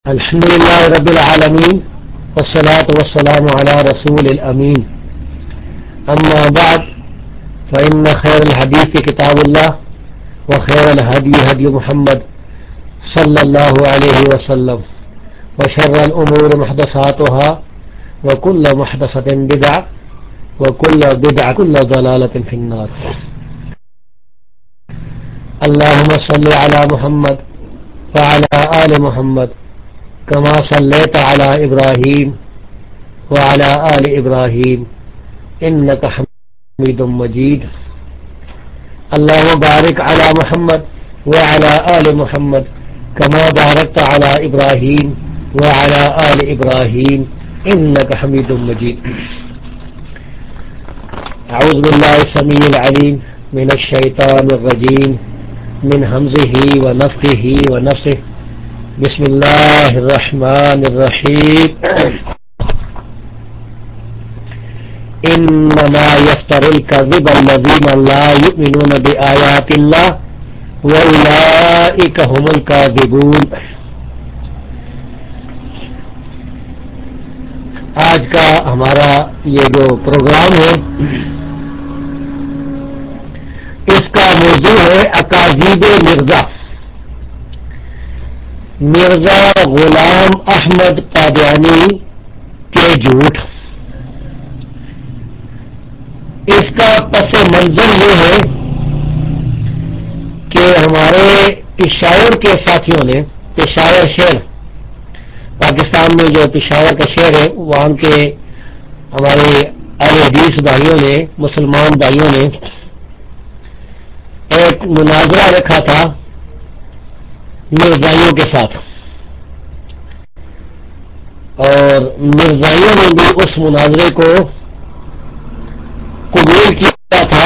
الحمد لله رب العالمين والصلاة والسلام على رسول الأمين أما بعد فإن خير الحديث كتاب الله وخير الهدي هدي محمد صلى الله عليه وسلم وشر الأمور محدثاتها وكل محدثة بدعة وكل بدعة كل ضلالة في النار. اللهم صل على محمد وعلى آل محمد كما صليت على إبراهيم وعلى آل إبراهيم إنك حميد مجيد. اللهم بارك على محمد وعلى آل محمد كما باركت على إبراهيم وعلى آل إبراهيم إنك حميد مجيد. أعوذ بالله السميع العليم من الشيطان الرجيم من همزه ونفخه ونفثه. بسم الله الرحمن الرحيم. انما يفتر الكذب الذين لا يؤمنون بآيات الله واولئك هم الكاذبون. آج کا ہمارا یہ جو پروگرام ہے اس کا موضوع ہے اکاذیب مرزا غلام احمد قادیانی کے جھوٹ. اس کا پس منظر یہ ہے کہ ہمارے پشاور کے ساتھیوں نے پشاور شہر پاکستان میں جو پشاور کا شہر ہے وہاں کے ہمارے اہل حدیث بھائیوں نے مسلمان بھائیوں نے ایک مناظرہ رکھا تھا مرزائیوں کے ساتھ اور مرزائیوں نے بھی اس مناظرے کو قبول کیا تھا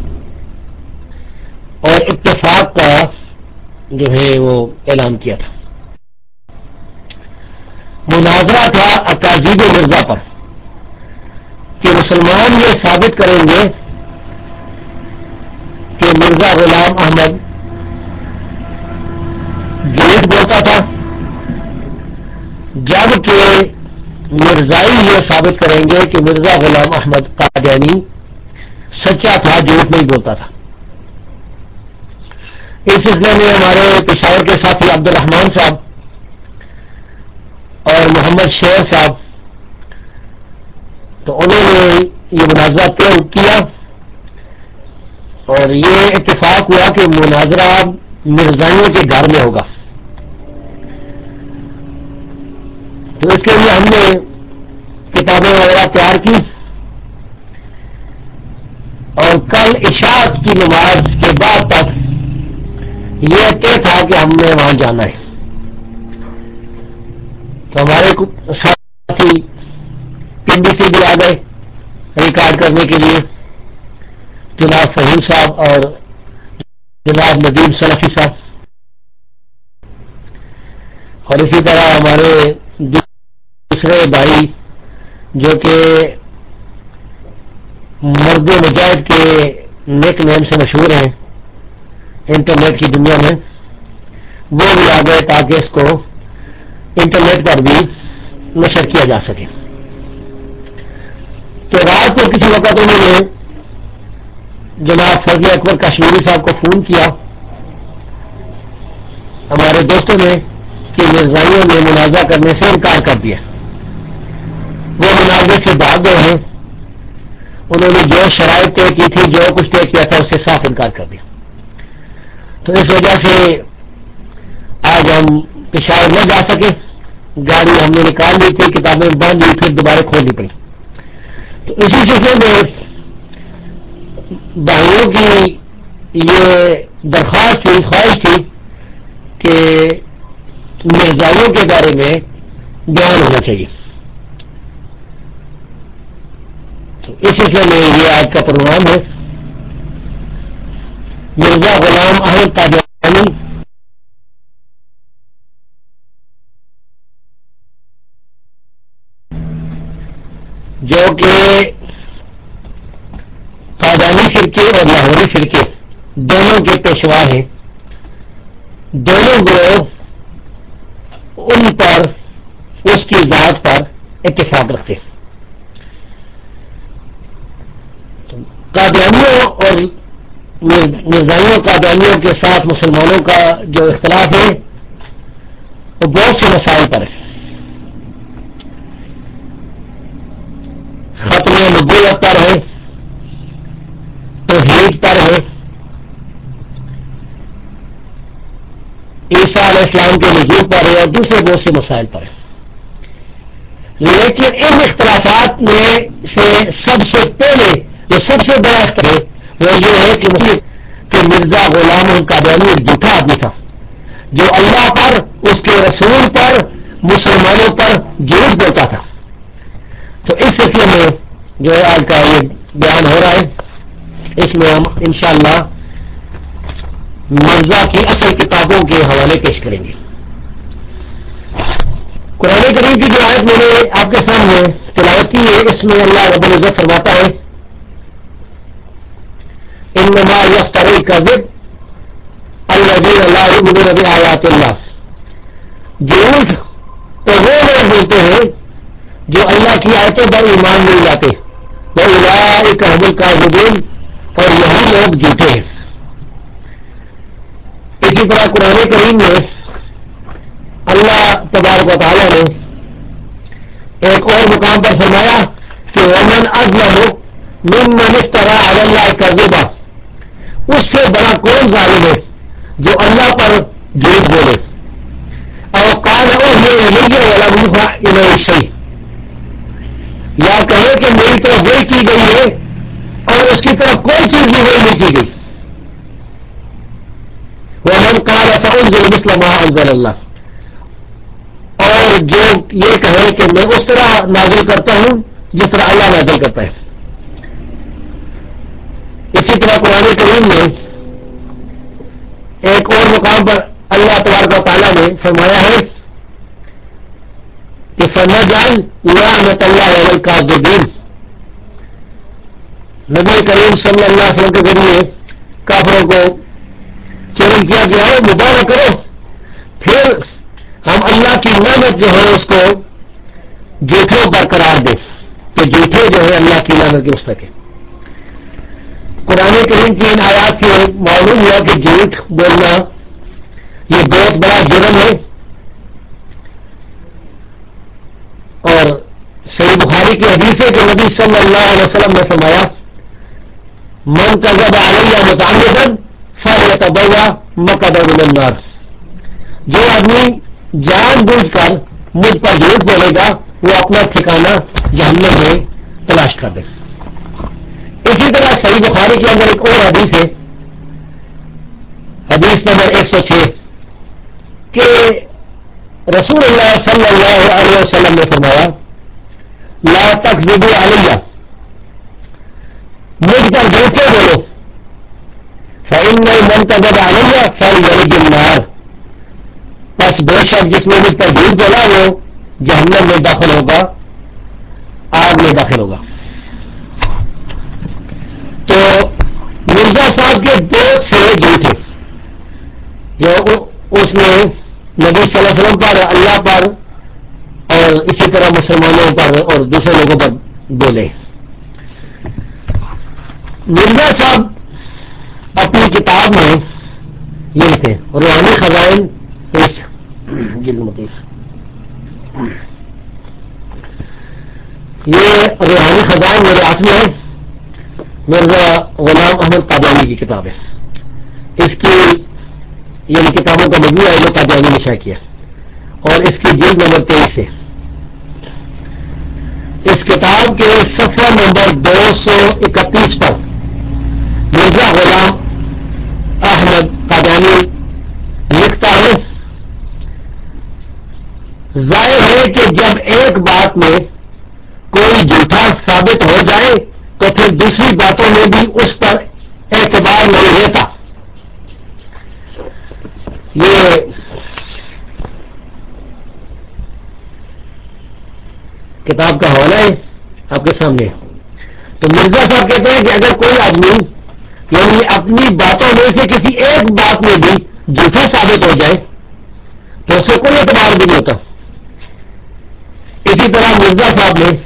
اور اتفاق کا جو ہے وہ اعلان کیا تھا. مناظرہ تھا اکاذیب مرزا پر کہ مسلمان یہ ثابت کریں گے کہ مرزا غلام احمد جھوٹ بولتا تھا جبکہ مرزائی یہ ثابت کریں گے کہ مرزا غلام احمد قادیانی سچا تھا جھوٹ نہیں بولتا تھا. اس سلسلے میں ہمارے پشاور کے ساتھی عبد الرحمان صاحب اور محمد شیر صاحب تو انہوں نے یہ مناظرہ طے کیا اور یہ اتفاق ہوا کہ مناظرہ مرزائیوں کے گھر میں ہوگا. تو اس کے لیے ہم نے کتابیں وغیرہ تیار کی اور کل عشاء کی نماز کے بعد تک یہ طے تھا کہ ہم نے وہاں جانا ہے. تو ہمارے ساتھی پنڈی سے بھی آ گئے ریکارڈ کرنے کے لیے جناب فہیم صاحب اور جناب ندیم سلفی صاحب اور اسی طرح ہمارے دوسرے بھائی جو کہ مرد مجاہد کے نیک نیم سے مشہور ہیں انٹرنیٹ کی دنیا میں وہ بھی آ گئے تاکہ اس کو انٹرنیٹ پر بھی نشر کیا جا سکے. تو رات کو کسی وقت انہوں نے جناب فضل اکبر کشمیری صاحب کو فون کیا ہمارے دوستوں نے کہ مرزائیوں نے منازعہ کرنے سے انکار کر دیا. وہ مناظرے سے بھاگ گئے ہیں. انہوں نے جو شرائط طے کی تھی جو کچھ طے کیا تھا اس سے صاف انکار کر دیا. تو اس وجہ سے آج ہم پشاور نہ جا سکے. گاڑی ہم نے نکال لی تھی کتابیں بند لی پھر دوبارہ کھولنی پڑی. تو اسی سلسلے میں بھائیوں کی یہ درخواست تھی خواہش تھی کہ مرزائیوں کے بارے میں بیان ہونا چاہیے. تو اس سلسلے میں یہ آج کا پروگرام ہے. مرزا غلام احمد قادیانی جو کہ قادیانی فرقے اور لاہوری فرقے دونوں کے پیشوا ہیں. دونوں گروہ ان پر کی ذات پر اتفاق رکھتے ہیں. قادیانیوں اور مرزائیوں قادیانیوں کے ساتھ مسلمانوں کا جو اختلاف ہے وہ بہت سے مسائل پر ہے. ختم نبوت پر ہے، توحید پر ہے، عیسیٰ علیہ السلام کے نزول پر ہے اور دوسرے بہت سے مسائل پر ہے. لیکن ان اختلافات میں سے سب سے پہلے جو سب سے بڑا اختلاف ہے وہ یہ ہے کہ مرزا غلام القادیانی ایک جھوٹا آدمی تھا جو اللہ پر، اس کے رسول پر، مسلمانوں پر جھوٹ بولتا تھا. تو اس سلسلے میں جو ہے آج کا یہ بیان ہو رہا ہے، اس میں ہم انشاءاللہ مرزا کی اصل کتابوں کے حوالے پیش کریں گے. قرآن کریم کی جو آیت میں نے آپ کے سامنے تلاوت کی ہے، اس میں اللہ رب العزت فرماتا ہے انما یفتری الکذب الذین لا یؤمنون بآیات اللہ. جھوٹ تو وہ لوگ بولتے ہیں جو اللہ کی آیتوں پر ایمان نہیں لاتے، وَأُولَٰئِکَ هُمُ الْکاذِبُونَ، اور یہی لوگ جھوٹے ہیں. اسی طرح قرآن کریم میں اللہ تبارک و تعالیٰ نے ایک اور مقام پر فرمایا کہ وَمَنْ أَظْلَمُ مِمَّنِ افْتَرَىٰ عَلَى اللَّهِ كَذِبًا، اس سے بڑا کون ظالم ہے جو اللہ پر جھوٹ بولے. اور قَالَ أُوحِيَ إِلَيَّ وَلَمْ يُوحَ إِلَيْهِ شَيْءٌ، یا کہے کہ میری طرف وحی کی گئی ہے اور اس کی طرف کوئی چیز بھی وحی نہیں کی گئی. وَمَنْ قَالَ سَأُنزِلُ مِثْلَ مَا أَنزَلَ اللَّهُ، اور جو یہ کہے کہ میں اس طرح نازل کرتا ہوں جس طرح اللہ نازل کرتا ہے. اسی طرح قرآن کریم میں ایک اور مقام پر اللہ تبارک و تعالیٰ نے فرمایا ہے کہ فَنَجْعَلْ لَعْنَتَ اللَّهِ عَلَى الْكَاذِبِينَ، نبی کریم صلی اللہ علیہ وسلم کے ذریعے کافروں کو چیلنج کیا گیا ہے مبارک کرو، پھر ہم اللہ کی نعمت جو ہے اس کو جھوٹوں پر قرار دیں. تو جھوٹے جو ہے اللہ کی نعمت کے مستحق ہے. قرآن کریم کی ان آیات سے معلوم ہوا کہ جھوٹ بولنا یہ بہت بڑا جرم ہے. اور صحیح بخاری کی حدیث ہے کہ نبی صلی اللہ علیہ وسلم نے فرمایا من کذب علی متعمدا فلیتبوأ مقعدہ من النار، جو آدمی جان بوجھ کر مجھ پر جھوٹ بولے گا وہ اپنا ٹھکانہ جہنم میں تلاش کر دے. اسی طرح صحیح بخاری کے اندر ایک اور حدیث ہے، حدیث نمبر 106، کہ رسول اللہ صلی اللہ علیہ وسلم نے فرمایا لا تکذبوا علی، مجھ پر جھوٹے بولو، فإن من کذب علی فلیلج النار، بس بے شک جس نے مجھ پر جھوٹ بولا وہ جہنم میں داخل ہوگا، آگ میں داخل ہوگا. تو مرزا صاحب کے بہت سے جھوٹ ہیں جو اس نے نبی صلی اللہ علیہ وسلم پر، اللہ پر اور اسی طرح مسلمانوں پر اور دوسرے لوگوں پر بولے. مرزا صاحب اپنی کتاب میں یہ لکھے روحانی خزائن جلد مقیس، یہ روحانی خزائن میرے ہاتھ میں ہے، مرزا غلام احمد قادیانی کی کتاب ہے. اس کی یعنی کتابوں کا مجموعہ ہے جو قادیانی نے شائع کیا اور اس کی جلد نمبر 23 ہے. اس کتاب کے صفحہ نمبر 231 پر مرزا غلام احمد قادیانی لکھتا ہے ظاہر ہے کہ جب ایک بات میں کوئی جھوٹا ثابت ہو جائے تو پھر دوسری باتوں میں بھی اس پر اعتبار نہیں رہتا. یہ کتاب کا حوالہ ہے آپ کے سامنے. تو مرزا صاحب کہتے ہیں کہ اگر کوئی آدمی یعنی اپنی باتوں میں سے کسی ایک بات میں بھی جھوٹا ثابت ہو جائے تو اس سے کوئی اعتبار بھی نہیں ہوتا. مرزا صاحب نے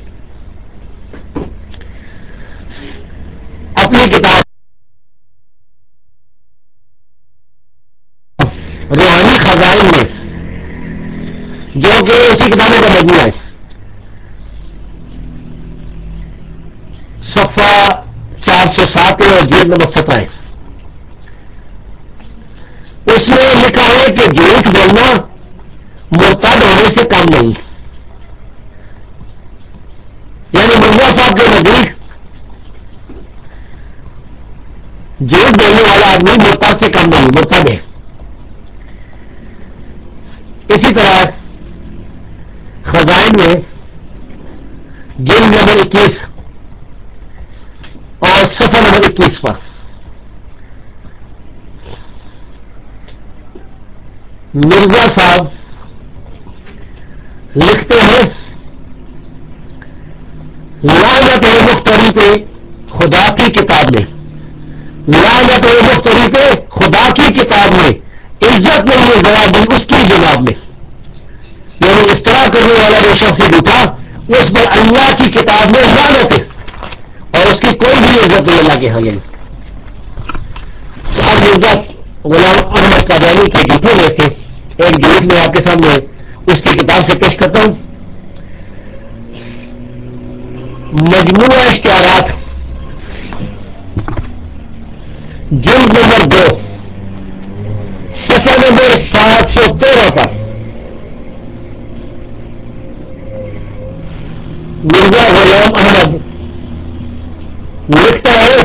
اپنی کتاب روحانی خزائن میں، جو کہ اسی کتابوں کا مجموعہ ہے، صفحہ 407 اور جلد نمبر 17 ہے، اس میں لکھا ہے کہ جھوٹ بولنا مرتد ہونے سے کم نہیں، یعنی مرزا صاحب کے نزدیک جھوٹ بولنے والا آدمی مرتد سے کم نہیں، مرتد ہے۔ اسی طرح خزائن میں جلد نمبر 21 اور صفحہ نمبر 21 پر مرزا صاحب لکھتے ہیں، لعنت ہے مفتری پہ خدا کی کتاب میں، لعنت ہے مفتری پہ خدا کی کتاب میں، عزت نہیں ہے جواب اس کی جواب میں، یعنی افطرا کرنے والا جو شخص جھوٹا اس پر اللہ کی کتاب میں لعنت ہے اور اس کی کوئی بھی عزت نہیں اللہ کے ہاں۔ یعنی اب مرزا غلام احمد قادیانی کے جھوٹوں میں سے ایک جھوٹ میں آپ کے سامنے اس کی کتاب سے پیش کرتا ہوں، مجموعہ اشتہارات جلد نمبر 2 صفحہ نمبر 713 پر مرزا غلام احمد لکھتا ہے،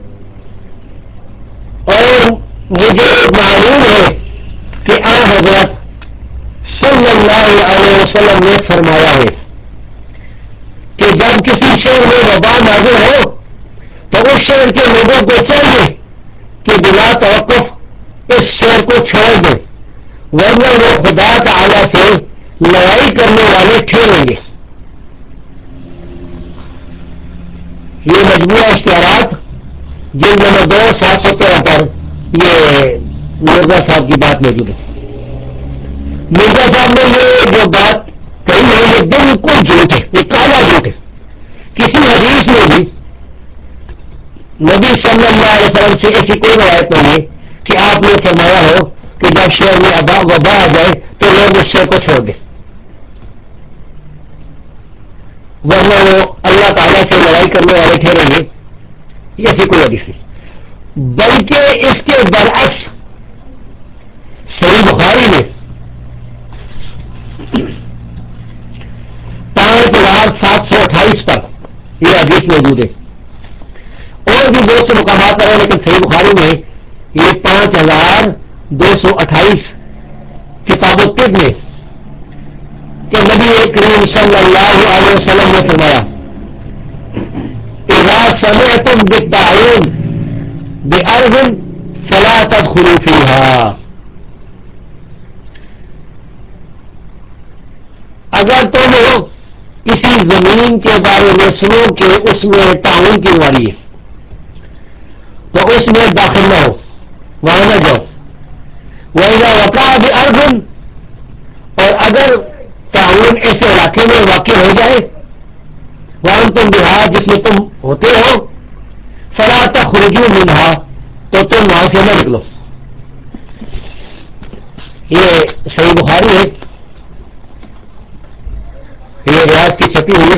اور مجھے معلوم ہے کہ آن حضرت صلی اللہ علیہ وسلم نے فرمایا ہے کہ جب کسی شہر میں وبا نازل ہو تو اس شہر کے لوگوں کو چاہیے کہ بلا توقف اس شہر کو چھوڑ دیں، ورنہ وہ خدا تعالی سے لڑائی کرنے والے ٹھہریں گے۔ یہ مجموعہ اشتہارات جلد نمبر 2 713 پر یہ مرزا صاحب کی بات موجود ہے۔ مرزا صاحب نے یہ جو بات کہی ہے یہ بالکل جھوٹ ہے، یہ کالا جھوٹ ہے۔ کسی حدیث میں بھی نبی صلی اللہ علیہ وسلم سے ایسی کوئی روایت نہیں ہے کہ آپ نے فرمایا ہو کہ جب شہر میں وبا آ جائے تو لوگ اس شہر کو چھوڑ دیں، ورنہ وہ اللہ تعالیٰ سے لڑائی کرنے والے ٹھہریں گے، یہ ایسی کوئی حدیث نہیں۔ بلکہ اس کے برعکس صحیح بخاری میں 5728 پر یہ حدیث موجود ہے، اور بھی بہت سے مقامات پر ہے، لیکن صحیح بخاری میں یہ 5228 کتاب الطب میں کہ نبی کریم صلی اللہ علیہ وسلم نے فرمایا، اذا سمعتم بالطاعون بأرض فلا تدخلوا فيها، اگر تم کسی زمین کے بارے میں سنو کہ اس میں طاعون کی بیماری ہے تو اس میں داخل نہ ہو، وہاں نہ جاؤ۔ وَإِذَا وَقَعَ بِأَرْضٍ، اور اگر طاعون ایسے علاقے میں واقع ہو جائے وَأَنْتُمْ بِهَا، جس میں تم ہوتے ہو، فَلَا تَخْرُجُوا مِنْهَا، تو تم وہاں سے نہ نکلو۔ یہ صحیح بخاری ہے، یہ روایت کی چھپی ہوئی ہے،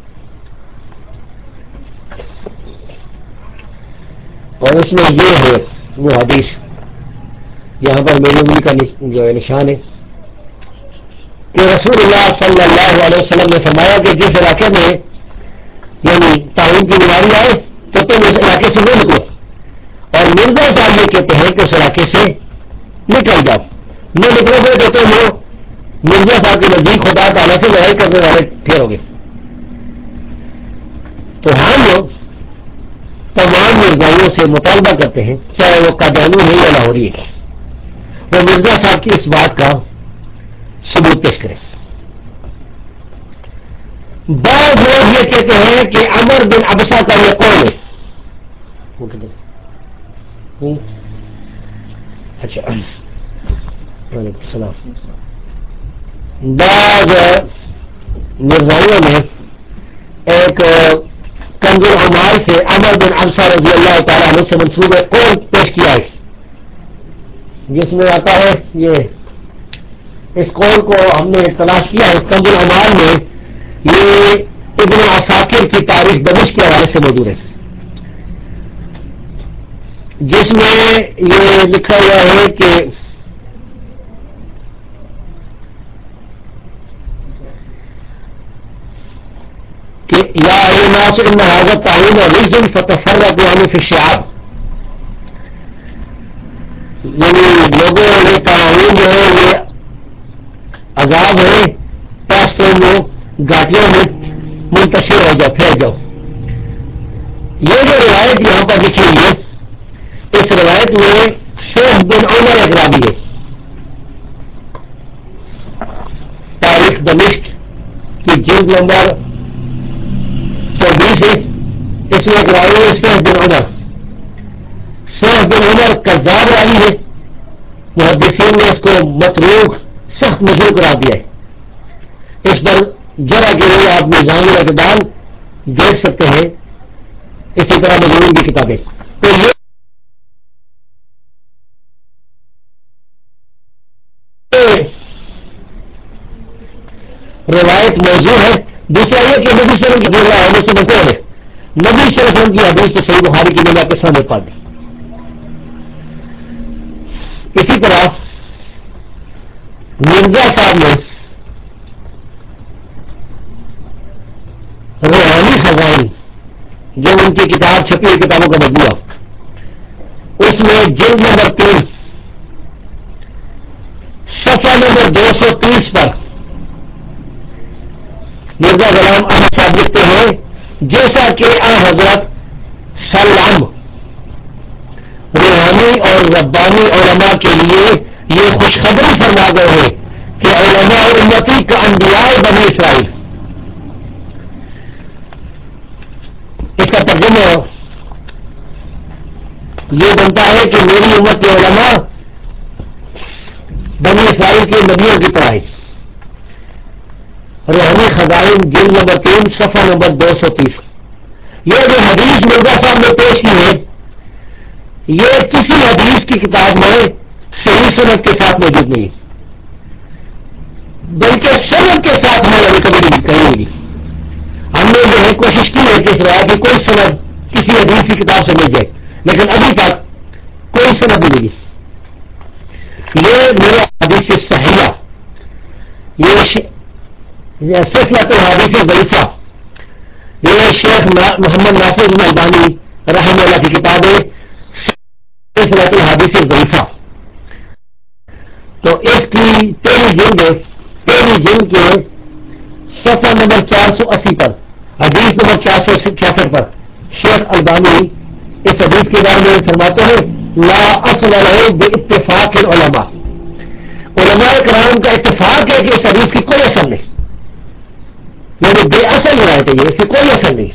اور اس میں یہ ہے وہ حدیث یہاں پر میری انگلی کا جو ہے نشان ہے کہ رسول اللہ صلی اللہ علیہ وسلم نے فرمایا کہ جس علاقے میں یعنی طاعون کی بیماری آئے تو تم اس علاقے سے نہ نکلو، اور مرزا صاحب یہ کہتے ہیں کہ اس علاقے سے نکل جاؤ، نہ نکلو گے تو تم مرزا صاحب کے نزدیک خدا تعالیٰ سے لڑائی کرنے والے ٹھہرو گے۔ تو ہم تمام مرزائیوں سے مطالبہ کرتے ہیں، چاہے وہ قادیانی ہے یا لاہوری ہے، وہ مرزا صاحب کی اس بات کا ثبوت پیش کریں۔ بعض لوگ یہ کہتے ہیں کہ عمر بن عبسہ کا یہ قول ہے، اچھا وعلیکم السلام، بعض مرزائیوں نے ایک کنز العمال سے عمر بن ابسہ رضی اللہ تعالیٰ عنہ سے منسوب قول پیش کیا ہے، جس میں آتا ہے اس قول کو ہم نے تلاش کیا ہے کنز العمال میں، یہ ابن عساکر کی تاریخ دمشق کے حوالے سے موجود ہے، جس میں یہ لکھا ہوا ہے کہ یا الناس ان هذا الطاعون رجز فتفرقوا عنه في الشعاب، یعنی لوگوں یہ طاعون جو ہے یہ عذاب ہے، پیسوں میں گاٹیوں میں منتشر ہو جاؤ، پھیل جاؤ۔ یہ جو روایت یہاں پر لکھی ہوئی ہے، اس روایت میں شیخ بن عمر اقرابی ہے، تاریخ دمشق کی جلد نمبر 24 ہے، اس میں ایک راوی ہے شیخ بن عمر۔ شیخ بن عمر کذاب راوی ہے، محدثین نے اس کو متروک سخت مجروح قرار دیا ہے، اس پر جرح کے لیے آپ میزان الاعتدال دیکھ سکتے ہیں، اسی طرح مجموعین کی کتابیں۔ تو یہ روایت موضوع ہے۔ دوسرا یہ کہ نبی صلی اللہ علیہ وسلم سے منقول ہے، نبی صلی اللہ علیہ وسلم کی حدیث تو صحیح بخاری کی میں نے آپ کے سامنے پڑھ دی۔ اسی طرح مرزا صاحب نے روحانی خزائن، جو ان کی کتاب چھپی ہوئی کتابوں کا مجموعہ، اس میں جلد نمبر 3 صفحہ نمبر 230 پر مرزا غلام احمد صاحب لکھتے ہیں جیسا کہ حضرت سلام روحانی اور ربانی علماء کے لیے یہ خوشخبری فرما گئے ہیں کہ علماء امتی کا انبیاء بنی اسرائیل، اس کا ترجمہ یہ بنتا ہے کہ میری امت کے علماء بنی اسرائیل کے نبیوں کی طرح ہے۔ روحانی خزائن جلد نمبر 3 صفحہ نمبر 230۔ یہ جو حدیث مرزا صاحب نے پیش کی ہے، یہ کسی حدیث کی کتاب میں صحیح سند کے ساتھ موجود نہیں، بلکہ سند کے ساتھ ہمیں کبھی نہیں کہیں ہوگی۔ ہم نے جو ہے کوشش کی ہے کہ اس روایت کی کوئی سند کسی حدیث کی کتاب سے مل جائے، لیکن ابھی تک کوئی سند نہیں ملی۔ یہ میرے حدیث صحیحہ، یہ سلسلۃ الحدیث ضعیفہ، یہ شیخ محمد ناصر بن البانی رحمہ اللہ کی کتاب ہے سلسلۃ الحدیث ضعیفہ۔ تو اس کی پہلی جلد کے صفحہ نمبر 480 پر، حدیث نمبر 466 پر شیخ البانی اس حدیث کے بارے میں فرماتے ہیں لا اصل له باتفاق العلماء، علماء کرام کا اتفاق ہے کہ اس حدیث کی کوئی اصل نہیں، یعنی بے اصل روایت ہے، یہ اس کی کوئی اصل نہیں۔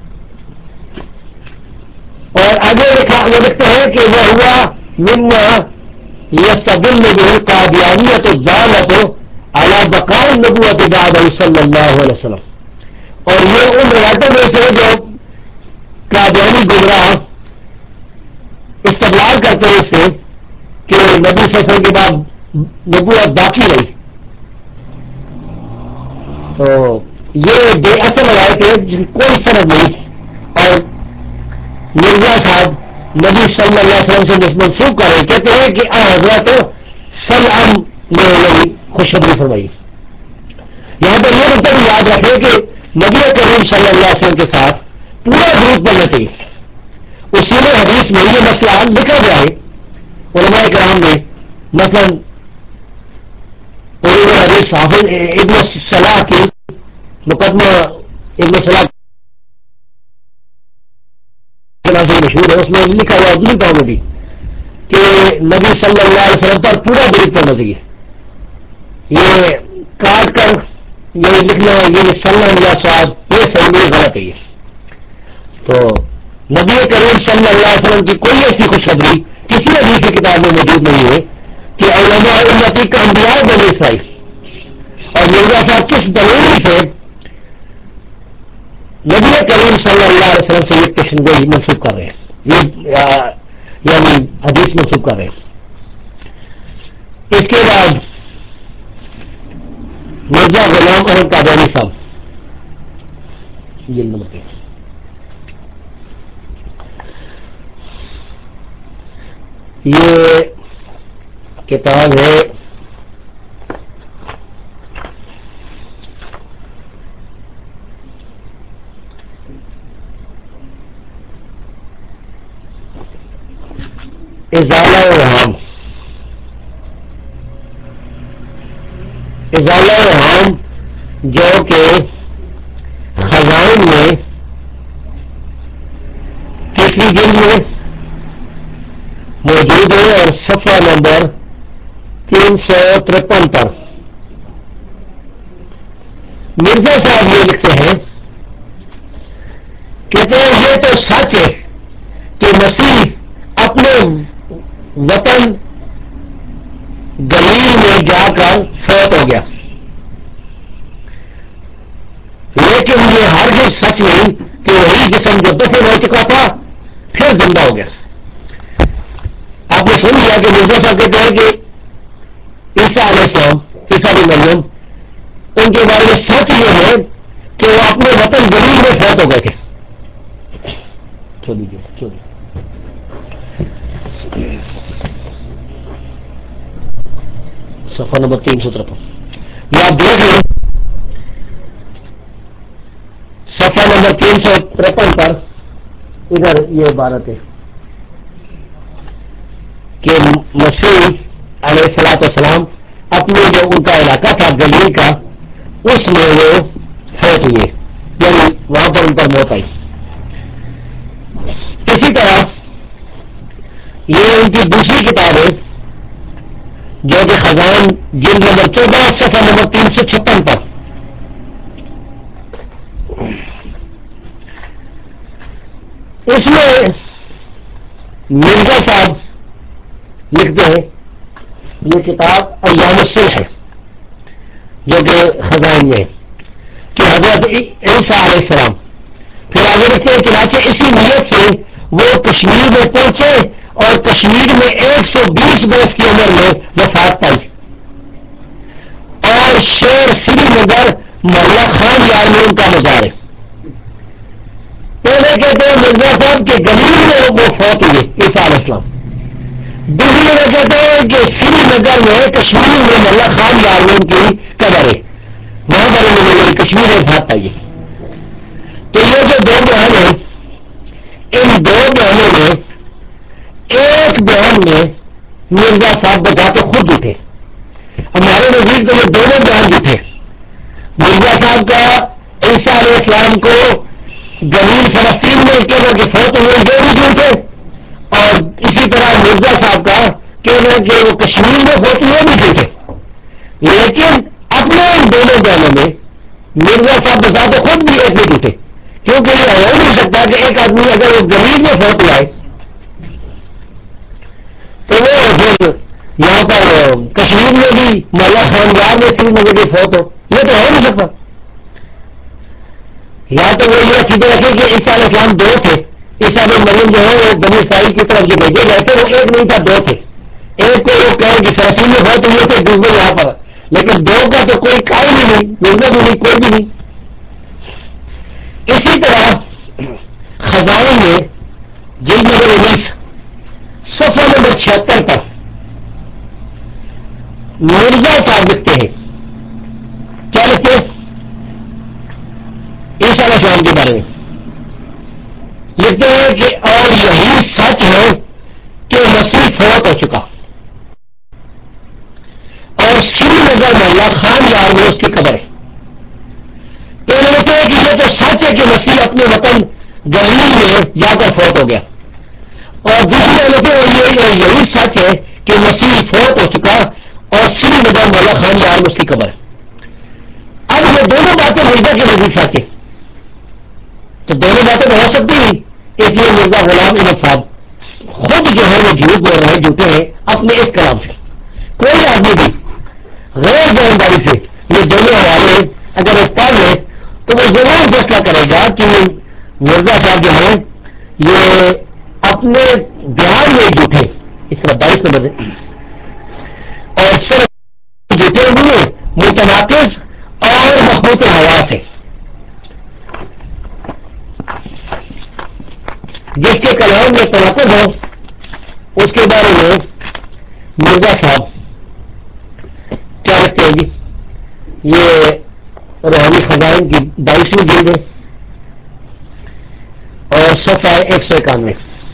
اور آگے لکھتے ہیں کہ وہ ہوا مما یستدل به القادیانیۃ الضالۃ علی بقاء النبوۃ بعد صلی اللہ علیہ وسلم، اور یہ ان روایتوں میں سے جو قادیانی گمراہ استدلال کرتے ہیں اس سے کہ نبی صلی اللہ علیہ وسلم کے بعد نبوت باقی رہی، تو یہ بے اصل روایت ہے جس کی کوئی سند نہیں، اور مرزا صاحب نبی صلی اللہ علیہ وسلم سے منسوخ کر رہے، کہتے ہیں کہ حضرت سلام نے خوشخبری فرمائی۔ یہاں پر یہ نقطہ بھی یاد رکھیں کہ نبی کریم صلی اللہ علیہ وسلم کے ساتھ پورا درود پڑھنا چاہیے۔ اصول حدیث میں یہ مسئلہ لکھا گیا ہے علماء کرام نے، مثلا حدیث حافظ ابن صلاح کی مقدمہ ابن صلاح مشہور ہے، اس میں لکھا ہوا اردو کام میں بھی کہ نبی صلی اللہ علیہ وسلم پر پورا درود پڑھنا چاہیے، یہ کاٹ کر یہ لکھنا یہ صلی اللہ صاحب یہ صحیح نہیں، غلط ہے یہ۔ تو نبی کریم صلی اللہ علیہ وسلم کی کوئی ایسی خوشخبری کسی حدیث کی کتاب میں موجود نہیں ہے کہ علماء امتی کا انبیاء بنی اسرائیل، اور مرزا صاحب کس دلیل سے کریم صلی اللہ علیہ وسلم سے یہ پیشن گوئی منسوخ کر رہے ہیں، یہ یعنی حدیث منسوخ کر رہے ہیں۔ اس کے بعد مرزا غلام احمد قادیانی صاحب، جلد نمبر 3، یہ کتاب ہے ازالہ اوہام۔ ازالہ اوہام جو کہ خزائن میں تیسری جلد میں موجود ہے اور صفحہ نمبر 353 پر مرزا صاحب یہ لکھتے ہیں، کہتے ہیں یہ تو سچ ہے کہ مسیح اپنے وطن گلیل میں جا کر فوت ہو گیا، لیکن یہ ہرگز سچ نہیں کہ وہی جسم جو دفن ہو چکا تھا پھر زندہ ہو گیا۔ آپ نے سن لیا کہ مرزا صاحب کہتے ہیں کہ عیسیٰ علیہ السلام، عیسیٰ بن مریم، ان کے بارے میں سچ یہ ہے کہ وہ اپنے وطن گلیل میں فوت ہو گئے تھے۔ صفحہ نمبر 353 یہ آپ دیکھ لیں، صفحہ نمبر 353 پر ادھر یہ عبارت ہے کہ مسیح علیہ الصلوۃ والسلام اپنے جو ان کا علاقہ تھا گلیل کا، اس میں وہ فوت ہوئے، یعنی وہاں پر ان پر موت آئی۔ اسی طرح یہ ان کی دوسری کتاب ہے جو کہ خزائن جلد نمبر 14 صفحہ نمبر 356 پر، اس میں مرزا صاحب لکھتے ہیں، یہ کتاب ایام الصلح ہے جو کہ خزائن میں ہے، کہ حضرت عیسیٰ علیہ السلام پھر آگے لکھتے ہیں، چنانچہ اسی نیت سے وہ کشمیر میں پہنچے اور کشمیر میں 120 برس کی عمر میں وفات پائی، اور شیر سری نگر محلہ خان یار میں ان کا مزار ہے۔ پہلے کہتے ہیں مرزا صاحب کے گلیل میں وہ فوت ہوئے عیسیٰ علیہ السلام، دوسری میں کہتے ہیں کہ سری نگر میں کشمیر میں محلہ خان یار میں ان کی قبر ہے، وہاں پر انہوں نے کشمیر میں وفات پائی ہے۔ تو یہ جو دو بیان ہیں، ان دو بیانوں میں ایک بیان میں مرزا صاحب بتا کے خود جھوٹے، ہمارے نزدیک تو یہ دونوں بیان جھوٹے، مرزا صاحب کا عیسیٰ علیہ السلام کو گلیل فلسطین میں کہنا کہ فوت ہوئے یہ بھی جھوٹ ہے، اور اسی طرح مرزا صاحب کا کہنا کہ وہ کشمیر میں فوت ہوئے بھی جھوٹ ہے۔ لیکن اپنے ان دونوں بیانوں میں مرزا صاحب بتا کے خود بھی ایک میں جھوٹے، کیونکہ یہ ہو نہیں سکتا کہ ایک آدمی اگر وہ گلیل میں فوت ہوا ہے تو وہ پھر یہاں پر کشمیر میں بھی محلہ خاندار میں سری نگر کی فوت ہو، یہ تو ہو نہیں سکتا۔ یا تو وہ یہ عقیدہ رکھے کہ عیسیٰ علیہ السلام دو تھے، عیسیٰ بن مریم جو ہے وہ بنی اسرائیل کی طرف جو بھیجے گئے تھے وہ ایک نہیں تھا، دو تھے، ایک کو وہ کہے کہ فلسطین میں فوت ہوئے تھے، دوسرے یہاں پر، لیکن دو کا تو کوئی قائم ہی نہیں، مرزا بھی نہیں، کوئی بھی نہیں۔ اسی طرح خزائن میں جلد نمبر 19 صفحہ نمبر 76 پر مرزا صاحب لکھتے ہیں، کیا لکھتے ہیں عیسیٰ علیہ السلام کے بارے میں؟ لکھتے ہیں کہ اور یہی سچ ہے کہ مسیح فوت ہو چکا اور سری نگر محلہ خان یار میں اس کی قبر ہے۔ پہلے لکھتے ہیں کہ یہ تو سچ ہے کہ مسیح اپنے وطن گلیل میں جا کر فوت ہو گیا، اور دوسری لکھتے ہیں یہی سچ ہے کہ مسیح فوت ہو چکا اور سری نگر محلہ خان یار میں اس کی قبر ہے۔ اب یہ دونوں باتیں مرزا کے نزدیک سچ ہے، تو دونوں باتیں تو ہو سکتی ہیں، اس لیے مرزا غلام احمد صاحب خود جو ہے وہ جھوٹ بول رہے ہیں، جھوٹے ہیں اپنے اس کلام سے۔ کوئی آدمی بھی غیر جانکاری سے یہ دونوں حوالے اگر وہ پڑھ لے تو وہ ضرور فیصلہ کرے گا کہ مخلوط الحواس ہے، جس کے کلام میں تناقض ہو اس کے بارے میں مرزا صاحب کیا لکھتے ہیں جی؟ یہ روحانی خزائن کی 22ویں جلد ہے اور صفحہ 191.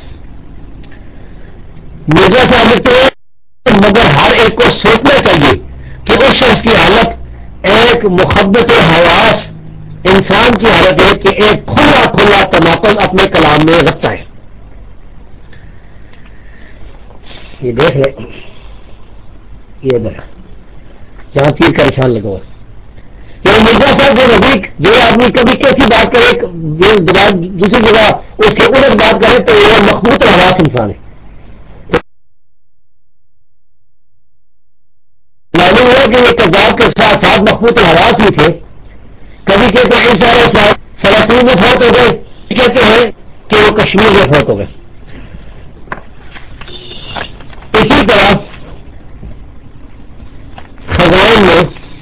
مرزا صاحب لکھتے ہیں مگر ہر ایک کو سوچنا چاہیے کہ اس شخص کی حالت ایک مخبت حواس انسان کی حالت ہے کہ ایک کھلا کھلا تناقض اپنے کلام میں رکھتا ہے. یہ دیکھ لیں، یہ ادھر جہاں تیر کا نشان لگا ہوا. یہ مرزا صاحب کے نزدیک جو آدمی کبھی کیسی بات کرے دوسری جگہ اس کے الٹ بات کرے تو یہ مخبوط حواس انسان ہے. معلوم ہے کہ یہ کذاب کے ساتھ ساتھ مخبوط حواس بھی تھے. کبھی کہتے ہیں ان فلسطین میں فوت ہو گئے، کہتے ہیں کہ وہ کشمیر میں فوت ہو گئے. اسی طرح خزائن میں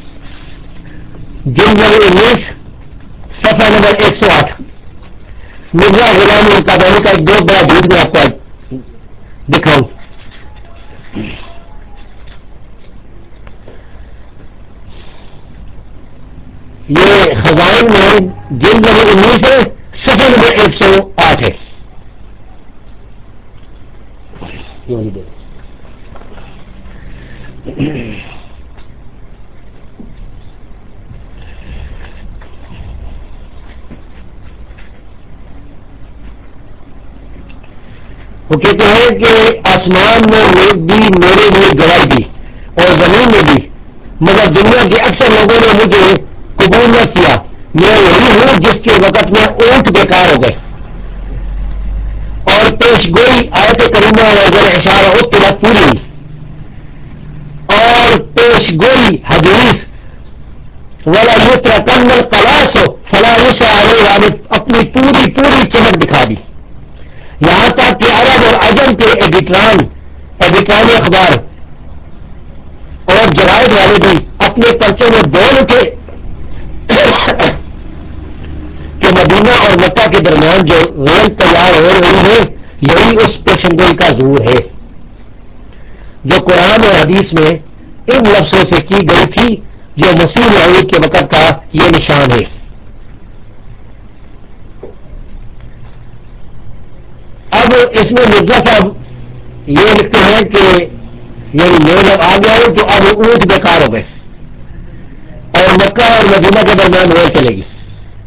جلد نمبر 19 صفحہ نمبر 108 مرزا غلام القادانی کا ایک بہت بڑا جھوٹ میں آپ کو دکھاؤں. یہ خزائن میں جلد نمبر 19 ہے، صفحہ نمبر 108 ہے. وہ کہتے ہیں کہ آسمان میں بھی میرے لیے گواہی دی اور زمین میں بھی، مگر دنیا کے اکثر لوگوں نے مجھے قبول نہ کیا. میں وہی ہوں جس کے وقت میں اونٹ بیکار ہو گئے اور پیش گوئی آیت کریمہ وغیرہ اشارہ اطلاع پوری ہوئی اور پیش گوئی حدیث والا یترکن القلاص فلا یسع علیہ اپنی پوری چمک دکھا دی. یہاں تک کہ عرب اور عجم کے ایڈیٹران اخبار اور جرائد والے بھی اپنے پرچے میں بول اٹھے کہ مدینہ اور مکہ کے درمیان جو ریل تیار ہو رہی ہے یہی اس پیشنگوئی کا ظہور ہے جو قرآن اور حدیث میں ان لفظوں سے کی گئی تھی، جو مسیح موعود کے وقت کا یہ نشان ہے. اب اس میں مرزا صاحب یہ لکھتے ہیں کہ یعنی میں جب آ گیا ہوں تو اب اونٹ بیکار ہو گئے اور مکہ اور مدینہ کے درمیان ریل چلے گی.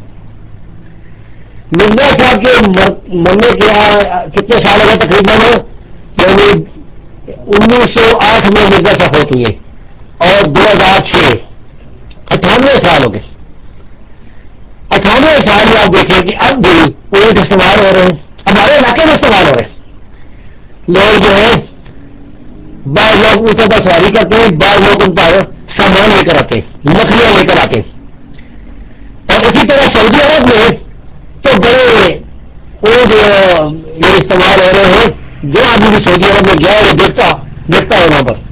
مرزا صاحب کے مرنے کے کتنے سال ہو گئے تقریباً؟ یعنی 1908 میں مرزا صاحب فوت ہوئے اور 2006 98 سال ہو گئے. 98 سال میں آپ دیکھیں کہ اب بھی اونٹ استعمال ہو رہے ہیں، ہمارے علاقے میں استعمال ہو رہے ہیں. لوگ جو ہے بعض لوگ اونٹوں پر سواری کرتے ہیں، بعض لوگ ان پر سامان لے کر آتے ہیں، مچھلیاں لے کر آتے ہیں. اور اسی طرح سعودی عرب میں تو بڑے اونٹ یہ استعمال ہو رہے ہیں. جو آدمی بھی سعودی عرب میں گیا وہ دیکھتا ہے وہاں پر.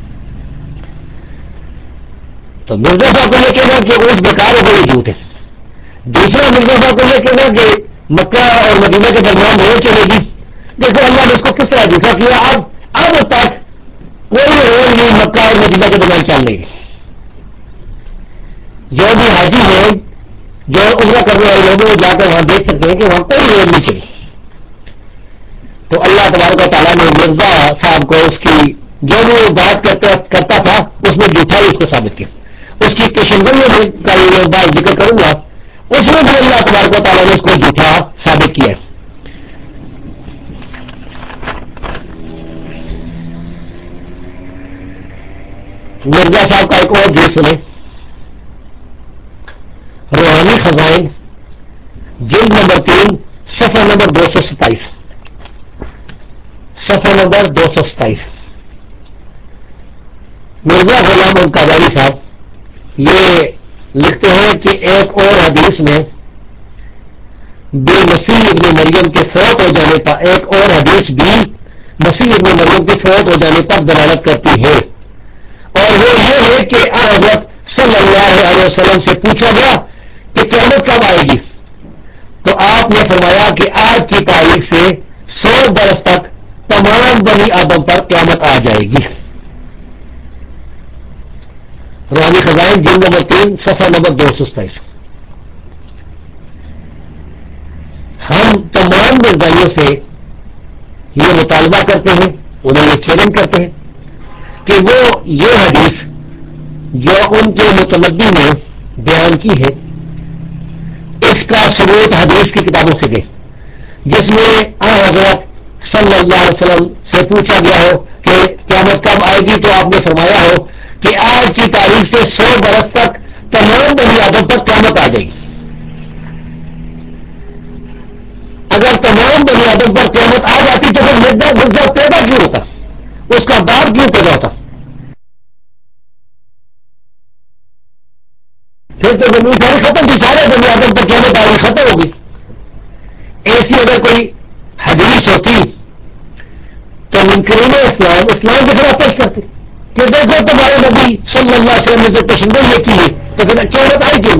تو مرزا صاحب کو یہ کہنا کہ اونٹ بیکار ہو گئے جھوٹ ہے. دوسرا مرزا صاحب کو یہ کہنا کہ مکہ اور مدینہ کے درمیان ریل چلے گی. دیکھو اللہ نے اس کو کس طرح جھوٹا کیا. اب تک کوئی ریل نہیں مکہ اور مدینہ کے درمیان چل رہی. جو بھی حاجی ہیں جو عمرہ کرنے والے لوگ وہ جا کر وہاں دیکھ سکتے ہیں کہ وہاں کوئی ریل نہیں چلی. تو اللہ تبارک و تعالیٰ نے مرزا صاحب کو اس کی جو بھی وہ بات کرتا تھا اس میں جھوٹا ہی اس کو ثابت کیا. اس کی پیشنگوئی کا یہ بات ذکر کروں گا، اس میں بھی اللہ تبارک و تعالیٰ نے اس کو جھوٹا ثابت کیا. مرزا صاحب کا ایک اور جھوٹ سنیں. روحانی خزائن جلد نمبر 3 صفحہ نمبر 227 صفحہ نمبر 227 مرزا غلام القادانی صاحب یہ لکھتے ہیں کہ ایک اور حدیث میں بے مسیح ابن مریم کے فوت ہو جانے پر ایک اور حدیث بھی مسیح ابن مریم کے فوت ہو جانے پر دلالت کرتی ہے، اور وہ یہ ہے کہ حضرت صلی اللہ علیہ وسلم سے پوچھا گیا قیامت کب آئے گی؟ تو آپ نے فرمایا کہ آج کی تاریخ سے 100 برس تک تمام بنی آدم پر قیامت آ جائے گی. روحانی خزائن جلد نمبر 3 صفحہ نمبر 227. ہم تمام مرزائیوں سے یہ مطالبہ کرتے ہیں، انہیں یہ چیلنج کرتے ہیں کہ وہ یہ حدیث جو ان کے متنبی نے بیان کی ہے اس کا ثبوت حدیث کی کتابوں سے دیں، جس میں حضرت صلی اللہ علیہ وسلم سے پوچھا گیا ہو کہ قیامت کب آئے گی، تو آپ نے فرمایا ہو کہ آج کی تاریخ سے 100 برس تک تمام بنی آدم پر قیامت آ جائے گی. اگر تمام بنی آدم پر قیامت آ جاتی تو پھر مرزا پیدا کیوں ہوتا، اس کا باپ کیوں پیدا ہوتا؟ پھر تو زمین ساری ختم تھی، سارے بنی آدم پر قیامت آ گئی، ختم ہوگی. ایسی اگر کوئی حدیث ہوتی تو منکرین اسلام کے خلاف پیش کرتے کہ دیکھو تمہارے نبی صلی اللہ علیہ وسلم نے جو پیشنگوئی یہ کی ہے تو پھر قیامت آئی کیوں؟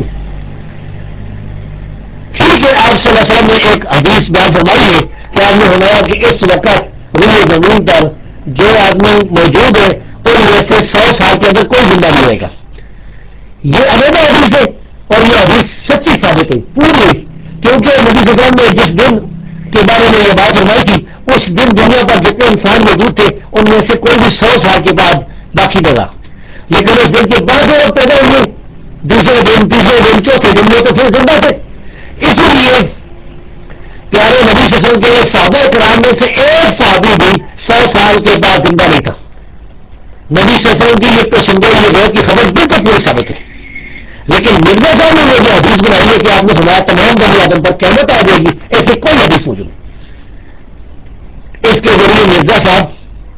ٹھیک ہے، آپ صلی اللہ علیہ وسلم نے ایک حدیث بیان فرمائی ہے کہ آپ نے فرمایا کہ اس وقت روئے زمین پر جو آدمی موجود ہے ان میں سے 100 سال کے اندر کوئی زندہ نہیں رہے گا. یہ علیحدہ حدیث ہے اور یہ حدیث سچی ثابت ہے پوری، کیونکہ نبی صلی اللہ علیہ وسلم نے جس دن کے بارے میں یہ بات فرمائی تھی اس دن دنیا پر جتنے انسان موجود تھے ان میں سے کوئی بھی 100 سال کے بعد باقی نہ رہا، لیکن اس دن کے بعد وہ پیدا ہوئے دوسرے دن تیسرے دن چوتھے دن میں تو پھر زندہ تھے. اسی لیے پیارے نبی صلی اللہ علیہ وسلم کے صحابہ کرام میں سے ایک صحابی بھی 100 سال کے بعد زندہ نہیں تھا. نبی صلی اللہ علیہ وسلم کی یہ پیشنگوئی یہ بہت کی خبر بالکل پوری ثابت ہے. لیکن مرزا صاحب نے وہ جو حدیث بنائی ہے کہ آپ نے فرمایا تمام بنی آدم پر قیامت آ جائے گی، ایسے کوئی حدیث موجود نہیں. اس کے ذریعے مرزا صاحب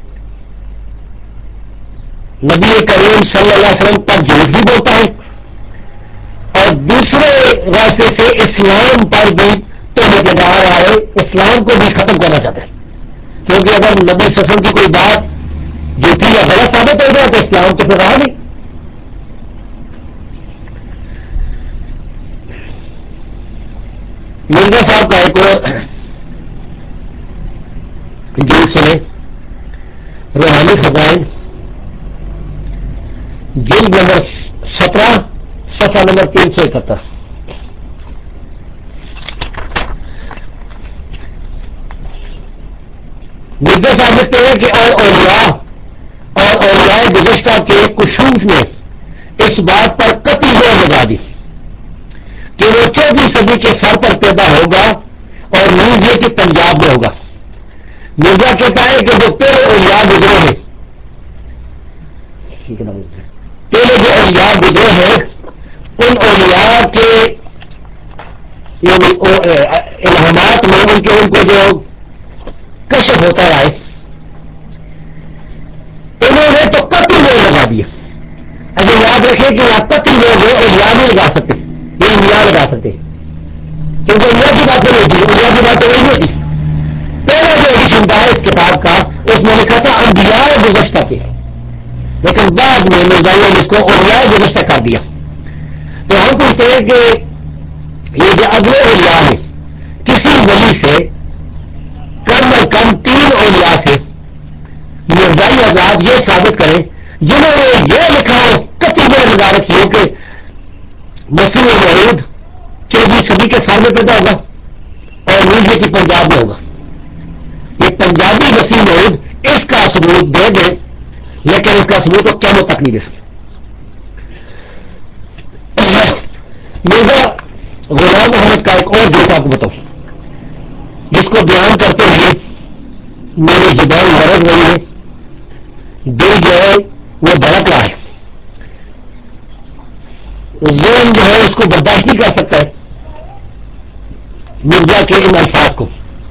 نبی کریم صلی اللہ علیہ وسلم پر جھوٹ بھی بولتا ہے اور دوسرے راستے سے اسلام پر بھی تہمت لگا رہا ہے، اسلام کو بھی ختم کرنا چاہتا ہے. کیونکہ اگر نبی صلی اللہ علیہ وسلم کی کوئی بات جھوٹی یا غلط ثابت ہو جائے تو اسلام تو پھر رہا نہیں. مرزا صاحب کا ایک اور جھوٹ سنے، روحانی خزائن جلد نمبر 17 صفحہ نمبر 371. مرزا صاحب لکھتے ہیں کہ اور اولیاء گزشتہ کے کشوف نے اس بات پر قطعی زور لگا دی کہ وہ 14ویں صدی کے سر پر پیدا ہوگا اور نیز یہ کہ پنجاب میں ہوگا. مرزا کہتا ہے کہ جو پہلے اولیاء گزرے ہیں پہلے جو اولیاء گزرے ہیں ان اولیاء کے الہامات میں ان کو جو کشف ہوتا رہا ہے انہوں نے تو قطعی زور لگا دیا. اگر یاد رکھیں کہ آپ قطعی زور ہے اولیاء نہیں لگا سکتے، یہ اولیاء لگا سکتے کیونکہ اولیاء کی باتیں نہیں تھی، اولیاء کی باتیں نہیں ہوتی. پہلا جو ایڈیشن تھا اس کتاب کا اس میں لکھا تھا انبیاء گزشتہ کے، لیکن بعد میں مرزائیوں نے اس کو اولیاء گزشتہ کر دیا. تو ہم پوچھتے ہیں کہ یہ جو اگلے اولیاء ہیں کسی ولی سے کم از کم 3 اولیاء سے مرزائی حضرات یہ ثابت کریں جنہوں نے یہ لکھا ہو قطعی زور لگا رکھی ہو کہ مسیح موعود 14ویں صدی کے سال میں پیدا ہوگا اور نیز کی پنجاب میں ہوگا. یہ پنجابی مسیح موعود اس کا ثبوت دے دیں، لیکن اس کا ثبوت وہ قیامت تک نہیں دے سکتے. مرزا غلام محمد کا ایک اور جھوٹ آپ کو بتاؤں جس کو بیان کرتے ہوئے میری زبان لرز رہی ہے، دل جو ہے وہ دھڑک رہا ہے، ذہن جو ہے اس کو برداشت نہیں کر سکتا ہے مرزا کے ان الفاظ کو.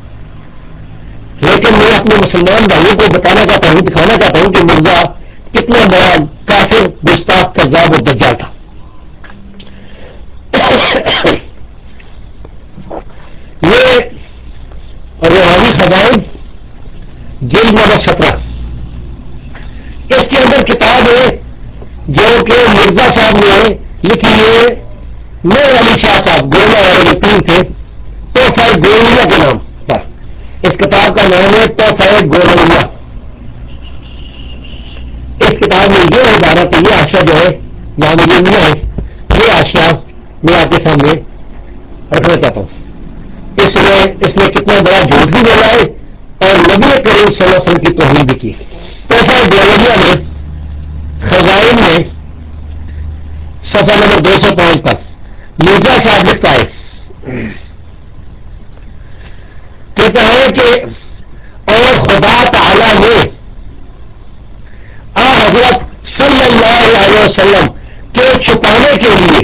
لیکن میں اپنے مسلمان بھائیوں کو بتانا چاہتا ہوں، دکھانا چاہتا ہوں کہ مرزا کتنا بڑا کافر گستاخ کذاب اور دجال تھا. یہ روحانی خزائن جلد نمبر 17 اس کے اندر کتاب ہے جو کہ مرزا صاحب نے لکھی ہے میں علی شاہ صاحب گولیا والے پیر تھے، تحفہ گولیا کے نام پر اس کتاب کا نام ہے تحفہ گولیا. اس کتاب میں یہ عبارت ہے، یہ آشیا جو ہے یہاں مجھے ملا ہے، یہ آشیا میں آپ کے سامنے رکھنا چاہتا ہوں. اس نے کتنا بڑا جھوٹ بھی بولا ہے اور نبی کریم صلی اللہ علیہ وسلم کی توہین بھی کی. تحفہ گولیا میں خزائن میں صفحہ نمبر 205 پر مرزا صاحب لکھتا ہے، کہتا ہے کہ اور خدا تعالی نے حضرت صلی اللہ علیہ وسلم کے چھپانے کے لیے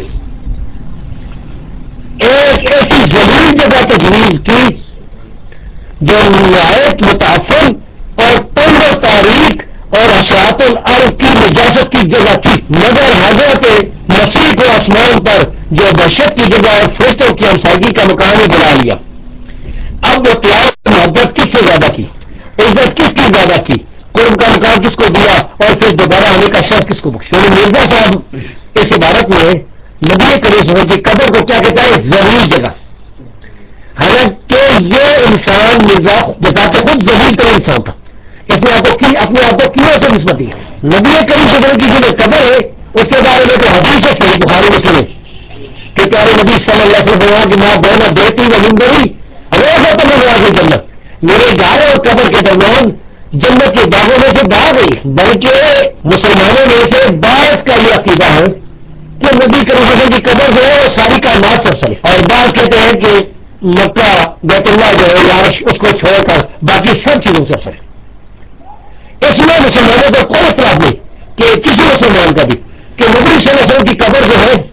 ایک ایسی ضروری جگہ تجویز کی جو نہایت متاثر اور تنگ و تاریخ اور اشاعت الارض کی نجاست کی جگہ تھی، مگر حضرت مسیح کو آسمان پر جو دہشت کی جگہ اور فرشتوں کی ہمسائیگی کا مقام ہی بنا لیا. اب وہ پیار محبت کس سے زیادہ کی، عزت کس کی زیادہ کی، قرب کا مقام کس کو دیا اور پھر دوبارہ آنے کا شرط کس کو بخشا. مرزا صاحب اس عبارت میں نبی کریم صلی اللہ علیہ وسلم کی قبر کو کیا کہتا ہے؟ ضروری جگہ. حالانکہ یہ انسان مرزا بتاتے خود ضروری ترین انسان تھا. اپنے آپ کو کیوں سے نسبت دی؟ نبی کریم صلی اللہ علیہ وسلم کی جو قبر ہے اس کے بارے میں تو حدیث ہے صحیح بخاری مسلم ہے کہ پیارے نبی صلی اللہ علیہ وسلم کی ماں بہنا دیتی و مندری روزہ تو نواز جنت، میرے گھر اور قبر کے درمیان جنت کے باغوں میں سے باغ گئی. بلکہ مسلمانوں میں سے بعض کا یہ عقیدہ ہے کہ نبی کریم صلی اللہ علیہ وسلم کی قبر جو ہے وہ ساری کائنات پر سر، اور بعض کہتے ہیں کہ مکہ بیت اللہ جو ہے عرش اس کو چھوڑ کر باقی سب چیزوں سے سر. اس میں مسلمانوں کو کوئی اختلاف نہیں کہ کسی مسلمان کا بھی کہ نبی صلی اللہ علیہ وسلم کی قبر جو ہے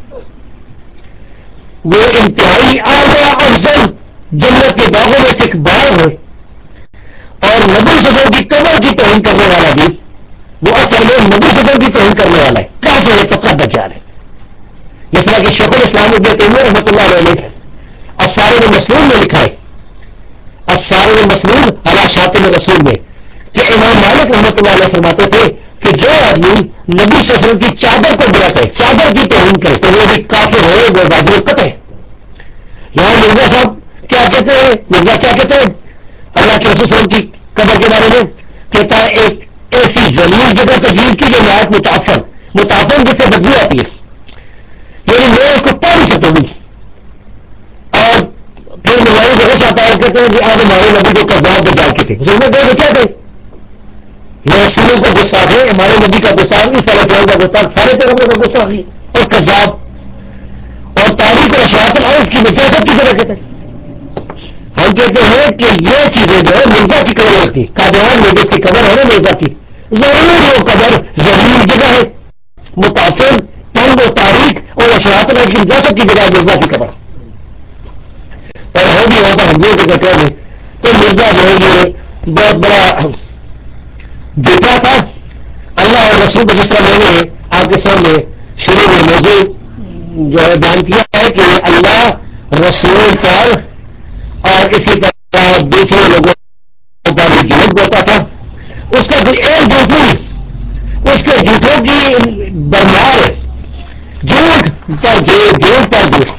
وہ انتہائی اعلیٰ افضل جنت کے باغوں میں سے ایک باغ ہے. اور نبی صلی اللہ علیہ وسلم کی قبر کی توہین کرنے والا بھی وہ اصل میں نبی صلی اللہ علیہ وسلم کی توہین کرنے والا ہے، کافر ہے، پکا دجال ہے. جس طرح کہ شیخ الاسلام ابن تیمیہ رحمۃ اللہ علیہ نے اسرار المسلول میں لکھا ہے، اسرار المسلول علی شاتم رسول میں، کہ امام مالک رحمۃ اللہ علیہ فرماتے تھے کہ جو آدمی نبی صلی اللہ علیہ وسلم کی چادر کو برا کرے، چادر کی توہین کرے تو وہ بھی کافر ہے، وہ واجب قطع ہے. یہاں مرزا صاحب کیا کہتے ہیں، مرزا کیا کہتے ہیں اللہ کے رسول صلی اللہ علیہ وسلم کی قبر کے بارے میں؟ کہتا ہے ایک ایسی ضروری جگہ تجویز کی جو نہایت متاثر جس سے بدبو آتی ہے، یعنی میں اس کو پڑھ نہیں سکتا ہوں. اور پھر ملائیں جو چاہتا ہے کہتے ہیں کہ آج ہمارے نبی کو کذاب دجال کے تھے، اس میں کہتے کیا تھے؟ رسولوں کو گستاخ ہے، ہمارے نبی کا گستاخ نہیں، صلی اللہ علیہ وسلم کا گستاخ، سارے پیغمبروں کا گستاخ ہے اور کذاب اور تاریخ اور اشاعت الارض کی نجاست کی جگہ کہتے ہیں. ہم کہتے ہیں کہ یہ چیزیں جو ہے مرزا کی قبر ہوتی، قادیان میں جس کی قبر ہے نا مرزا کی، ضرور وہ قبر ضروری جگہ ہے، متاثر تنگ و تاریخ اور اشاعت الارض کی نجاست کی جگہ مرزا کی قبر. اور ہو بھی وہاں پر حملے کے چکر میں تو مرزا جو ہے یہ بہت بڑا جھوٹا تھا. اللہ اور رسول کو جس طرح میں نے آپ کے سامنے شروع میں موضوع جو ہے بیان کیا ہے کہ اللہ رسول پر اور اسی طرح دوسرے لوگوں پر بھی جھوٹ بولتا تھا. اس کا کوئی ایک جھوٹ نہیں، اس کے جھوٹوں کی برمار ہے، جھوٹ پر جھوٹ، جھوٹ پر جھوٹ.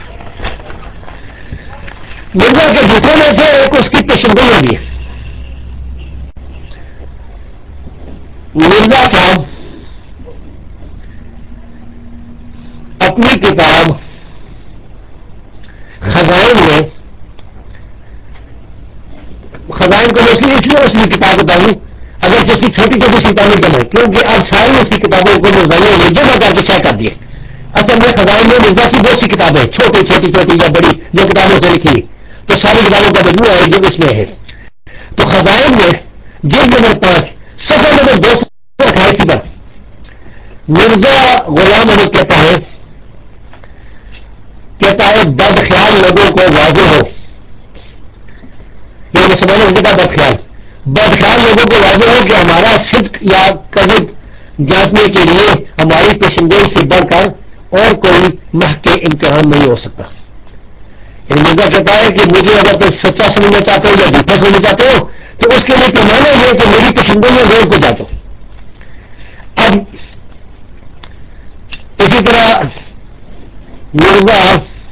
مرزا کے جھوٹوں میں سے ایک اس کی پیشنگوئی بھی ہے. مرزا صاحب اپنی کتاب خزائن میں، خزائن کو اس لیے اس کی کتاب بتاؤں اگر کسی چھوٹی چھوٹی کتابیں جمع، کیونکہ اب ساری اس کی کتابوں کو مرزائیوں نے جمع کر کے شائع کر دیے. اصل میں خزائن میں مرزا کی بہت سی کتابیں چھوٹی چھوٹی چھوٹی یا بڑی جو کتابوں سے لکھی، تو ساری کتابوں کا مجموعہ ہے جو اس میں ہے. تو خزائن میں جلد نمبر 5 صفحہ نمبر 228 پر مرزا غلام احمد کہتا ہے بد خیال لوگوں کو واضح ہو، یہ مسلمانوں نے کہا بد خیال لوگوں کو واضح ہو کہ ہمارا صدق یا کذب جانچنے کے لیے ہماری پیشنگوئی سے بڑھ کر اور کوئی محض امتحان نہیں ہو سکتا. مرزا کہتا ہے کہ مجھے اگر تم سچا سمجھنا چاہتے ہو یا جھوٹا سمجھنا چاہتے ہو تو اس کے لیے پیمانہ یہ کہ میری پیشنگوئی میں روز کو جانچو. اب اسی طرح مرزا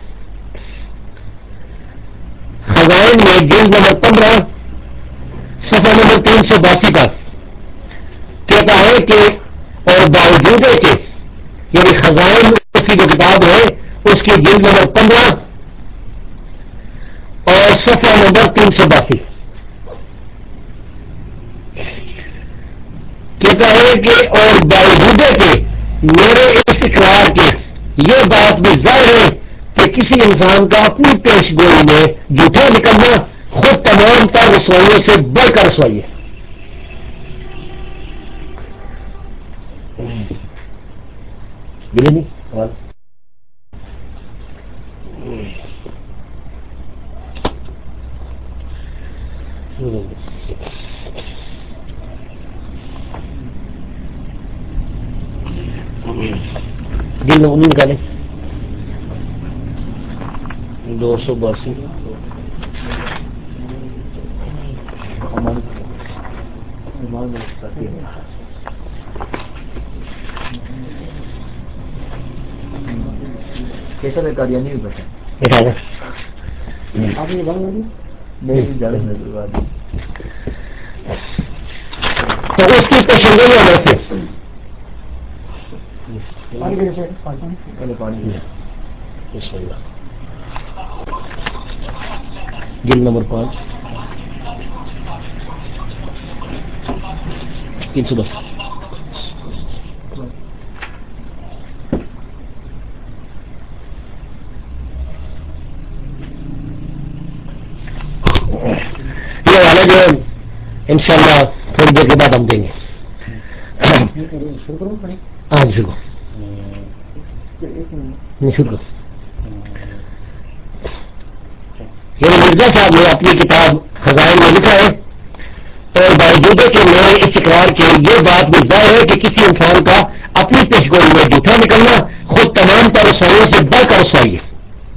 خزائن میں جلد نمبر 15 صفحہ نمبر 382 کا کہتا ہے کہ اور باوجود ہے کہ یعنی خزائن اس کی جو کتاب ہے اس کی جلد نمبر 15 اور صفحہ نمبر 382 کہتا ہے کہ اور باوجود ہے کہ میرے اس اقرار کے یہ بات بھی ظاہر ہے کہ کسی انسان کا اپنی پیش گوئی میں جھوٹا نکلنا خود تمام تر رسوائیوں سے بڑھ کر رسوائی ہے. جی نمین کا 282 کیسا میں قادیانی بھی بیٹھا آپ نے نہیں زیادہ نظر آتی تو اس کی پیشنگوئی ہونے سے جلد نمبر 5 310 یہ والا جو انشاءاللہ تھوڑی دیر کے بعد ہم دیں گے. ہاں شروع نہیں شروع یہ مرزا صاحب نے اپنی کتاب خزائن میں لکھا ہے اور باوجود کہ میرے اس اقرار کے یہ بات بھی ظاہر ہے کہ کسی انسان کا اپنی پیشگوئی میں جھوٹا نکلنا خود تمام تر رسوائیوں سے بڑھ کر رسوائی ہے.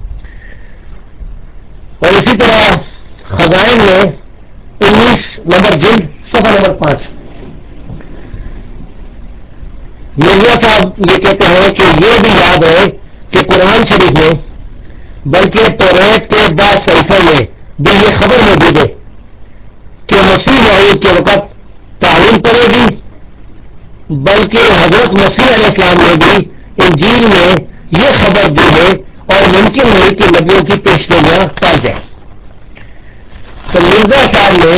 اور اسی طرح خزائن میں 19 نمبر جلد صفحہ نمبر 5 مرزا صاحب یہ کہتے ہیں کہ یہ بھی یاد ہے کہ قرآن شریف میں بلکہ توریت کے بعض صحیفوں میں بھی یہ خبر موجود ہے کہ مسیح موعود کے وقت تعلیم پڑے گی، بلکہ حضرت مسیح علیہ السلام نے بھی انجیل میں یہ خبر دی ہے اور ممکن نہیں کہ نبیوں کی پیشگوئیاں ٹال جائیں. تو مرزا صاحب نے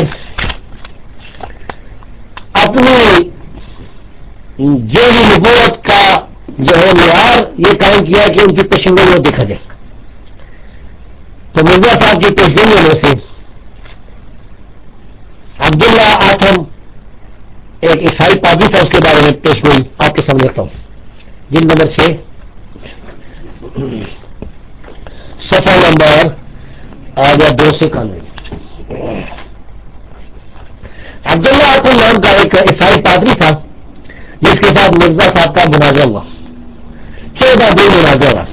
اپنی ذہنی نبوت کا جو ہے معیار یہ قائم کیا کہ ان کی پیشگوئیوں دیکھا جائے. تو مرزا صاحب کی پیشگوئیوں میں سے عبداللہ آٹھم ایک عیسائی پادری تھا، اس کے بارے میں پیشگوئی آپ کے سامنے رکھتا ہوں. جلد نمبر 6 صفحہ نمبر آگیا 291. عبداللہ آٹھم نام کا ایک عیسائی پادری تھا جس کے ساتھ مرزا صاحب کا مناظرہ ہوا. 14 دن مناظرہ ہوا.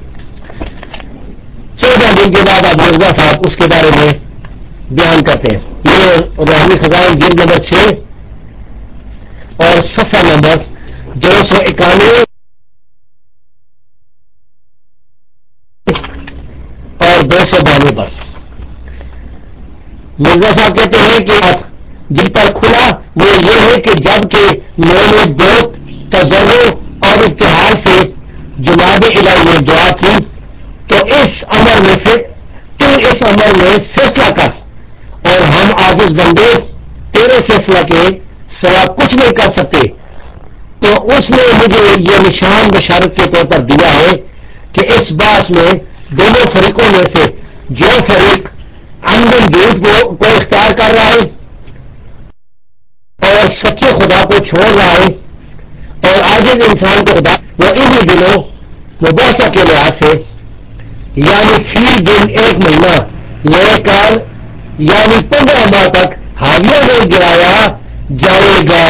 14 دن کے بعد اب مرزا صاحب اس کے بارے میں بیان کرتے ہیں. یہ روحانی خزائن جلد نمبر 6 اور صفحہ نمبر 291 اور 292 پر مرزا صاحب کہتے ہیں کہ جن پر کھلا وہ یہ ہے کہ جب کہ میں نے بہت تجربے اور اتحاد سے جناب الہی میں دعا کی تو اس عمر میں فیصلہ کر اور ہم عاجز بندے تیرے فیصلہ کے سوا کچھ نہیں کر سکتے. تو اس نے مجھے یہ نشان بشارت کے طور پر دیا ہے کہ اس بات میں دونوں فریقوں میں سے جو فریق عمدن جھوٹ کو اختیار کر رہا ہے اور سچے خدا کو چھوڑ رہا ہے اور عاجز انسان کو خدا وہ انہی دنوں مباحثہ کے لحاظ سے یعنی فی دن 1 مہینہ لے کر یعنی 15 ماہ تک حاویہ میں گرایا جائے گا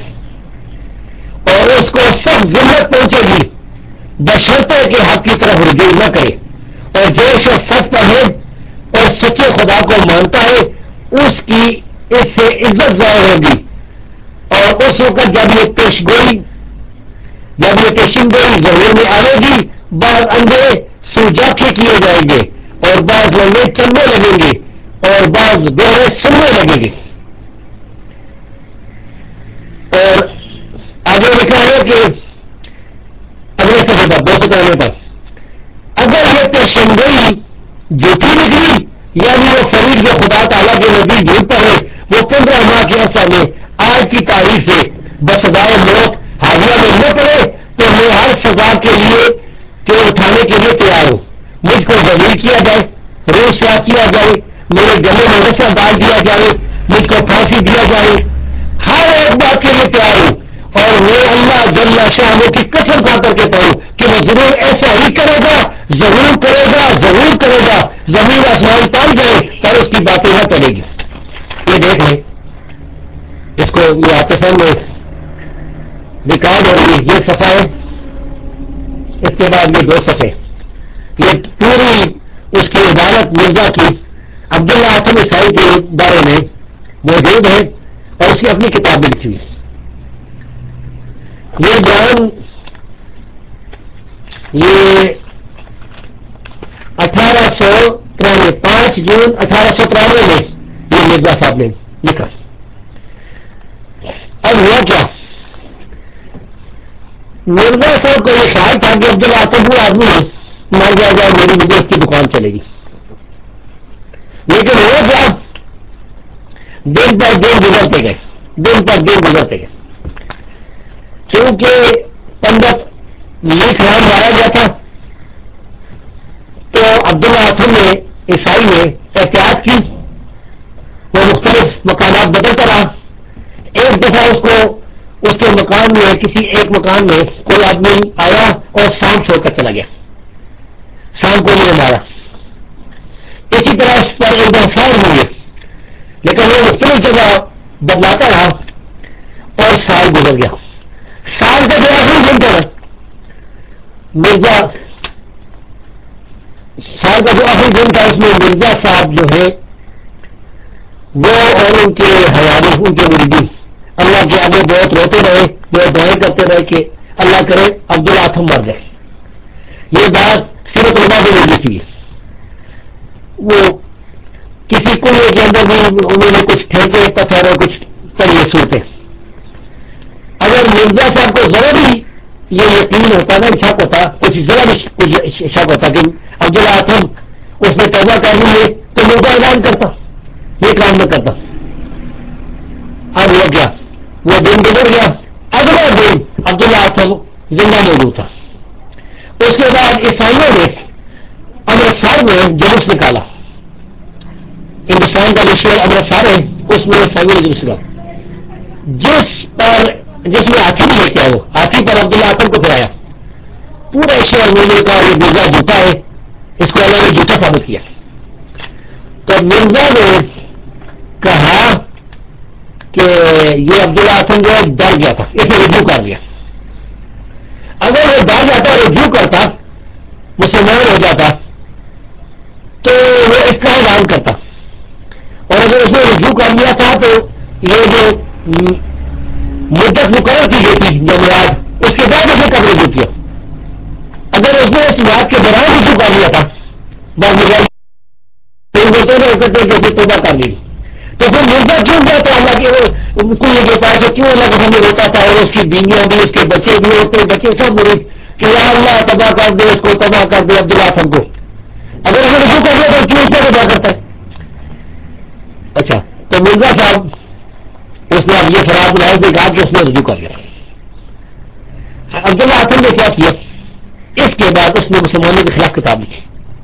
اور اس کو سخت ذلت پہنچے گی بشرطے کے حق کی طرف رجوع نہ کرے. اور جو شخص سچ پر ہے اور سچے خدا کو مانتا ہے اس کی اس سے عزت ظاہر ہوگی. اور اس وقت جب یہ پیشنگوئی ظہور میں آئے گی بعض اندھے سو جاکے کیے جائیں گے اور بعض لنگے چلنے لگیں گے اور بعض بہرے سننے لگیں گے. اور آگے لکھا ہے کہ اگلے سفر پر 293 پر اگر یہ پیشنگوئی جھوٹی نکلی یعنی وہ فرید جو خدا تعالیٰ کے نزدیک جھوٹ پر ہے وہ 15 ماہ کے عرصہ میں آج کی تاریخ سے بسدائے موت حاضرہ میں نہ پڑے تو میں ہر سزا کے لیے کہ اٹھانے کے لیے تیار ہوں. مجھ کو ذلیل کیا جائے, روح سیاہ کیا جائے, میرے گلے میں رسا ڈال دیا جائے, مجھ کو پھانسی دیا جائے, ہر ایک بات کے لیے تیار ہوں. اور میں اللہ جل شانہ کی قسم کھا کر کہتا ہوں کہ وہ ضرور ایسا ہی کرے گا, ضرور کرے گا, ضرور کرے گا. زمین آسمان ٹال جائے پر اس کی باتیں نہ چلے گی. یہ دیکھ لیں اس کو, یہ آپ کے سامنے ریکارڈ ہو رہی یہ صفحہ ہے, اس کے بعد یہ 2 صفحے, یہ پوری اس کی عبارت مرزا کی عبداللہ حاتم عیسائی کے بارے میں موجود ہے اور اس کی اپنی کتاب لکھی ہوئی. یہ بیان یہ 5 جون 1893 میں یہ مرزا صاحب نے لکھا. اب ہوا کیا, مرزا صاحب کو یہ خیال تھا کہ عبداللہ حاتم وہ آدمی مر جائے گا, میری وجہ اس کی دکان چلے گی. لیکن وہ کیا, دن پر دن گزرتے گئے, دن پر دن گزرتے گئے. کیونکہ پنڈت لیک نام مارا گیا تھا تو عبداللہ حاتم نے عیسائی نے احتیاط کی, وہ مختلف مکانات بدلتا رہا. ایک دفعہ اس کو اس کے مکان میں کسی ایک مکان میں کوئی آدمی آیا اور شام چھوڑ کر چلا گیا, شام کو نہیں مارا. اسی طرح اس پر ایک دم فائر ہوئی, لیکن وہ مختلف جگہ بدلاتا رہا اور سال گزر گیا. سال کا جو آخری دن تھا مرزا, سال کا جو آخری دن تھا اس میں مرزا صاحب جو ہے وہ اور ان کے حیالی, ان کے مریدین اللہ کے آگے بہت روتے رہے, بہت دعائیں کرتے رہے کہ اللہ کرے عبداللہ حاتم مر جائے. یہ بات صرف علماء بھی نہیں تھی. وہ کسی کنویں کے اندر بھی انہوں نے کچھ پھینکے پتھر اور کچھ پڑی صورتیں. اگر مرزا صاحب کو ذرا بھی یہ یقین ہوتا نا, شک ہوتا, کچھ ذرا بھی کچھ شک ہوتا کہ عبداللہ حاتم اس نے توبہ کر لی ہے تو مرزا اعلان کرتا, یہ کام نہ کرتا. اب ہو گیا, وہ دن گزر گیا. اگلا دن عبداللہ حاتم زندہ موجود تھا. اس کے بعد عیسائیوں نے امرتسر میں جلوس نکالا. ہندوستان کا جو شہر امرتسر ہے اس میں عیسائیوں نے جلوس نکالا, جس میں ہاتھی بھی لے کے آئے. وہ ہاتھی پر عبداللہ حاتم کو پھرایا. پورے شہر میں نے کہا یہ مرزا جھوٹا ہے, اس کو اللہ نے جھوٹا ثابت کیا. تو مرزا نے کہا کہ یہ عبداللہ حاتم جو ہے ڈر گیا تھا, اس نے رجوع کر لیا. اگر وہ ڈر جاتا, رجوع کرتا, مسلمان ہو جاتا تو وہ اس کا اعلان کرتا. اور اگر اس نے رجوع کر لیا تھا تو یہ جو مدت مقرر کی گئی تھی جو میعاد, اس کے بعد اس نے کب رجوع کیا. اگر اس نے اس میعاد کے دوران رجوع کر لیا تھا توبہ کر لی تو پھر مرزا کیوں جاتا اللہ کے کنویں کے پاس, کیوں اللہ کے سامنے روتا تھا, اور اس کی بیویاں بھی, اس کے بچے بھی, اس کے بچے سب مرید کہ یا اللہ تباہ کر دے, اس کو تباہ کر دے عبداللہ حاتم کو. اگر اس نے رجوع کر لیا تو کیوں اس کو تباہ کرتا ہے. اچھا, تو مرزا صاحب اس نے اب یہ فراغ بنایا بھی کہا کہ اس نے رجوع کر لیا. عبداللہ حاتم نے کیا کیا, اس کے بعد اس نے مسلمانوں کے خلاف کتاب لکھی.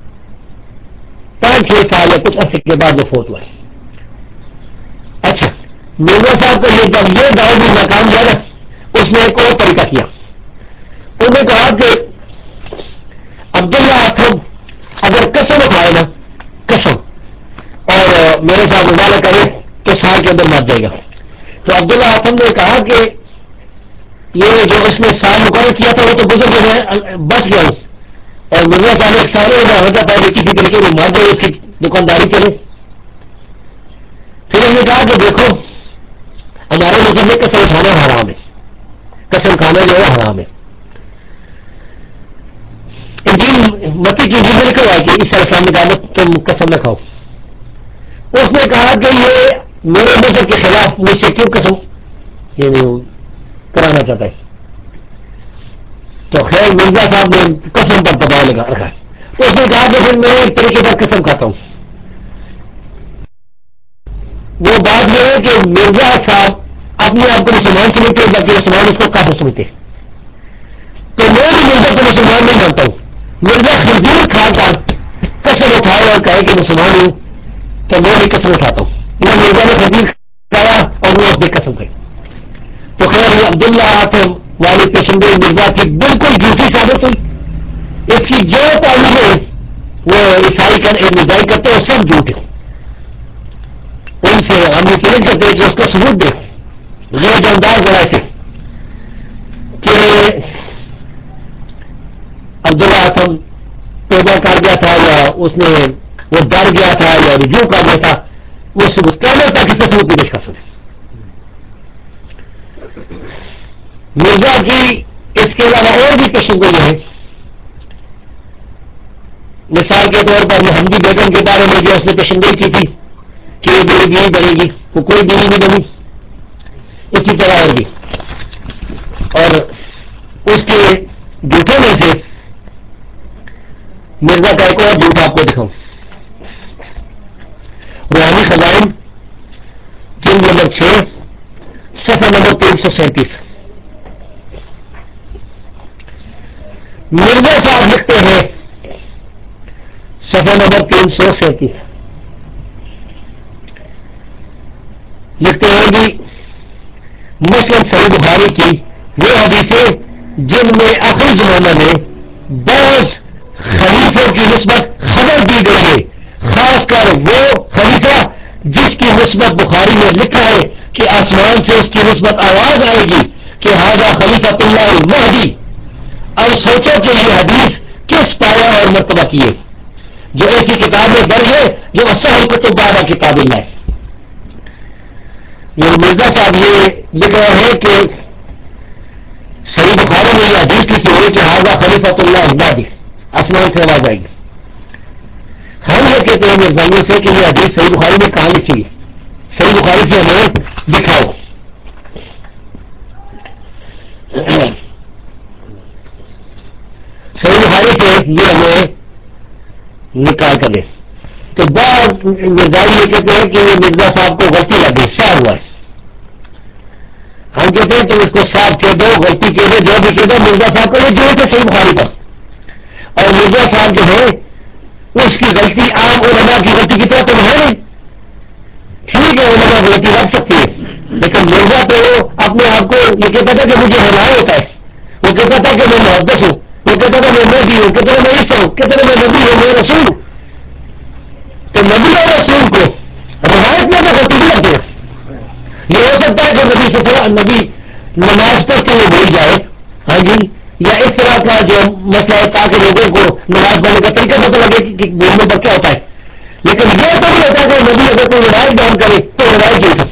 5-6 سال یا کچھ عرصے کے بعد وہ فوت ہوا ہے. اچھا, مرزا صاحب کو یہ جب یہ دعوی بھی ناکام ہوا نا, اس نے ایک اور طریقہ کیا. انہوں نے کہا کہ عبداللہ حاتم اگر قسم اٹھائے نا, قسم, اور میرے ساتھ مبالغہ کرے تو سال کے اندر مر جائے گا. تو عبداللہ حاتم نے کہا کہ یہ جو اس نے سال مقرر کیا تھا وہ تو گزر گئے, بچ گیا. اور مرزا صاحب ایک سارے ہوتا تھا کہ کسی طریقے میں مر جائے, اس کی دکانداری چلے. پھر انہوں نے کہا کہ دیکھو ہمارے مذہب میں قسم کھانا حرام ہے, قسم کھانا جو ہے حرام ہے. انجیل مکی کی جگہ لکھا ہوا ہے کہ عیسیٰ علیہ السلام نے کہا تم قسم نہ کھاؤ. اس نے کہا کہ یہ میرے مذہب کے خلاف مجھ سے کیوں قسم یہ نہیں کرانا چاہتا ہے. تو خیر مرزا صاحب نے قسم پر دباؤ لگا رکھا. تو اس نے کہا کہ پھر میں ایک طریقے پر قسم کھاتا ہوں. وہ بات یہ ہے کہ مرزا صاحب اپنے آپ کو مسلمان سمجھتے ہیں بلکہ مسلمان اس کو کافر سمجھتے ہیں. تو میں بھی مرزا کو مسلمان نہیں مانتا ہوں. مرزا خنزیر کھا کر قسم اٹھائے اور کہے کہ مسلمان ہوں تو میں بھی قسم اٹھاتا ہوں. یہ مرزا نے خنزیر کھایا اور وہ اس نے قسم کھائی. تو خیر یہ عبداللہ آتم والی پیشنگوئی مرزا کی بالکل جھوٹی ثابت ہوئی. اس کی جو تعلیمیں وہ عیسائی کرتے ہیں سب جھوٹے. ان سے ہم یہ چیلنج کرتے ہیں کہ اس کا ثبوت دے غیر جاندار ذرائع سے کہ عبداللہ آتم توبہ کر گیا تھا یا اس نے وہ ڈر گیا تھا یا رجوع کر گیا تھا. وہ ثبوت کہنا تھا کہ ثبوت نہیں پیش کر سکتے. مرزا کی اس کے علاوہ اور بھی پیشنگوئی ہیں. مثال کے طور پر محمدی بیگم کے بارے میں جو اس نے پیشنگوئی کی تھی کہ یہ میری بیوی بنے گی, وہ کوئی بیوی نہیں بنی. اسی طرح اور بھی. اور اس کے جھوٹوں میں سے مرزا کا ایک اور جھوٹ آپ کو دکھاؤں. روحانی خزائن جلد نمبر 6 صفحہ نمبر 337. مرزا صاحب لکھتے ہیں صفحہ نمبر 337 لکھتے ہیں کہ مثلاً صحیح بخاری کی وہ حدیثیں جن میں آخری زمانہ میں بعض خلیفوں کی نسبت خبر دی گئی ہے, خاص کر وہ خلیفہ جس کی نسبت بخاری میں لکھا ہے کہ آسمان سے اس کی نسبت آواز آئے گی کہ ھذا خلیفۃ اللہ المہدی. اب سوچو کہ یہ حدیث کس پایا اور مرتبہ کی ہے جو ایسی کتاب میں درج ہے جو اصح الکتب بعد کتاب اللہ ہے. یہ مرزا صاحب یہ لکھ رہے ہیں کہ صحیح بخاری میں یہ حدیث لکھی ہے کہ ھذا خلیفۃ اللہ المہدی, آسمان سے آواز آئے گی. ہم یہ کہتے ہیں مرزائیوں سے کہ یہ حدیث صحیح بخاری میں کہاں لکھی ہے؟ صحیح بخاری سے ہمیں دکھاؤ. صحیح بخاری سے یہ ہمیں نکال کر دے. تو بعض مرزائی یہ کہتے ہیں کہ مرزا صاحب کو غلطی لگ گئی, شاہ ہوا ہے. ہم کہتے ہیں تم اس کو صاف کہہ دو, غلطی کہہ دو, جو بھی کہہ دو, مرزا صاحب کو یہ ضرورت ہے صحیح بخاری پر. اور مرزا صاحب جو ہے اس کی غلطی عام علماء کی غلطی کی طرح تو ہے نہیں. ٹھیک ہے علماء غلطی رکھ سکتی ہے لیکن مرزا تو اپنے آپ کو یہ کہتا تھا کہ مجھے حلال ہوتا ہے. وہ کہتا تھا کہ میں محدث ہوں, وہ کہتا تھا میں نبی ہوں, کہتا تھا میں عیسیٰ ہوں, کہتا تھا میں نبی ہوں, میں رسول ہوں. تو نبی اور رسول کو روایت میں تو غلطی نہیں لگتی ہے. یہ ہو سکتا ہے کہ نبی سے نبی نماز پڑھتے ہوئے بھول جائے, ہاں جی, یا اس طرح کا جو مسئلہ ہے تاکہ لوگوں کو نماز پڑھنے کا طریقہ پتہ لگے کہ بھولنے پر کیا ہوتا ہے. لیکن یہ تو نہیں ہوتا کہ نبی اگر کوئی روایت بیان کرے تو روایت جھوٹ ہے.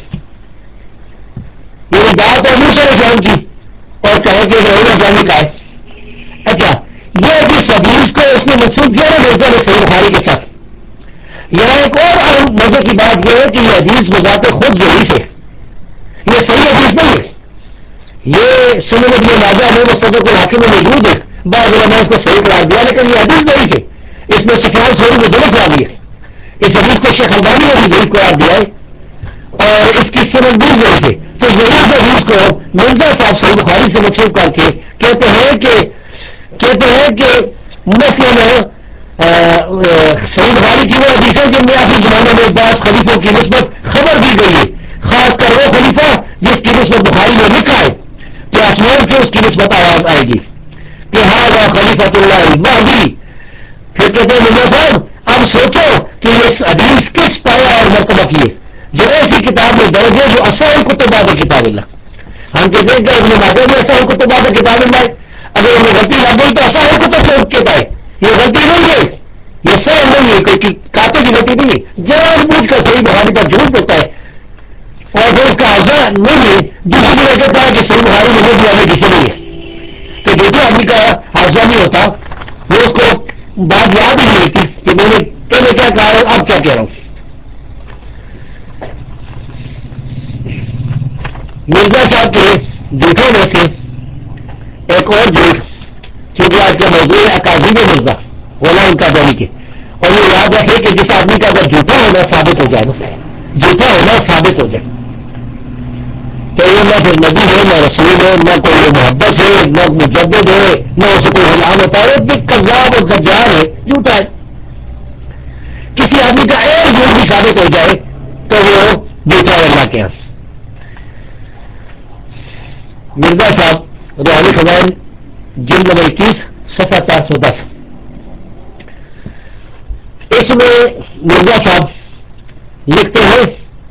یہ بات ہے موسیٰ علیہ السلام کی اور کہے کہ ابراہیم اسلامی کا ہے. اچھا, یہ جس حدیث کو اس نے منسوخ کیا ہے مرزا نے صحیح بخاری کے ساتھ. یہاں ایک اور اہم مزے کی بات یہ ہے کہ یہ حدیث بذات خود ضعیف ہے. یہ صحیح حدیث نہیں ہے. یہ سنن ابن ماجہ میں مستدرک الحاکم میں موجود ہے. بعض علماء اس کو صحیح قرار دیا لیکن یہ حدیث ضعیف ہے. اس میں سفیان ثوری نے ضعیف قرار دیا ہے. اس حدیث کو شیخ البانی نے بھی ضعیف قرار دیا ہے اور اس کی سند بھی ضعیف ہے. تو ضعیف حدیث کو مرزا صاحب صحیح بخاری سے منسوخ کر کے کہتے ہیں کہ مثلاً صحیح بخاری کی وہ حدیثیں جن میں آخری زمانے میں بعض خلیفوں کی نسبت خبر دی گئی ہے, خاص کر وہ خلیفہ جس کی نسبت بخاری میں لکھا ہے کہ آسمان سے اس کی نسبت آواز آئے گی کہ ھذا خلیفۃ اللہ المہدی. پھر کہتے ہیں مرزا صاحب اب سوچو کہ یہ حدیث کس پایا اور مرتبہ کی ہے جو ایسی کتاب میں درج ہے جو اصح الکتب بعد کتاب اللہ. ہم کہتے ہیں کہ ابن ماجہ میں اصح الکتب بعد کتاب اللہ ہے. اگر ہمیں غلطی لگ گئی تو اصح الکتب سے اٹھ کہتا ہے یہ غلطی نہیں ہے, یہ صحیح نہیں ہے, کوئی کاتب کی غلطی نہیں ہے. جان بوجھ کر صحیح بخاری پر جھوٹ دیتا ہے اور پھر اس کا حاضہ نہیں ہے. دوسری جگہ کہتا ہے کہ صحیح بخاری میں بھی آگے کسی نہیں ہے. تو جیسے آدمی کا حاضہ نہیں ہوتا وہ اس کو بات یاد ہی نہیں رہتی کہ میں نے پہلے کیا کہا ہوں اب کیا کہہ رہا ہوں. مرزا صاحب کے جھوٹوں میں سے ایک اور جھوٹ، کیونکہ آج کا موضوع ہے اکاذیب مرزا غلام ان کا دہلی کے، اور یہ یاد رکھے کہ جس آدمی کا اگر جھوٹا ہونا ثابت ہو جائے نا، جھوٹا ہونا ثابت ہو جائے تو یہ نہ پھر نبی ہے، نہ رسول ہے، نہ کوئی محبت ہے، نہ مجدد ہے، نہ اسے کوئی غلام ہوتا ہے، ایک کذاب اور دجال ہے، جھوٹا ہے. کسی آدمی کا ایک جھوٹ بھی ثابت ہو جائے تو وہ جھوٹا ہے اللہ کے یہاں. مرزا صاحب روحانی خزائن جلد نمبر 21 صفحہ 410، اس میں مرزا صاحب لکھتے ہیں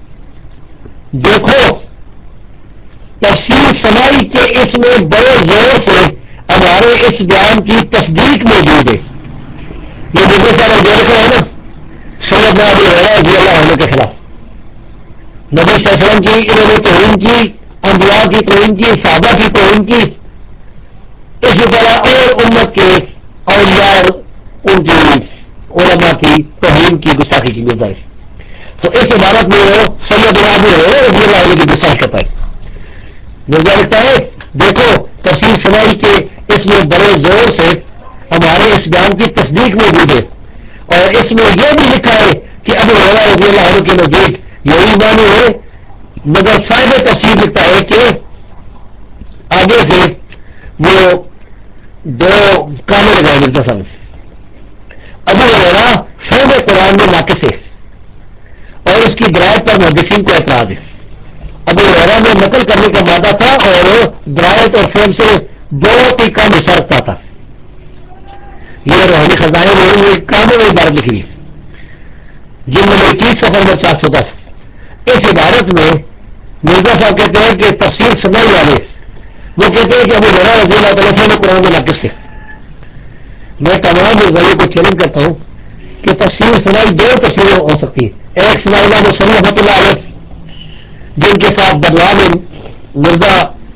دیکھو تفسیر سمائی کے اس میں بڑے زور سے ہمارے اس بیان کی تصدیق موجود ہے. یہ مرزا صاحب جو لکھا ہے نا سید ابو ہریرہ رضی اللہ عنہ کے خلاف، نبی صلی اللہ علیہ وسلم کی انہوں نے توہین کی، انبیاء کی توہین کی، صحابہ کی توہین کی، اسی طرح اور امت کے اولیاء اور ان کی علماء کی توہین کی گستاخی کی گزارش. تو اس عبارت میں وہ سید ابو ہریرہ رضی اللہ عنہ کی گستاخی کرتا ہے. مرزا لکھتا ہے دیکھو تفسیر سمائی کے اس میں بڑے زور سے ہمارے اس بیان کی تصدیق موجود ہے، اور اس میں یہ بھی لکھا ہے کہ ابو ہریرہ رضی اللہ عنہ کے نزدیک یہی معنی ہے، مگر صاحب تفسیر لکھتا ہے کہ آگے سے وہ دو کامے لگائے مرزا صاحب. ابو ہریرہ فہم قرآن میں ناقص ہے اور اس کی درایت پر محدثین کو اعتراض ہے. ابو ہریرہ میں نقل کرنے کا مادہ تھا اور درایت اور فہم سے بہت ہی کم حصہ رکھتا تھا. یہ روحانی خزائن میں کاموں میں عبارت لکھی ہے جن میں 21 صفحہ نمبر 410. اس عبارت میں مرزا صاحب کہتے ہیں کہ تفسیر سمائی والے وہ کہتے ہیں کہ ابو ہریرہ رضی اللہ تعالیٰ نے قرآن میں ناقص تھے. میں تمام مرزائیوں کو چیلنج کرتا ہوں کہ تفسیر سمائی دو تفسیریں ہو سکتی ہے. ایک سمائی اللہ مسلم رحمۃ اللہ علیہ جن کے ساتھ بدلا میں مرزا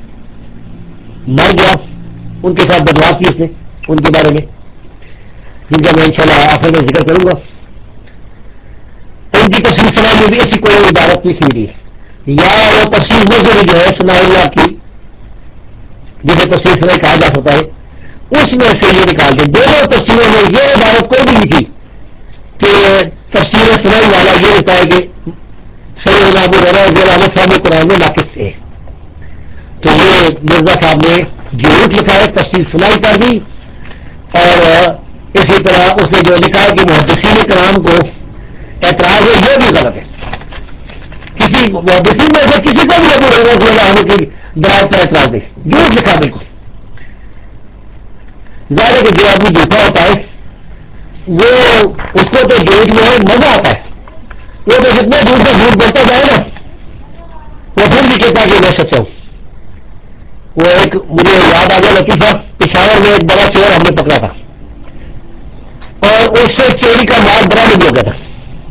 مر گیا، ان کے ساتھ بدلا کی اس نے ان کے بارے میں جن کا میں انشاءاللہ آخر میں ذکر کروں گا. ان کی تفسیر سمائی میں بھی ایسی کوئی عبارت نہیں سمجھی ہے، یا وہ تفسیر نظر جو ہے سمائی اللہ کی جسے تفسیر سمائی کہا جا سکتا ہے اس میں سے یہ نکال دیں. دونوں تفسیروں میں یہ عبارت کوئی بھی لکھی کہ تفسیر سمائی والا یہ ہوتا ہے کہ سید ابو ہریرہ رضی اللہ عنہ صاحب قرآن میں ناقص تھے. تو یہ مرزا صاحب نے جھوٹ لکھا ہے، تفسیر سمائی کر دی، اور اسی طرح اس نے جو لکھا ہے کہ محدثین کرام کو اعتراض ہے یہ بھی غلط ہے. کسی محدثین میں سے کسی کو بھی ابو ہریرہ رضی اللہ عنہ کی درایت پر اعتراض نہیں، جھوٹ لکھا بالکل. ظاہر ہے کہ جو آدمی جھوٹا ہوتا ہے وہ اس کو تو جھوٹ میں مزہ آتا ہے، وہ تو جتنا جھوٹ سے جھوٹ بولتا جائے نا وہ پھر بھی کہتا ہے کہ میں سچا ہوں. وہ ایک مجھے یاد آ گیا لطیفہ، پشاور میں ایک بڑا چور ہم نے پکڑا تھا اور اس سے چوری کا مال برآمد ہو گیا تھا.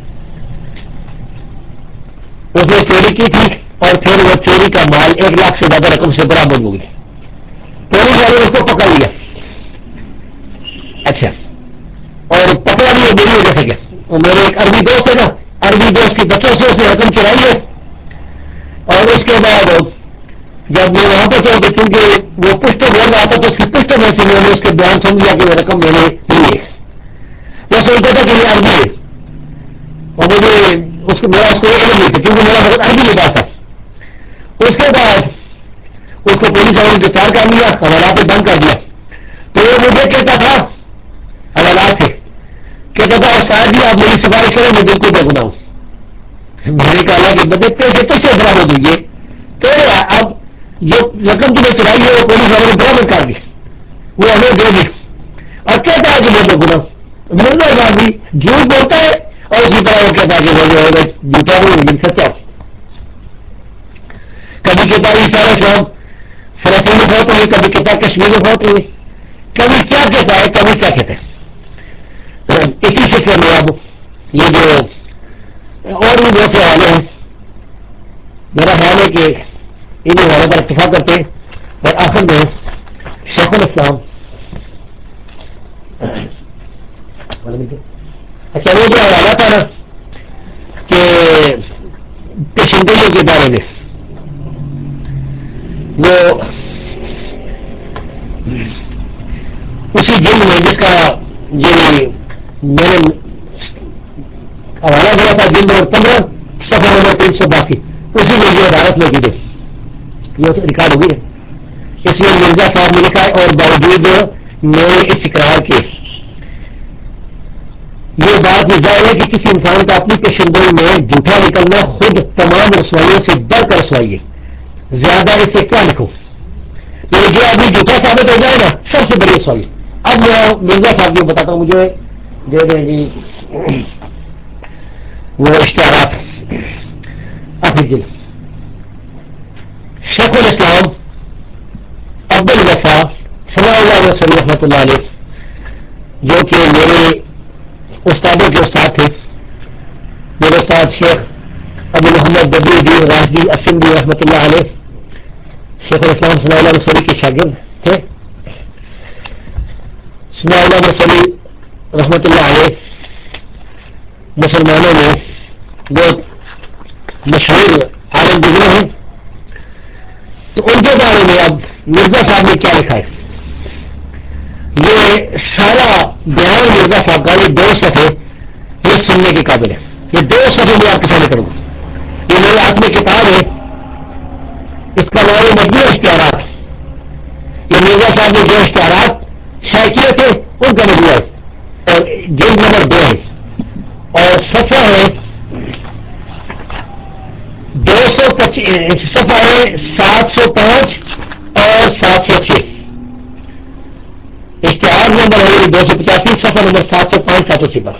اس نے چوری کی تھی اور پھر وہ چوری کا مال 1 لاکھ سے زیادہ رقم سے برآمد ہو گئی. پولیس والے نے اس کو پکڑ لیا. اچھا، اور پکڑا بھی وہ میری وجہ سے کیا، وہ میرے ایک عربی دوست ہے نا، عربی دوست کی بچوں سے اسے رقم چرائی ہے، اور اس کے بعد جب میں وہاں پہ چل کیونکہ وہ پشت بول رہا تھا تو اس کی پشت میں سے میں نے اس کے بیان سمجھ لیا کہ وہ رقم میں نے لی ہے. وہ سوچتا تھا کہ یہ عربی ہے اور مجھے اس کو علم نہیں تھا کیونکہ میرا بہت عربی لباس تھا. اس کے بعد اس کو پولیس والوں نے گرفتار کر لیا، حوالات پہ بند کر دیا. تو وہ مجھے کہتا تھا حوالات سے کہتا تھا استاد جی آپ میری سفارش کریں میں بالکل بے گناہ ہوں. میں نے کہا کہ بدے پیسے کیسے برآمد ہوئی ہے، تو اب جو رقم تمہیں چرائی ہے وہ پولیس والوں نے برآمد کر دی، وہ ہمیں دے دی اور کہتا ہے کہ میں بے گناہ. مرزا صاحب بھی جھوٹ بولتا ہے اور اسی طرح وہ کہتا ہے کہ وہ جو ہے جھوٹا ہوں لیکن سچا ہوں. کبھی کہتا ہے سارے شوق فلسطین میں بہت ہوئی، کبھی کہتا ہے کشمیر میں بہت ہوئی، کبھی کیا کہتا ہے کبھی کیا کہتا ہے. اسی سلسلے میں اب یہ جو اور بھی بہت سے حوالے ہیں، میرا خیال ہے کہ ان حوالوں پر اتفاق کرتے ہیں. اور آخر میں شیخ الاسلام اچھا وہ جو حوالہ تھا نا کہ پیشنگوئیوں کے بارے میں، وہ اسی جلد میں جس کا یہ میں نے حوالہ دیا تھا جلد نمبر 15 صفحہ نمبر 382، اسی میں یہ عدالت لگی تھی، یہ ریکارڈ ہوئی ہے، اس میں مرزا صاحب نے لکھا ہے اور باوجود میرے اس اقرار کے یہ بات یہ ظاہر ہے کہ کسی انسان کا اپنی پیشنگوئی میں جھوٹا نکلنا خود تمام رسوائیوں سے بڑھ کر رسوائی ہے، زیادہ اس سے کیا لکھوں، لیکن جو آدمی جھوٹا ثابت ہو جائے نا سب سے بڑی رسوائی۔ اب میں مرزا صاحب کو بتاتا ہوں، مجھے دے دیں جی وہ اشتہارات جی شیخ الاسلام عبد الوفا ثناء اللہ وسلم رحمۃ اللہ علیہ، جو کہ میرے استادوں کے استاد تھے، میرے استاد شیخ ابو محمد بدر الدین راشدی اسندی رحمۃ اللہ علیہ، شیخ الاسلام ثناء اللہ وسلم کے شاگرد تھے۔ ثناء اللہ وسلم رحمۃ اللہ علیہ مسلمانوں میں بہت مشہور عالم گزرے ہیں، تو ان کے بارے میں اب مرزا صاحب نے کیا لکھا ہے، یہ سارا بیان مرزا صاحب کا یہ 2 صفحے یہ سننے کے قابل ہے، یہ 2 صفحے میں آپ کے سامنے کروں گا، یہ میرے ہاتھ میں کتاب ہے، اس کا نام ہے مجموعہ اشتہارات، یہ مرزا صاحب نے جو اشتہارات شائع کیے تھے ان کا مجموعہ ہے، اور جلد نمبر 2 ہے، اور صفحہ ہے 225، صفحہ ہے 705 اور 706، اشتہار نمبر ہے 285، صفحہ نمبر 705 706 پر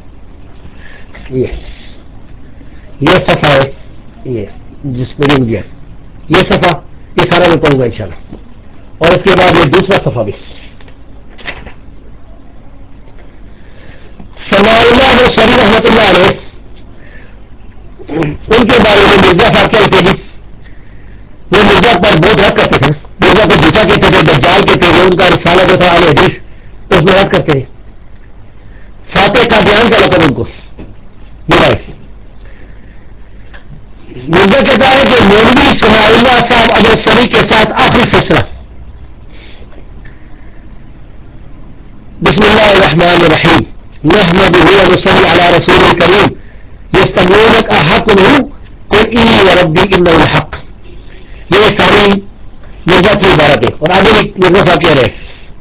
یہ صفحہ ہے، یہ جس میں دیا یہ صفحہ، یہ سارا میں پڑھوں گا انشاءاللہ، اور اس کے بعد یہ دوسرا صفحہ بھی ثناء اللہ وسلم رحمۃ اللہ علیہ، ان کے بارے میں مرزا صاحب کیا لکھے گی، وہ مرزا پر بہت رد کرتے تھے، مرزا کو جھوٹا کہتے تھے، دجال کہتے تھے، ان کا رسالہ جو تھا اہل حدیث اس میں رد کرتے تھے، فاتح کا بیان کا لقب ان کو ملا ہے۔ مرزا کہتا ہے کہ مولوی ثناء اللہ صاحب ابو سری کے ساتھ آخری فیصلہ، بسم اللہ الرحمن الرحیم، نحمده ونصلی علی رسول الکریم، یستمعونک احق ہوں قل انی وربی انہ الحق، یہ ساری مرزا کی عبارت ہے، اور آگے مرزا صاحب کہہ رہے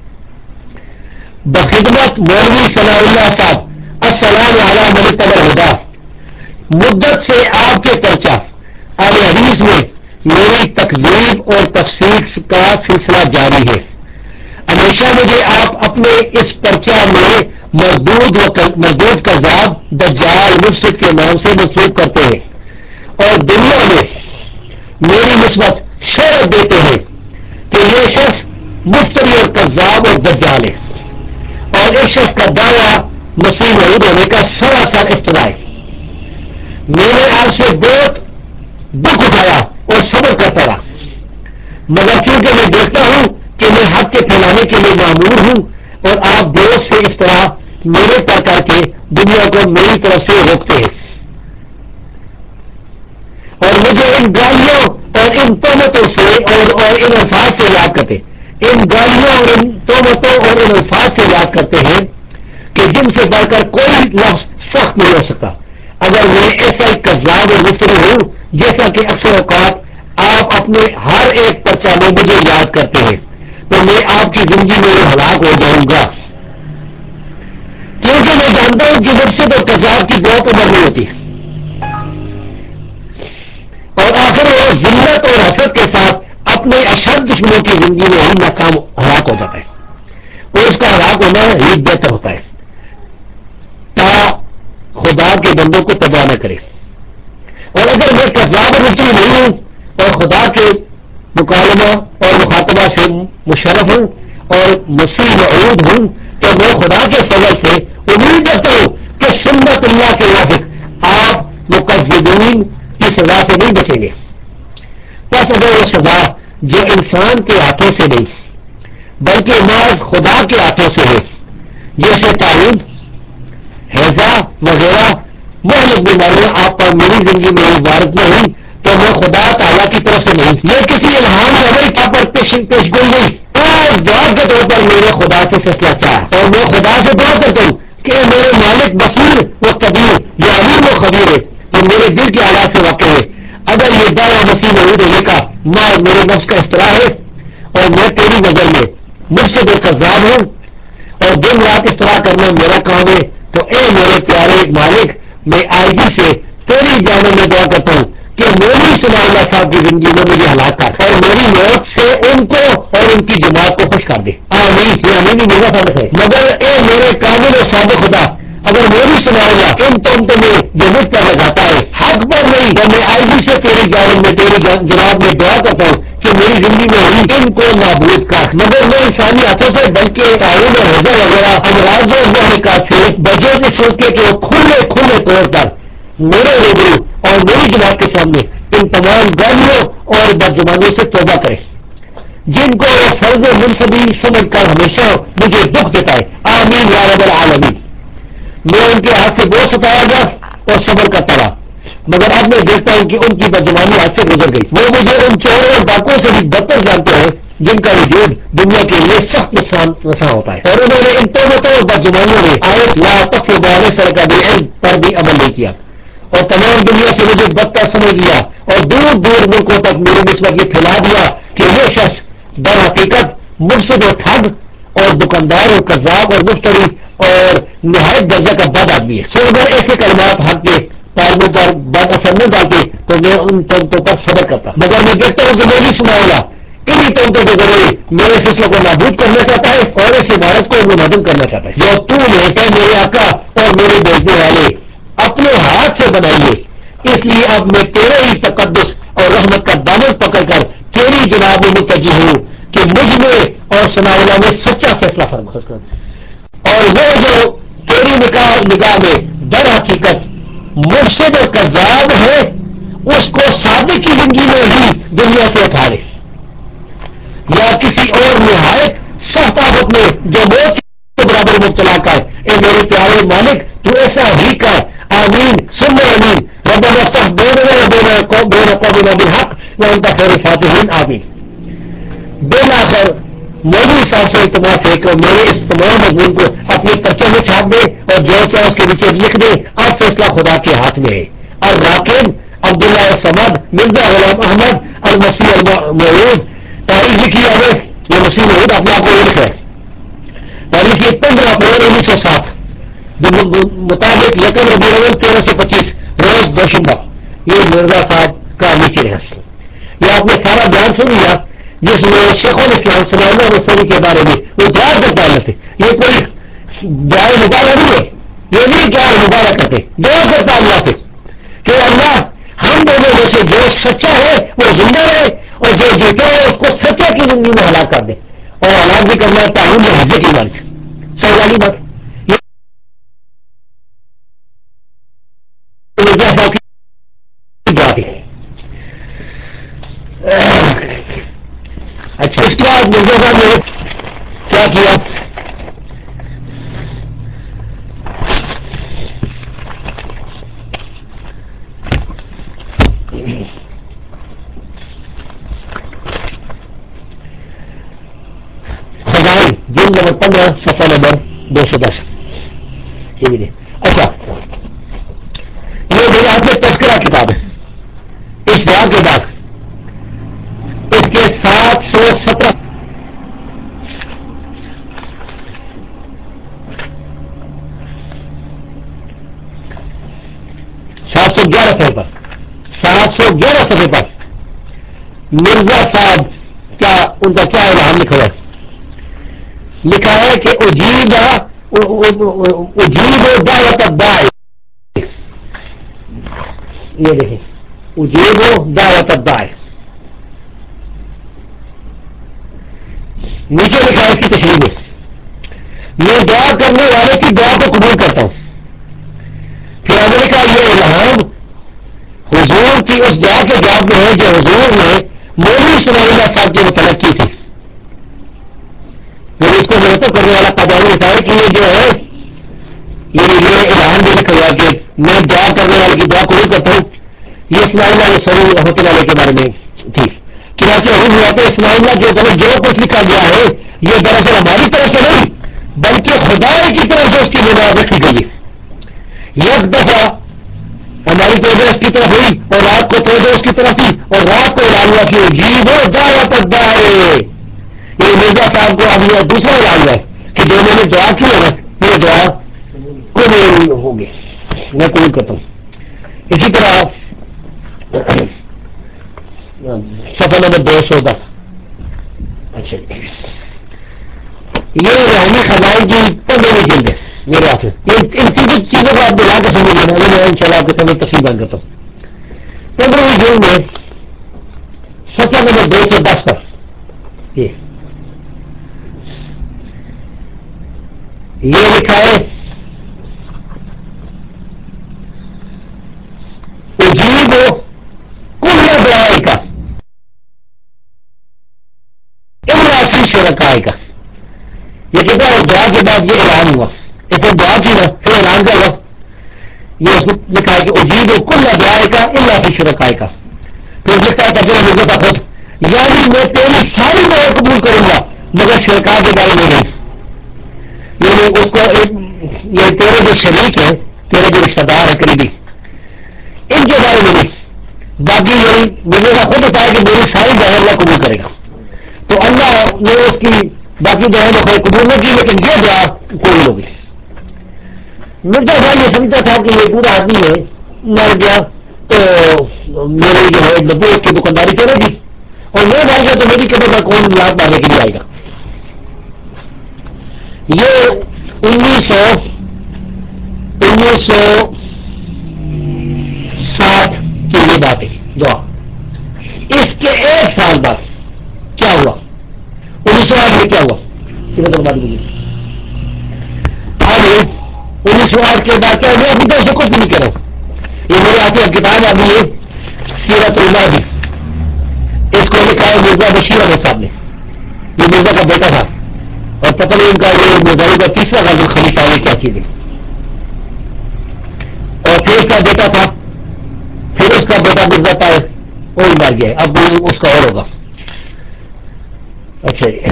بخدمت مولوی ثناء اللہ صاحب السلام علی من اتبع الہدی، مدت سے آپ کے پرچہ اہل حدیث میں میری تکذیب اور تفسیق کا سلسلہ جاری ہے، ہمیشہ مجھے آپ اپنے اس پرچہ میں مردود کذاب دجال مفسد کے نام سے منسوب کرتے ہیں، اور دنیا میں میری نسبت شہرت دیتے ہیں کہ یہ شخص مفتری اور کذاب اور دجال ہے، اور اس شخص کا دعویٰ مسیح موعود ہونے کا سراسر افترا ہے۔ میں نے آپ سے بہت دکھ اٹھایا اور صبر کرتا رہا، مگر کیونکہ میں دیکھتا ہوں کہ میں حق کے پھیلانے کے لیے معمور ہوں، اور آپ دوست سے افترا میرے پر کر کے دنیا کو میری طرف سے روکتے ہیں، اور مجھے ان گالیوں اور ان تہمتوں سے اور ان الفاظ سے یاد کرتے، ان گالیوں اور ان تہمتوں اور ان الفاظ سے یاد کرتے ہیں کہ جن سے بڑھ کر کوئی لفظ سخت نہیں ہو سکتا، اگر میں ایسا ایک کذاب اور مفتری ہوں جیسا کہ اکثر اوقات آپ اپنے ہر ایک پرچہ میں مجھے یاد کرتے ہیں، تو میں آپ کی زندگی میں ہلاک ہو جاؤں گا، کیونکہ میں جانتا ہوں کہ مفسد اور کذاب کی بہت عمر نہیں ہوتی، اور آخر وہ ذلت اور حسرت کے ساتھ اپنے اشد دشمنوں کی زندگی میں ہی ناکام ہلاک ہو جاتا ہے، اور اس کا ہلاک ہونا ہی بہتر ہوتا ہے تا خدا کے بندوں کو تباہ نہ کرے۔ اور اگر میں کذاب اور مفتری نہیں ہوں اور خدا کے مکالمہ اور مخاطبہ سے مشرف ہوں اور مسیح موعود ہوں، تو میں خدا کے فضل سے امید کرتا ہوں کہ سنت اللہ کے موافق آپ مکذبین کی سزا سے نہیں بچیں گے۔ بس اگر وہ سزا جو انسان کے ہاتھوں سے نہیں بلکہ محض خدا کے ہاتھوں سے ہے، جیسے تعین، ہیضہ وغیرہ مہلک بیماریاں آپ پر میری زندگی میں وارد نہ ہوئی تو میں خدا تعالیٰ کی طرف سے نہیں، یہ کسی الہام یا امریکہ پر پیش گئی نہیں، اور دعا کے طور پر میرے خدا سے فیصلہ چاہا، اور میں خدا سے دعا کرتا ہوں کہ میرے مالک بصیر و قدیر یا علیم و خبیر ہے، تو میرے دل کے حالات سے واقع ہے، اگر یہ دعویٰ مسیح موجود ہونے کا میرے نفس کا اختراع ہے اور میں تیری نظر میں مجھ سے بے کذاب ہوں اور دن رات اختراع کرنا میرا کام ہے، تو اے میرے پیارے مالک، میں آئیگی سے تیری جانب میں دعا کرتا ہوں کہ مولوی ثناء اللہ صاحب کی زندگی میں مجھے ہلاک کر اور میری موت سے ان کو اور ان کی جماعت کو خوش کر دے، آمین۔ یہ آمین بھی میرا ثابت ہے، مگر اے میرے کامل و صادق خدا، اگر مولوی ثناء اللہ ان تہمتوں میں جو مجھ پر لگاتا ہے حق پر نہیں، تو میں آئیگی سے تیری جانب میں تیری جناب میں دعا کرتا ہوں کہ میری زندگی میں ہوئی ان کو نابود کر، مگر میں انسانی ہاتھوں سے بلکہ تعاون اور حضر وغیرہ امراض و محرکات سے بجے کے سوچے کہ وہ کھلے طور پر میرے روبرو اور میری جماعت کے سامنے ان تمام گالیوں اور بدزبانیوں سے توبہ کرے جن کو وہ فرض و منصبی سمجھ کر ہمیشہ مجھے دکھ دیتا ہے، آمین یا رب العالمین۔ میں ان کے ہاتھ سے بہت ستایا گیا اور صبر کرتا رہا، مگر اب میں دیکھتا ہوں کہ ان کی بدزبانی ہاتھ سے گزر گئی، وہ مجھے ان چوروں اور ڈاکوں سے بھی بدتر جانتے ہیں جن کا وجود دنیا کے لیے سخت نقصان ہوتا ہے، اور انہوں نے ان تہمتوں اور بدزبانیوں میں آیت لا تقف بارے سرکار پر بھی عمل نہیں کیا اور تمام دنیا سے مجھے بدتر سمجھ لیا اور دور دور ملکوں تک میری نسبت یہ پھیلا دیا کہ یہ شخص در حقیقت مفسد اور ٹھگ اور دکاندار اور قذاب اور مفتری اور نہایت درجہ کا بد آدمی ہے۔ سو اگر ایسے کلمات حق کے پالوں پر بد اثر نہ ڈالتے تو میں ان تہمتوں پر صبر کرتا، مگر میں دیکھتا ہوں کہ میں بھی سنا گا انہیں تہمتوں کے ذریعے میرے سلسلے کو نابود کرنا چاہتا ہے اور اس عمارت کو منہدم کرنا چاہتا ہے جو تو نے اے میرے آقا اور میرے بھیجنے والے اپنے ہاتھ سے بنائیے، اس لیے اب میں تیرے ہی تقدس اور رحمت کا دامن پکڑ کر تیری جناب میں متوجہ ہوں کہ مجھ میں اور ثناء اللہ میں سچا فیصلہ فرما، اور وہ جو تیری نگاہ میں در حقیقت مرشد اور کذاب ہے اس کو صادق کی زندگی میں ہی دنیا سے اٹھا لے، یا کسی اور نہایت سخت آفت میں جو موت کے برابر مبتلا کر، اے میرے پیارے مالک تو ایسا ہی کر، آمین ثم آمین۔ ربنا افتح بیننا وبین قومنا بالحق وانت خیر الفاتحین، آمین۔ بالآخر مولوی صاحب سے التماس ہے کہ میرے اس تمام مضمون کو اپنے پرچے میں چھاپ دے اور جو چاہے اس کے نیچے لکھ دے، اب فیصلہ خدا کے ہاتھ میں ہے۔ اور راکب عبداللہ الصمد مرزا غلام احمد المسیح الموعود، تاریخ لکھی ہے یہ مسیح موعود اپنے آپ کو یہ لکھ ہے، تاریخ 15 اپریل 1907 مطابق یکم ربیع الاول 1325 روز دوشنبہ۔ یہ مرزا صاحب کا نیچے ہے، یہ آپ نے سارا بیان سن لیا جس میں شیخ الاسلام صلی اللہ علیہ وسلم کے بارے میں وہ دعا کرتا ہے اللہ سے، یہ کوئی دعائے مبارک نہیں ہے، یہ نہیں دعائے مبارک کرتے، دعا کرتا ہے اللہ سے کہ اللہ ہم دونوں میں سے جو سچا ہے وہ زندہ رہے اور جو جھوٹا ہے اس کو سچا کی زندگی میں ہلاک کر دے، اور ہلاک بھی کرنا تعلیم میں حجت کی مالک صحیح والی بات مرزا صاحب کی بات ہے۔ اچھا اس کے بعد مرزا صاحب نے کیا کیا، خزائن جلد نمبر 15 صفحہ نمبر 210 یہ بھی دے۔ اچھا یہ میرے ہاتھ میں تذکرہ کتاب ہے، اس دعا کے بعد اس کے 717 711 صفحے پر 711 صفحے پر مرزا صاحب کا ان کا کیا الہام لکھا ہے، لکھا ہے کہ اجیب دعوت الداعی، یہ دیکھیں اجیب دعوت الداعی، نیچے لکھا ہے اس کی تشریح میں دعا کرنے والے کی دعا کو قبول کرتا ہوں۔ پھر ہم نے کہا یہ الہام حضور کی اس دعا کے جواب میں ہے جو حضور نے مولوی ثناء اللہ صاحب کے متعلق کی تھی، پھر اس کو مرتب کرنے والا قادیانی بتایا کہ یہ جو ہے یہ الہام جو لکھا میں دعا کرنے والے کی دعا قبول کرتا ہوں. یہ اسماعیل علیہ السلام رحمۃ اللہ علیہ کے بارے میں تھی کہ ہوا کہ اسماعیل جو کچھ لکھا گیا ہے یہ دراصل ہماری طرف سے نہیں بلکہ خدا کی طرف سے اس کی بنیاد رکھی گئی ہے. ایک دفعہ ہماری توجہ اس کی طرف ہوئی اور رات کو توجہ اس کی طرف تھی اور رات کو اعلان ہوا کہ جیو دعوت ہے. یہ مرزا صاحب کو اب یہ دوسرا اعلان ہوا ہے کہ جو میں نے دعا کی ہے نا یہ دعا قبول ہوگی. میں قبول کرتا ہوں. اسی طرح صفحہ نمبر 210. اچھا یہ روحانی خزائن کی 15ویں جلد ہے میرے ہاتھ میں. ان چیزوں کو آپ ملا کے سمجھ لینا میں ان شاء اللہ آپ کے سامنے تفصیل بیان کرتا ہوں. 15ویں جلد میں صفحہ نمبر 210 پر یہ لکھا ہے اجیب کل دعائے کا امراسی شرکائے کا. یہ کہتا ہے دعا کے بعد یہ اعلان ہوا. اس نے دعا کی نا پھر اعلان کا ہوا. یہ اس نے لکھا ہے کہ اجیب کل دعائے کا امراسی شرکائے کا. پھر لکھتا ہے تجربہ مرزا کا خود یعنی میں تیری ساری دعائیں قبول کروں گا مگر شرکا کے بارے میں نہیں. یعنی اس کو یہ تیرے جو شریک ہے تیرے جو رشتے دار ہے قریبی ان کے بارے میں نہیں. باقی یعنی مرزا کا خود بتایا کہ میری ساری دعائیں اللہ قبول کرے گا. تو اللہ نے اس کی باقی دعائیں میں قبول نہ کی لیکن یہ دعا قبول ہوگی. مرزا صاحب یہ سمجھتا تھا کہ یہ پورا آدمی ہے مر گیا تو میری جو ہے نبوت کی دکانداری کرے گی اور میں مر گیا تو میری قبر کا کون لات مارنے کے لیے آئے گا. یہ 1960 کی یہ بات ہے دعا. اس کے ایک سال بعد کیا ہوا 1908 میں کیا ہوا اب 1908 کے بعد کیا میں ابھی تو اسے کچھ نہیں کہہ رہا ہوں. یہ میرے ہاتھ میں کتاب ابھی ہے سیرت اللہ بھی. اس کو لکھا ہے مرزا بشیر احمد صاحب نے. یہ مرزا کا بیٹا تھا اور پتہ نہیں ان کا یہ مرزائی کا تیسرا غالب خلیفہ ہے کیا چیز ہے. اور پھر اس کا بیٹا تھا پھر اس کا بیٹا مرزا طاہر وہی مر گیا. اب اس کا اور ہوگا. اچھا جی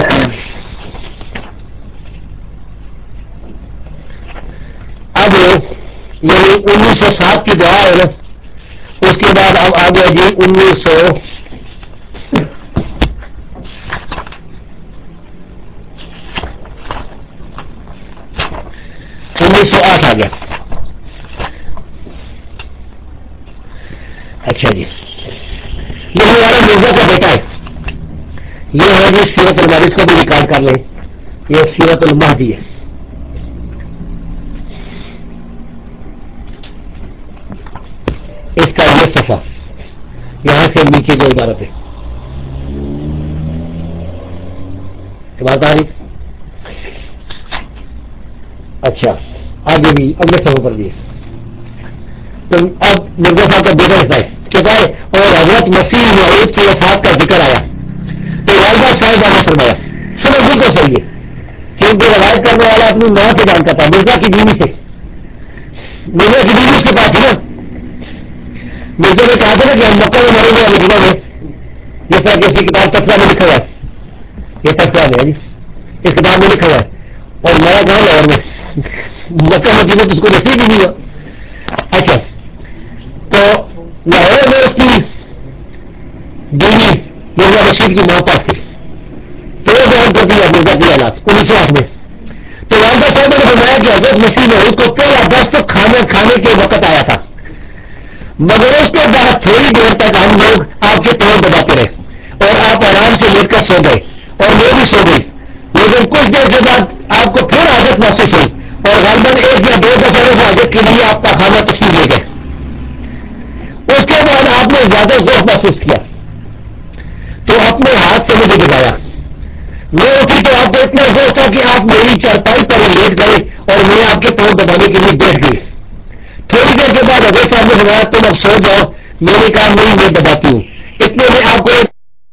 اب یعنی 1907 کی دعا ہے نا. اس کے بعد اب آ گیا جی 1908 آ گیا. اچھا جی یہ ہمارا مرزا کا بیٹا ہے. یہ ہے جی سیرت المہدی. اس کو بھی ریکارڈ کر لیں. یہ سیرت المہدی ہے. اس کا یہ صفحہ یہاں سے نیچے جو عبارت ہے بات آ رہی. اچھا آگے بھی اگلے صفحے پر بھی ہے. تو اب مرزا صاحب کا بیٹا رہتا ہے کہتا ہے اور حضرت مسیح موعود کی وفات کا ذکر آیا تو والدہ صاحبہ نے فرمایا سمجھ بالکل صحیح ہے کیونکہ روایت کرنے والا اپنی ماں سے جانتا تھا مرزا کی بیوی سے. مرزا کی بیوی اس کے پاس تھی نا. مرزا نے کہا تھا نا کہ ہم مکہ میں مریں گے مدینہ میں جس طرح کہ اس کی کتاب تذکرہ میں لکھا ہوا ہے. یہ تذکرہ میں ہے جی اس کتاب میں لکھا ہوا ہے. اور میرا کہاں لاہور میں مکہ مدینہ تو اس کو نصیب ہی نہیں ہوا. اچھا تو لاہور میں اس کی بیوی مرزا بشیر کی ماں پاس تھی تو وہ بیان کرتی ہے مرزا کی حالات 1908 میں. تو والدہ صاحب نے فرمایا کہ حضرت مسیح میں اس کو پہلا دست کھانا کھانے کے وقت آیا تھا مگر اس کے بعد تھوڑی دیر تک ہم لوگ آپ کے پیر دباتے رہے اور آپ آرام سے لیٹ کر سو گئے اور میں بھی سو گئی. لیکن کچھ دیر کے بعد آپ کو پھر عادت محسوس ہوئی اور غالباً 1 یا 2 دفعہ عادت کے لیے آپ کا کھانا تشریف لے گئے. اس کے بعد آپ نے زیادہ ذوق محسوس کیا تو اپنے ہاتھ سے مجھے دبایا. میں اٹھی تو آپ کو اتنا ذوق تھا کہ آپ میری چارپائی پر لیٹ گئے اور میں آپ کے پاؤں دبانے کے لیے بیٹھ گئی. تھوڑی دیر کے بعد حضرت صاحب نے فرمایا تم اب سو جاؤ. میں نے کہا نہیں میں دباتی ہوں. اتنے میں آپ کو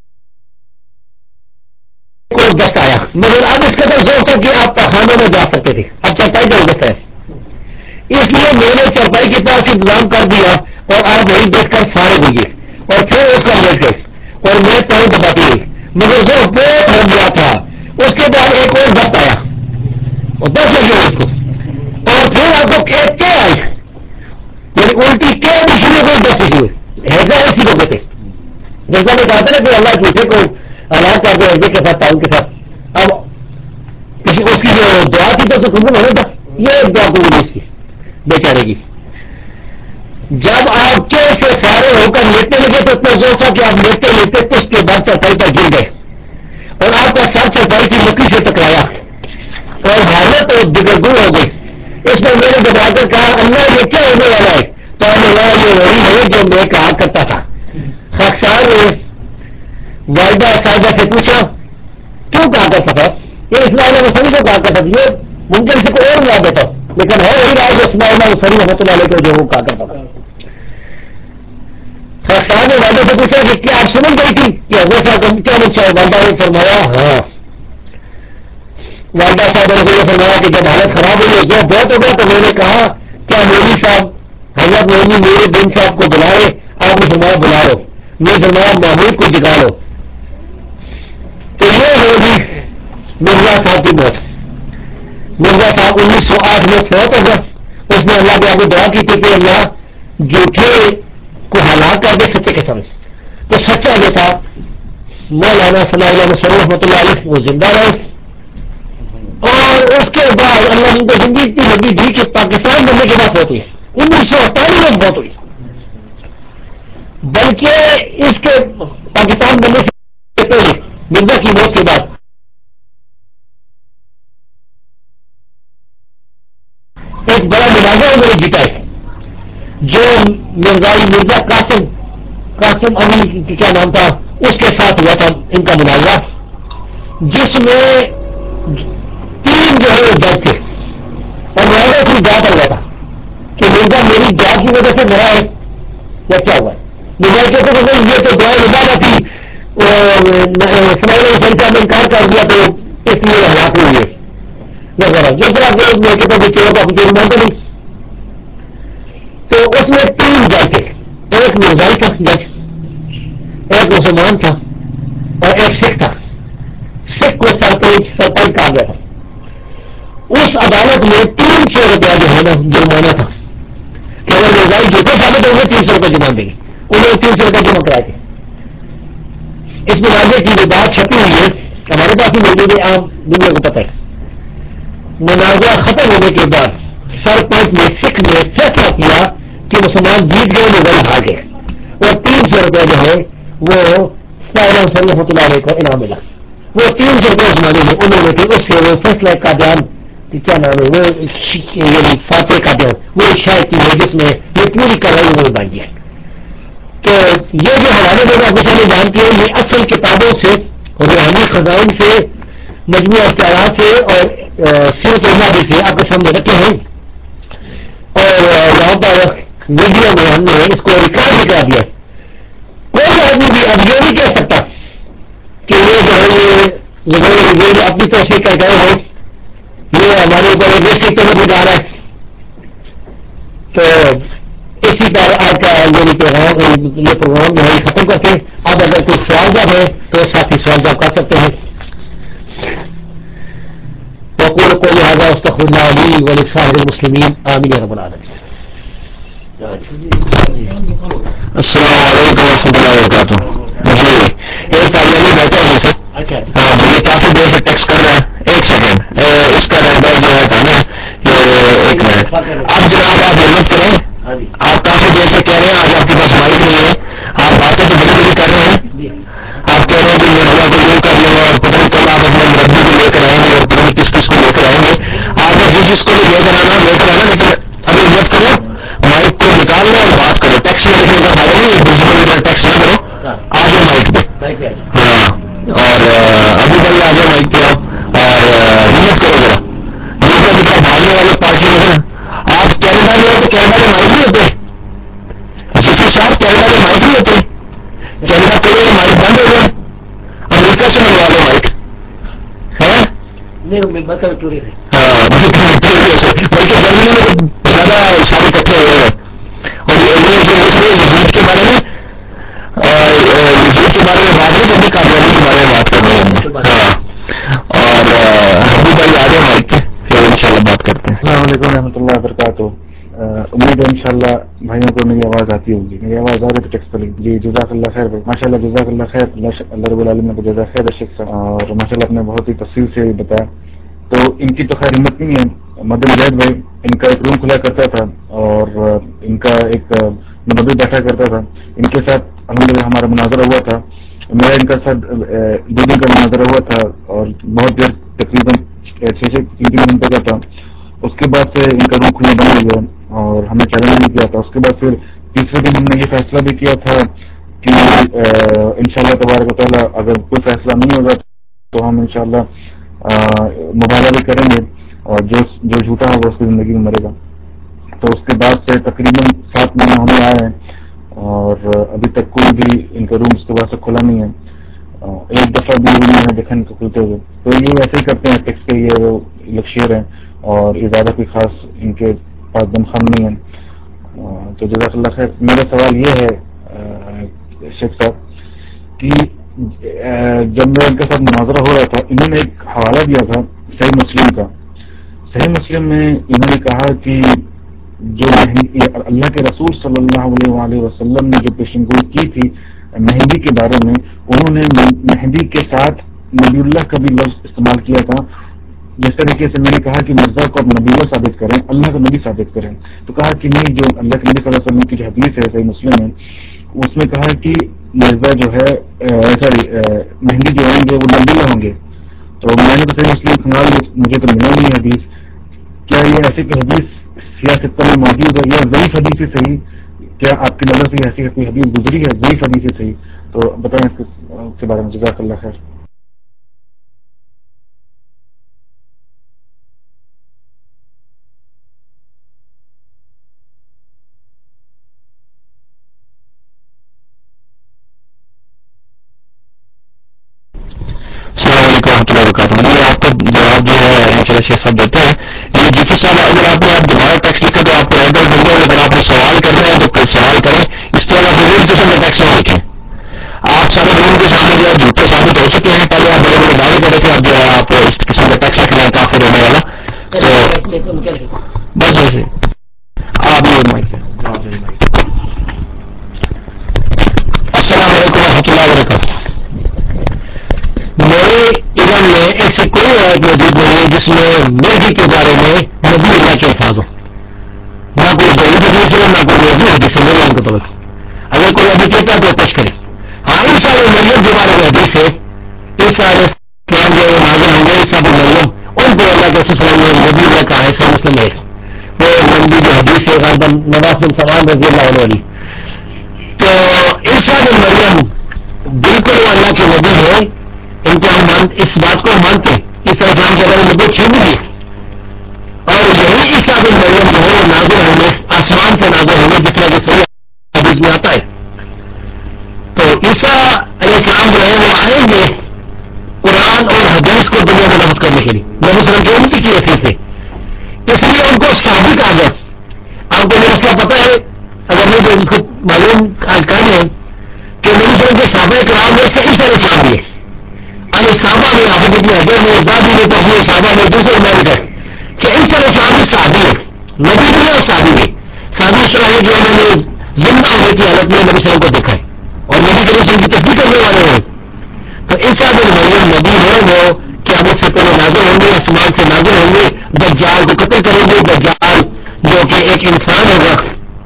دست آیا مگر اب اس قدر ذوق تھا کہ آپ پخانے میں جا سکتے تھے. اب چارپائی کا دست ہے اس لیے میں نے چرپائی کے پاس انتظام کر دیا اور آپ وہیں دیکھ کر فارغ ہوئیے اور پھر اس کا لیٹ گئے اور میں پاؤں دباتی گئی مگر وہ بہت ہو گیا تھا. اس کے بعد ایک اور ضبط آیا اور 10 لگے اس کو اور پھر آپ کو کیا آئی یعنی الٹی کیا بھی شروع ہوئی 10 شروع ہوئے اسی کو کہتے جیسا میں کہا تھا نا کہ اللہ جھوٹے کو ہلاک کر دے ہردے کے ساتھ تعاون کے ساتھ. اب کسی اس کی جو دعا تھی تو قبول ہونا تھا یہ ایک دعا قبول اس کی بیچارے کی. جب آپ کے سے فارغ ہو کر لیٹنے لگے تو اتنا زور تھا کہ آپ لیٹتے لیٹتے کچھ کے بعد چرپائی پر گر گئے اور آپ کا سر چرپائی کی مٹی سے ٹکرایا اور حالت دگرگوں ہو گئی. اس میں میں نے گھبرا کر کہا اللہ یہ کیا ہونے والا ہے تو اللہ یہ وہی ہے جو میں کہا کرتا تھا. خاکسار نے والدہ صاحبہ سے پوچھا کیوں کہا کرتا تھا یہ اسماعیل مسری کو کہا کرتا تھا یہ ممکن سے کوئی اور یاد دیتا لیکن ہے وہی رائے جو اسماعیل مسری رحمۃ اللہ علیہ کو جو وہ کہا کرتا تھا. خاکسار نے والدہ سے پوچھا کہ کیا آپ سمجھ گئی تھی کہ حضرت صاحب کیا مجھ چاہے والدہ نے فرمایا ہاں. والدہ صاحب نے فرمایا کہ جب حالت خراب ہوئی جو بہت ہو گیا تو میں نے کہا کیا مولوی صاحب حضرت مولوی میرے دن صاحب کو بلائے آپ نے فرمایا بلا لو میں فرمایا محمود کو جگا لو. تو یہ ہوگی مرزا صاحب کی موت. مرزا صاحب 1908 میں فوت ہو گیا. اس نے اللہ کے آگے دعا کی تھی کہ اللہ جھوٹے کو ہلاک کر دے سچے کے سمجھ. تو سچا جو تھا مولانا صلی اللہ علیہ رحمۃ اللہ علیہ وہ زندہ رہے اور اس کے بعد اللہ نے ان کو زندگی اتنی لمبی دی کہ پاکستان بننے کے بعد ہوتی ہے 1948 میں بہت ہوئی بلکہ اس کے پاکستان بننے سے پہلے مرزا کی موت کے بعد ایک بڑا مناظرہ انہوں نے جیتا ہے جو مرزا قاسم علی کی کیا نام تھا اس کے ساتھ ہوا تھا ان کا مناظرہ جس میں 3 جو ہے وہ جج تھے اور مناظرہ صرف جا کر ہوا تھا کہ مرزا میری جات کی وجہ سے مرا ہے یا کیا ہوا ہے. مرزا کہتے تھے یہ تو دعائیں نبانا تھی اسماعیل حسین صاحب نے انکار کر دیا تو اس لیے ہلاک ہوئی ہے جس طرح کہتے تھے چوروں کا فکر مانتے نہیں. تو اس میں 3 جج تھے ایک مرزائی تھا جج ایک مسلمان تھا اور ایک سکھ تھا. سکھ کو سرپنچ کہا گیا تھا. اس عدالت میں 300 روپیہ جو ہے نا جرمانہ تھا کہ اگر مرزائی جھوٹے ثابت ہوں گے 300 روپئے جمع دیں گے. انہوں نے 300 روپئے جمع کرائے تھے. اس مناظرے کی جو بات چھپی ہوئی ہے ہمارے پاس ہی موجود ہے عام دنیا کو پتہ ہے. مناظرہ ختم ہونے کے بعد سرپنچ نے سکھ نے فیصلہ کیا کہ مسلمان جیت گئے مرزائی ہار گئے اور 300 روپئے جو ہے وہ اسماعیل رحمۃ اللہ علیہ کو انعام ملا. وہ 300 روپئے زمانے میں انہوں نے پھر اس سے وہ فیصلہ کا بیان کیا نام ہے وہ فاتح کا بیان وہ شاید کی ہے جس میں یہ پوری کڑھائی انہوں نے باندھی ہے. تو یہ جو حوالے میں آپ کے سامنے بیان کیے یہ اصل کتابوں سے روحانی خزائن سے مجموعہ اختیارات سے اور سیرت الماضی سے آپ کے سامنے رکھے ہیں اور یہاں پر ویڈیو میں ہم نے اس کو ریکارڈ بھی کرا دیا. کوئی آدمی بھی اب یہ نہیں کہہ سکتا کہ یہ جو ہے یہ اپنی طرف سے کہہ گئے ہیں یہ ہمارے اوپر ویسے تو نہیں جا رہا ہے. تو اسی پر آج کا یہ پروگرام جو ہے ختم کرتے ہیں. اب اگر کوئی سوال جواب ہے تو ساتھی سوال جواب کر سکتے ہیں. وقول کو لہٰذا استغفر اللہ علی ولسائر المسلمین آمین رب العالمین. السلام علیکم ورحمۃ اللہ وبرکاتہ. جی ایک پارلیمنٹ بیٹھا ہے سر. ہاں مجھے کافی دیر سے ٹیکسٹ کر رہا ہے. ایک سیکنڈ اس کا نمبر جو ہے تھا نا یہ 1 منٹ. اب جناب آپ ہمت کریں. آپ کافی دیر سے کہہ رہے ہیں آج آپ کے پاس مائک نہیں ہے. آپ باتیں تو بڑی بڑی کر رہے ہیں. آپ کہہ رہے ہیں کہ مرزا کو یوں کر لیں اور پتہ نہیں کل آپ اپنے مربی کو لے کر آئیں گے اور پتہ نہیں کس کو لے کر آئیں گے. آپ نے جس کو بھی لے کر آنا لیکن ابھی مت کرو مائک کو نکال لو اور بات کرو. ٹیکس لکھنے کا فائدہ نہیں ہے. دوسروں کی ٹیکس نہ کرو. آ جاؤ مائک پہ. ہاں اور ابھی بھائی آ جاؤ مائک پہ آپ اور ہمت کرو ذرا. دوسرا بچہ بھاگنے والے پارٹی میں ہے. آپ کینیڈا میں ہو تو کینیڈا میں مائک نہیں ہوتے. جیسے صاحب کینیڈا میں مائک نہیں ہوتے. کینیڈا کوئی مائک بند ہو گیا. امریکہ سے منگوا لو مائک ہے. ہاں بلکہ جرمنی میں زیادہ سارے اکٹھے ہوئے ہیں اور یہ جو لکھ رہے یزید کے بارے میں یزید کے بارے میں بات نہیں کرنی قادیانی کے بارے میں بات کر رہے ہیں. ہاں اور حبیب بھائی آ جائیں مائک پہ پھر ان شاء اللہ بات کرتے ہیں. السلام علیکم و رحمۃ اللہ وبرکاتہ. امید ہے انشاءاللہ بھائیوں کو میری آواز آتی ہوگی. میری آواز آ رہی ہے تو ٹیکسٹ کریں. جی جزاک اللہ خیر بھائی, ماشاء اللہ جزاک اللہ خیر. اللہ رب العالمین کو جزاک خیر شیخ صاحب, اور ماشاء اللہ آپ نے بہت ہی تفصیل سے بتایا. تو ان کی تو خیر ہمت نہیں ہے. مدن جید بھائی ان کا ایک روم کھلا کرتا تھا اور ان کا ایک مدبر بیٹھا کرتا تھا. ان کے ساتھ الحمدللہ ہمارا مناظرہ ہوا تھا. میرا ان کا ساتھ 2 دن کا مناظرہ ہوا تھا اور بہت دیر تقریباً 6-3 گھنٹے کا تھا. اس کے بعد سے ان کا روم کھلنا بند ہو گیا اور ہم نے چیلنج نہیں کیا تھا. اس کے بعد پھر تیسرے دن ہم نے یہ فیصلہ بھی کیا تھا کہ انشاءاللہ تبارک و تعالیٰ اگر کوئی فیصلہ نہیں ہوگا تو ہم انشاءاللہ مبالغہ بھی کریں گے اور جو جھوٹا ہوگا اس کی زندگی میں مرے گا. تو اس کے بعد سے تقریباً 7 مہینے ہونے آئے ہیں اور ابھی تک کوئی بھی ان کا روم اس کے بعد سے کھلا نہیں ہے. ایک دفعہ بھی روم میں دیکھا ان کو کھلتے ہوئے. تو یہ ایسے ہی کرتے ہیں ٹیکس کے یہ وہ لکشیر ہیں اور یہ زیادہ کوئی خاص ان کے پاس دم خم نہیں ہے. تو جزاک اللہ خیر. میرا سوال یہ ہے شیخ صاحب کہ جب میں ان کے ساتھ مناظرہ ہو رہا تھا انہوں نے ایک حوالہ دیا تھا صحیح مسلم کا. صحیح مسلم میں انہوں نے کہا کہ جو اللہ کے رسول صلی اللہ علیہ وسلم نے جو پیشن گوئی کی تھی مہندی کے بارے میں, انہوں نے مہندی کے ساتھ نبی اللہ کا بھی لفظ استعمال کیا تھا. جس طریقے سے میں نے کہا کہ مرزا کو اب نبی اللہ ثابت کریں, اللہ کا نبی ثابت کریں, تو کہا کہ نہیں, جو اللہ کے نبی صلی اللہ علیہ وسلم کی جو حدیث ہے صحیح مسلم میں اس میں کہا کہ مرزا جو ہے مہندی جو ہوں گے وہ نبی اللہ ہوں گے. تو میں نے تو صحیح مسلم کھنگال لی, مجھے تو ملا نہیں حدیث. کیا یہ ایسی کوئی حدیث سیاست میں موجود ہے یا ضعیف حدیث سے صحیح؟ کیا آپ کی نظر سے ایسی کوئی حدیث گزری ہے ضعیف حدیث سے صحیح؟ تو بتائیں اس کے بارے میں. جزاک اللہ خیر. السلام علیکم و رحمۃ اللہ وبرکاتہ. مجھے آپ کا جواب جو ہے شیخ صاحب دیتے ہیں. یہ جی صاحب اگر آپ نے دوبارہ ٹیکس لکھا تو آپ کو ریڈر مل جائے. اگر آپ نے سوال کرنا ہے تو پھر سوال کریں. اس طرح آپ ضرور قسم کا ٹیکس نہیں لکھیں. آپ سارے لوگوں کے سامنے جو ہے جھوٹے ثابت ہو چکے ہیں. پہلے آپ بڑے بڑے دعوے کرے تھے, اب جو ہے آپ اس قسم کا ٹیکس لکھ رہے ہیں کافر ہونے والا. تو بس ایسے آپ السلام علیکم و رحمۃ اللہ وبرکاتہ. میرے علم میں ایسی کوئی روایت موجود نہیں ہے جس میں مہندی کے بارے میں نبی اللہ کے الفاظ ہو. نہ کوئی ضعیف حدیث ہے نہ کوئی موضوع حدیث ہے میرے علم کے طور. اگر کوئی ابھی کہتا ہے تو پیش کرے. ہاں عیسیٰ علیہ مریم کے بارے میں حدیث ہے. عیسیٰ علیہ السلام جو نازل ہوں گے, عیسیٰ بن مریم, ان کو اللہ کے رسول نے نبی اللہ کہا ہے. صحیح مسلم ہے وہ لمبی جو حدیث ہے غالباً نواز بن سلمان رضی اللہ عنہ والی. تو عیسیٰ بن مریم بالکل وہ اللہ کے نبی ہے. ان کو ہم اس بات کو مانتے ہیں. عیسیٰ اسلام کے بارے میں نبوت چھین لی اور یہی عیسیٰ بن مریم جو ہے وہ نازل ہوں گے, آسمان سے نازل ہوں گے, جس طرح کہ صحیح حدیث میں آتا ہے. تو عیسیٰ علیہ السلام جو ہے وہ آئیں گے قرآن اور حدیث کو دنیا میں نافذ کرنے کے لیے. نبی صلی اللہ علیہ وسلم کی حیثیت سے, اس لیے ان کو ثابت آ گیا. آپ کو یہ مسئلہ پتا ہے, اگر نہیں تو ان کو معلوم کر لیں کہ نبی صلی اللہ علیہ وسلم کے صحابہ کرام میں سے عیسیٰ علیہ السلام بھی ہے. صحابہ میں حافظ ابن حجر میں زادی میں تفسیر صحابہ میں دوسرے میں لکھا کہ عیسیٰ علیہ السلام بھی صحابی ہے, نبی بھی ہے اور صحابی بھی. صحابی اس طرح ہے کہ انہوں نے زندہ ہونے کی حالت میں نبی صلی اللہ علیہ وسلم کو دیکھا ہے اور نبی کے رسول کی تصدیق کرنے والے ہیں. تو عیسیٰ بن مریم نبی ہے, وہ قیامت سے پہلے نازل ہوں گے, آسمان سے نازل ہوں گے, دجال کو قتل کریں گے. دجال جو کہ ایک انسان ہوگا,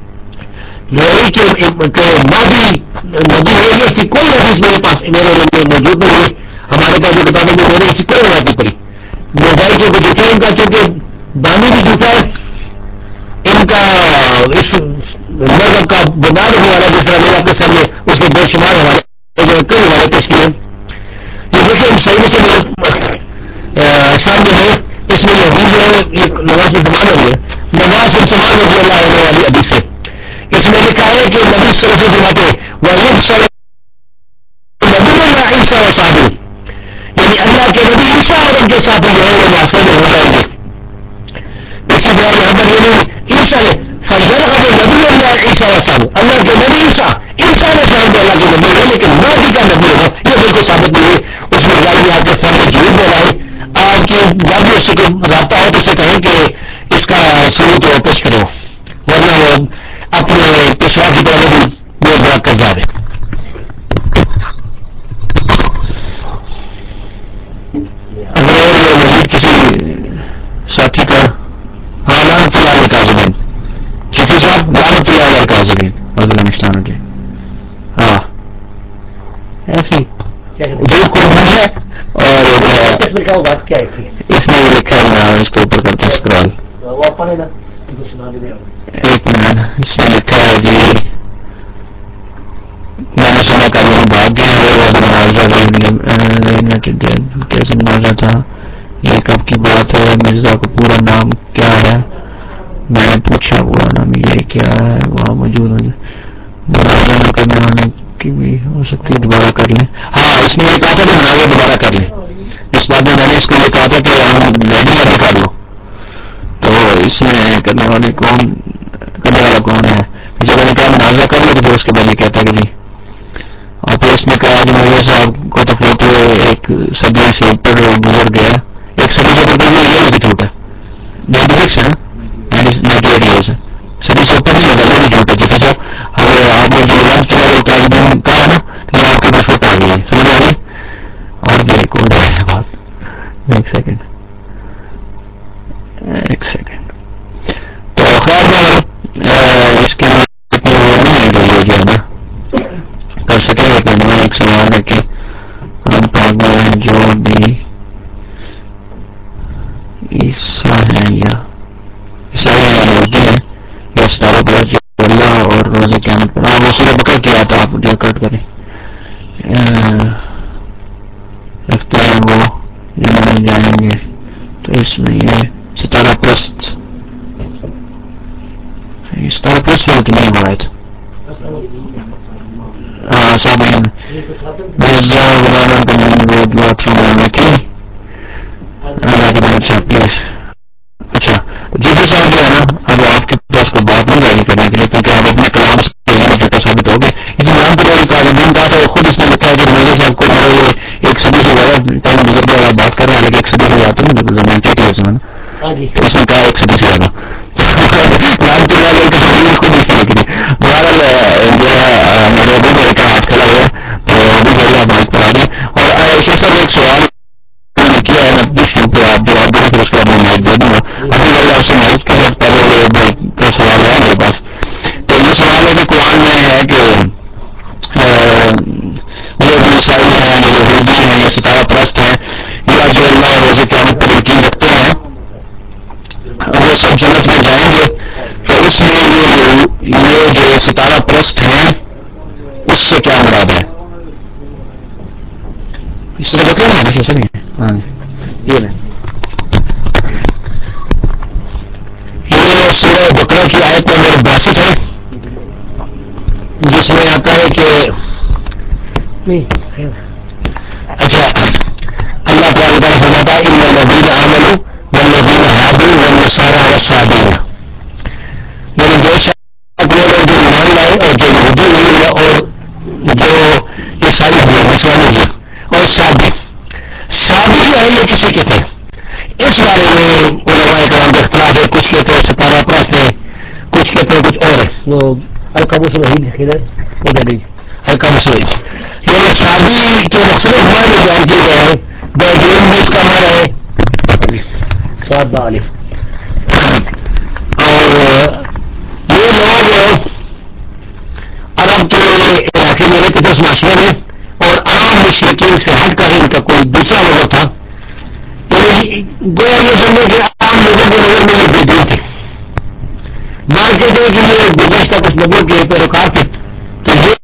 یہی کہ مادی نبی ہے. ایسی کوئی حدیث میرے پاس میرے موجود نہیں ہے. ہمارے پاس جو کتابیں جو میں نے اسی کوئی روایت نہیں پڑی. موبائل کو جھوٹا ان کا, کیونکہ دانی بھی جھوٹا ہے ان کا. اس مذہب کا بنیاد ہونے والا جس طرح میرے اپنے سامنے اس کے بے شمار ہمارے کئی ہمارے پیش کیے. یہ دیکھیں صحیح سے سامنے ہے, اس میں یہ حدیث ہے ایک نواز بن سلمان ہے, نواز بن سلمان رضی اللہ عنہ والی حدیث ہے. اس میں لکھا ہے کہ نبی صلی اللہ علیہ وسلم وہ نبی اللہ عیسیٰ و صحابی, یعنی اللہ کے نبی عیسیٰ اور ان کے ساتھ جو ہے وہ معصوم ہو جائیں گے. اسی طرح یہاں پر یعنی عیسیٰ اپنے پیشوا کی طرح بھی بہت بڑا قرضہ ہے. اگر مزید کسی ساتھی کا ہاں لعنت اللہ علیہ کاظمین شفیع صاحب لعنت اللہ علیہ کاظمین فضل مشتان کے ہاں ایسی جو قربانی ہے. اور بات کیا ہے اس میں لکھا ہے اس کے اوپر کرتا اسکرال ایک منٹ اس میں لکھا ہے جی میں نے سنا کر بھاگ گیا کیسے مناظرہ تھا یہ کب کی بات ہے مرزا کو پورا نام کیا ہے میں نے پوچھا پورا نام یہ کیا ہے وہاں موجود ہو مناظرہ نہ کرنے والے کی بھی ہو سکتی ہے دوبارہ کر لیں. ہاں اس میں یہ کہا تھا کہ مناظرہ دوبارہ کر لیں. اس بات میں نے اس کو یہ کہا تھا کہ ہم ریڈی ابھی کر لو تو اس میں کرنے والے کون کرنے والا کون ہے. جب میں نے کہا مناظرہ کر لو تو پھر اس کے بعد یہ کہتا کہ جی اور پھر اس نے کہا کہ مولوی صاحب کو تو فوٹو ایک صدی سے اوپر گزر گیا ایک صدی سے اوپر گزر یہ بھی جھوٹ ہے 96 ہے نا 98 ایئرس ہے صدی سے اوپر نہیں ہوگا یہ بھی جھوٹ ہے. جیسے صاحب آپ نے جو لنچ کہا نا کہ آپ کے پاس فوٹو آ گئی ہے سمجھ آ گئی اور بھی ایک اور ہے بات ایک سیکنڈ تو خیر میں اس کے نہیں جو ہے نا کر سکیں لیکن میں ایک سوال ہے کہ ہم پاگل ہیں جو بھی عیسائی ہیں یا یہودی ہیں یا ستارہ پرست جو اللہ اور روز قیامت پر وہ سورہ بقرہ کی آیت آپ جو کٹ کریں رکھتے ہیں وہ جنہیں جائیں گے تو اس میں یہ ستارہ پرست میں تو نہیں ہوا ہے سامعین مرزا غلام بات فرمانے کی اللہ کے بہت اچھا پلیز اچھا جیسے صاحب جو ہے نا اب آپ کے پاس کوئی بات نہیں جاری کرنے کے لیے کیونکہ آپ اپنے کلام سے ثابت ہو گئے اس میں نام کے کاظمین کہا تھا خود اس نے لکھا ہے کہ مرزا صاحب کو میرے ایک صدی سے زیادہ ٹائم گزر گیا بات کر رہے ہیں لیکن ایک صدی سے زیادہ نہیں زمین کیا کیا اس نے کہا ایک صدی سے زیادہ نام کے بعد ایک صدی خود اس نے لکھی بہرحال جو ہے میرے ابو میرے کا ہاتھ کھڑا ہوا تو ابھی میری آپ بات کرا دیں اور شیخ صاحب ایک سوال کیا ہے پہ آپ جواب دیں پھر اس کے بعد میں مائک دے دوں گا ابھی میری آپ سے مائک کے ساتھ پہلے کا سوال ہے میرے پاس تو یہ سوال ہے کہ قرآن میں ہے کہ جو بھی عیسائی ہیں یا یہودی ہیں یا ستارہ پرست ہیں یا جو اللہ اور روز قیامت پر یقین رکھتے ہیں وہ سب جنت میں جائیں گے تو اس میں یہ جو ستارہ پرست ہیں اس سے کیا مراد ہے اس سے بتا نا ایسا نہیں ہاں یہ سورہ بقرہ کی آیت نمبر 62 ہے جس میں آتا ہے کہ اچھا اللہ تعالیٰ فرماتا ہے ان الذین آمنوا والذین ہادوا والنصارى والصابئین یعنی جو شخص وہ لوگ جو ایمان لائے اور جو یہودی ہوئے اور جو عیسائی ہوئے نصرانی ہوئے اور صابی جو ہے یہ کسی کہتے ہیں اس بارے میں علماء کرام کا اختلاف ہے کچھ کہتے ہیں ستارہ پرست ہے کچھ کہتے ہیں کچھ اور ہے وہ القابوس الوحید ادھر القابوس الوحید یہ صابی کے مختلف معنی بیان کیے گئے ہیں بیجین بھی اس کا معنی ہے سعد بالف اور یہ لوگ عرب کے علاقے میں رہتے تھے اس معاشرے میں اور عام مشرقین سے ہٹ کر ان کا کوئی دوسرا مذہب تھا گویا یہ سمجھے کہ عام لوگوں کے نظر میں یہ بیجین تھے مانتے تھے کہ یہ گزشتہ کچھ نبیوں کے پیروکار تھے تو یہ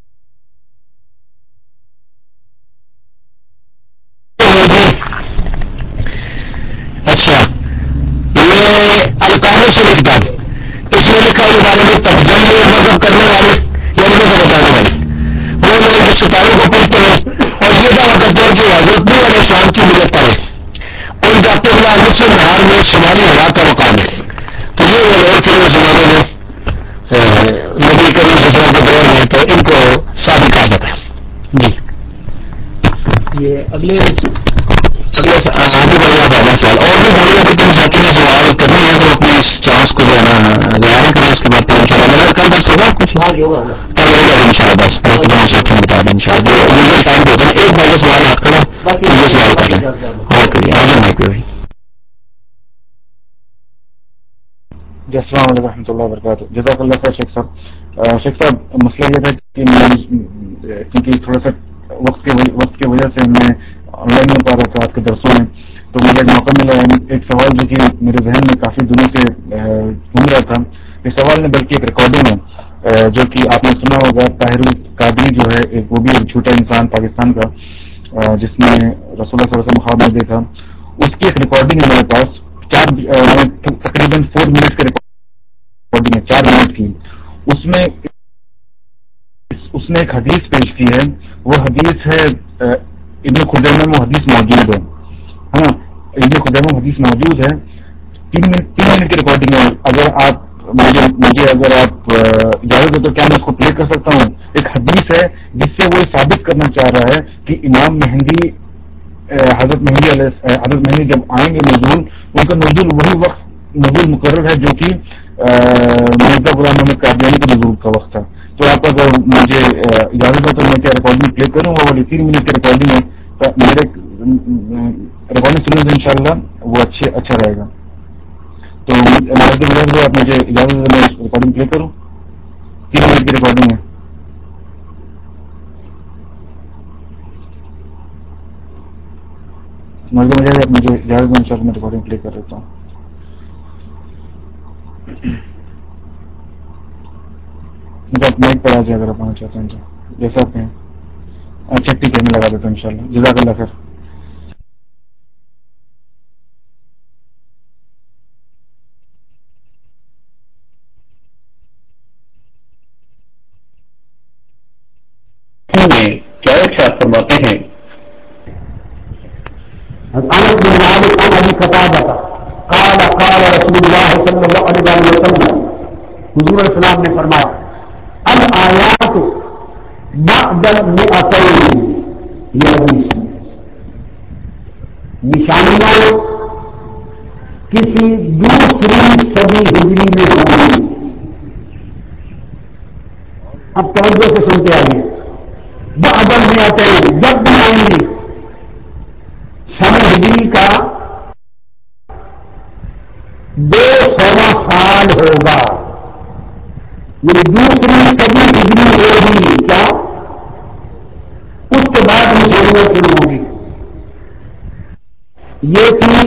اچھا یہ القابوس سے لکھتا اس میں لکھا یہ بارے میں تبدیل مذہب کرنے والے یا مذہب بتانے والے وہ لوگ جو ستاروں کو پوچھتے ہیں اور یہ دعویٰ کرتے ہیں کہ حضرت نوح علیہ السلام کی مدد پر ہے ان کا قبلہ نصف نہار میں شمالی ہوا کا مقام ہے تو یہ وہ لوگ تھے اس زمانے میں نبی کریم صلی اللہ علیہ وسلم کے دور میں تو ان کو صحابی کہا جاتا ہے جی یہ اگلے آگے بڑھنا پہلا سوال اور بھی بڑی ابھی تم ساتھی نے سوال کرنی ہے تو اپنی اس چانس کو جو ہے نا ضائع کریں اس کے بعد پھر ان شاء اللہ ان شاء اللہ. بتا دیں ان شاء اللہ ٹائم دے دیں. ایک بھائی کا سوال ہاتھ کھڑا سوال کر لیں اور کریے آگے مائک پہ. جی السلام علیکم و رحمۃ اللہ وبرکاتہ. جزاک اللہ خیر شیخ صاحب. شیخ صاحب مسئلہ یہ تھا کہ کیونکہ تھوڑا سا وقت کی وجہ سے میں آن لائن نہیں پا رہا تھا آپ کے درسوں میں, تو مجھے موقع ملا ایک سوال جو کہ میرے ذہن میں کافی دنوں سے گھوم رہا تھا. اس سوال نے بلکہ ایک ریکارڈنگ ہے جو کہ آپ نے سنا ہوگا, طاہر القادری جو ہے وہ بھی ایک جھوٹا انسان پاکستان کا جس نے رسول اللہ صلی اللہ علیہ وسلم خواب میں دیکھا, اس کی ایک ریکارڈنگ ہے میرے پاس. تقریباً 4 منٹ کی ریکارڈنگ ہے, 4 منٹ کی. اس نے ایک حدیث پیش کی ہے. وہ حدیث ہے ابن خزیمہ میں حدیث موجود ہے. ہاں ابن خزیمہ میں حدیث موجود ہے. 3 منٹ کی ریکارڈنگ ہے. اگر آپ مجھے اگر آپ اجازت دو تو کیا میں اس کو پلے کر سکتا ہوں؟ ایک حدیث ہے جس سے وہ ثابت کرنا چاہ رہا ہے کہ امام مہدی حضرت مہدی جب آئیں گے نزول, ان کا نزول وہی وقت نزول مقرر ہے جو کہ مرزا غلام محمد قادیانی کے نزول کا وقت تھا. تو آپ اگر مجھے اجازت دو تو میں کیا ریکارڈنگ پلے کروں؟ وہ والی 3 منٹ کی ریکارڈنگ ہے. تو میرے ریکارڈنگ سننے سے انشاءاللہ وہ اچھا رہے گا. تو آپ مجھے اجازت دو میں ریکارڈنگ پلے کروں. 3 منٹ کی ریکارڈنگ ہے. مجھے اجازت دو انشاءاللہ میں ریکارڈنگ پلے کر دیتا ہوں. آپ مائک پر آ جائے اگر آپ آنا چاہتے ہیں تو جیسا آپ ہیں. اچھا ٹھیک ہے, میں لگا دیتا ہوں انشاءاللہ. جزاک اللہ خیر. کیا ارشاد فرماتے ہیں انس بن مالک عن ابي قتادة قال قال رسول الله صلى الله عليه وسلم, حضور السلام نے فرمایا الآیات بعد المئتين, یہ حدیث نشانیاں کسی دوسری صدی ہجری میں ہوگی. اب توجہ سے سنتے آئیے. بعد المئتين جب بھی آئیں گی سن ہجری کا 200واں سال ہوگا, یہ دوسری صدی ہجری ہوگی. کیا اس کے بعد نشانیاں شروع ہوگی. یہ تھی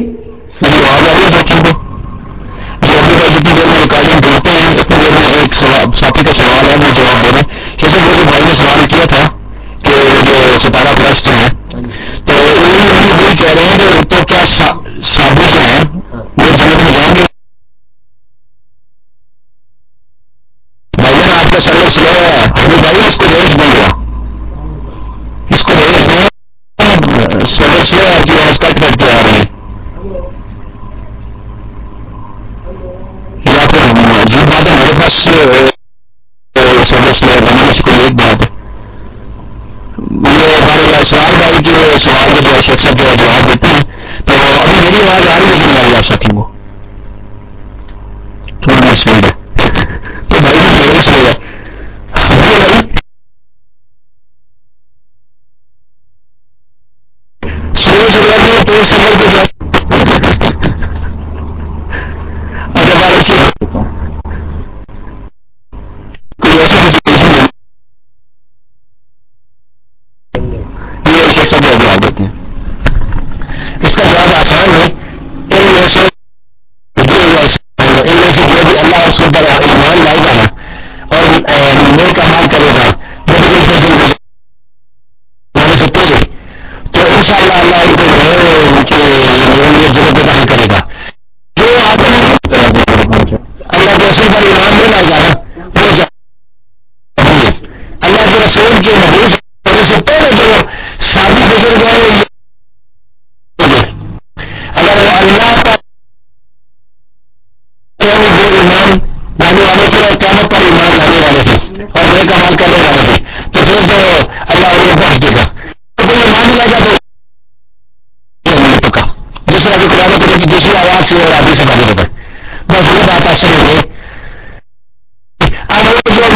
جتنی دیر میں ریکارڈنگ دیتے ہیں اتنی دیر میں ایک ساتھی کا سوال ہے, وہ جواب دے رہے ہیں. جیسے میرے بھائی نے سوال کیا تھا کہ جو ستارہ پرست ہیں تو وہی کہہ رہے ہیں کہ تو کیا شادی جو ہیں وہ جنت میں جائیں گے؟ بھائی نے آپ کا سروس سلو ہے ابھی بھائی, اس کو بھیج دیں گا, اس کو بھیج دیں. سروس سلو ہے, آپ کی آواز کٹ کرتے آ رہی ہے. یا پھر عجیب بات ہے میرے پاس سروس لے رہا اس کو ایک بات یہ سوال بھائی کے سوال کے جو شیخ صاحب جو جواب دیتے ہیں تو ابھی میری آواز آ رہی ہے کہ نہیں آپ ساتھی کو تھوڑا اسپیڈ ہے تو بھائی سروس لے گا سروس لے تو سفر کے ساتھ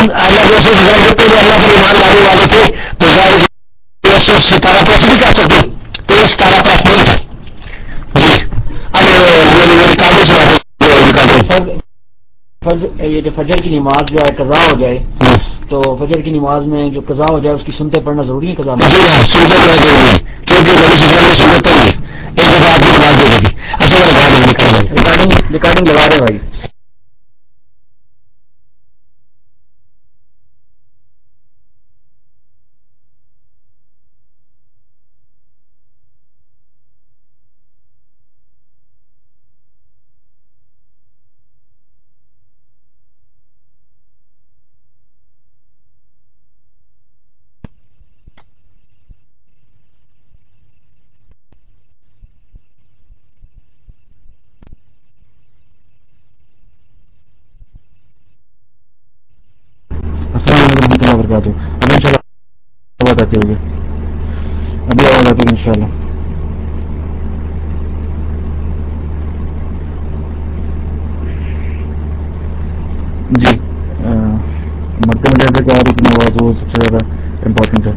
اللہ کے رسول دیتے ہوئے اللہ پر ایمان لانے والے تھے تو ظاہر ستارہ پرست بھی کر سکتے تو یہ ستارہ پرست نہیں تھا. جی اب میری کابل سے یہ جو فجر کی نماز جو ہے قضا ہو جائے تو فجر کی نماز میں جو قضا ہو جائے اس کی سنتے پڑھنا ضروری ہے. قضا میں سنتے پڑھنا ضروری ہے کیونکہ نبی صلی اللہ علیہ وسلم نے سنت پڑھی ہے. ایک دفعہ آپ کی نماز دے دی اصل ریکارڈنگ لگا رہے بھائی. وبرکاتہ. ابھی ان شاء اللہ آواز آتی ہوگی. ابھی آواز آتی ہے ان شاء اللہ. جی مکہ مدینہ سے آ رہی تھی آواز وہ سب سے زیادہ امپورٹنٹ ہے.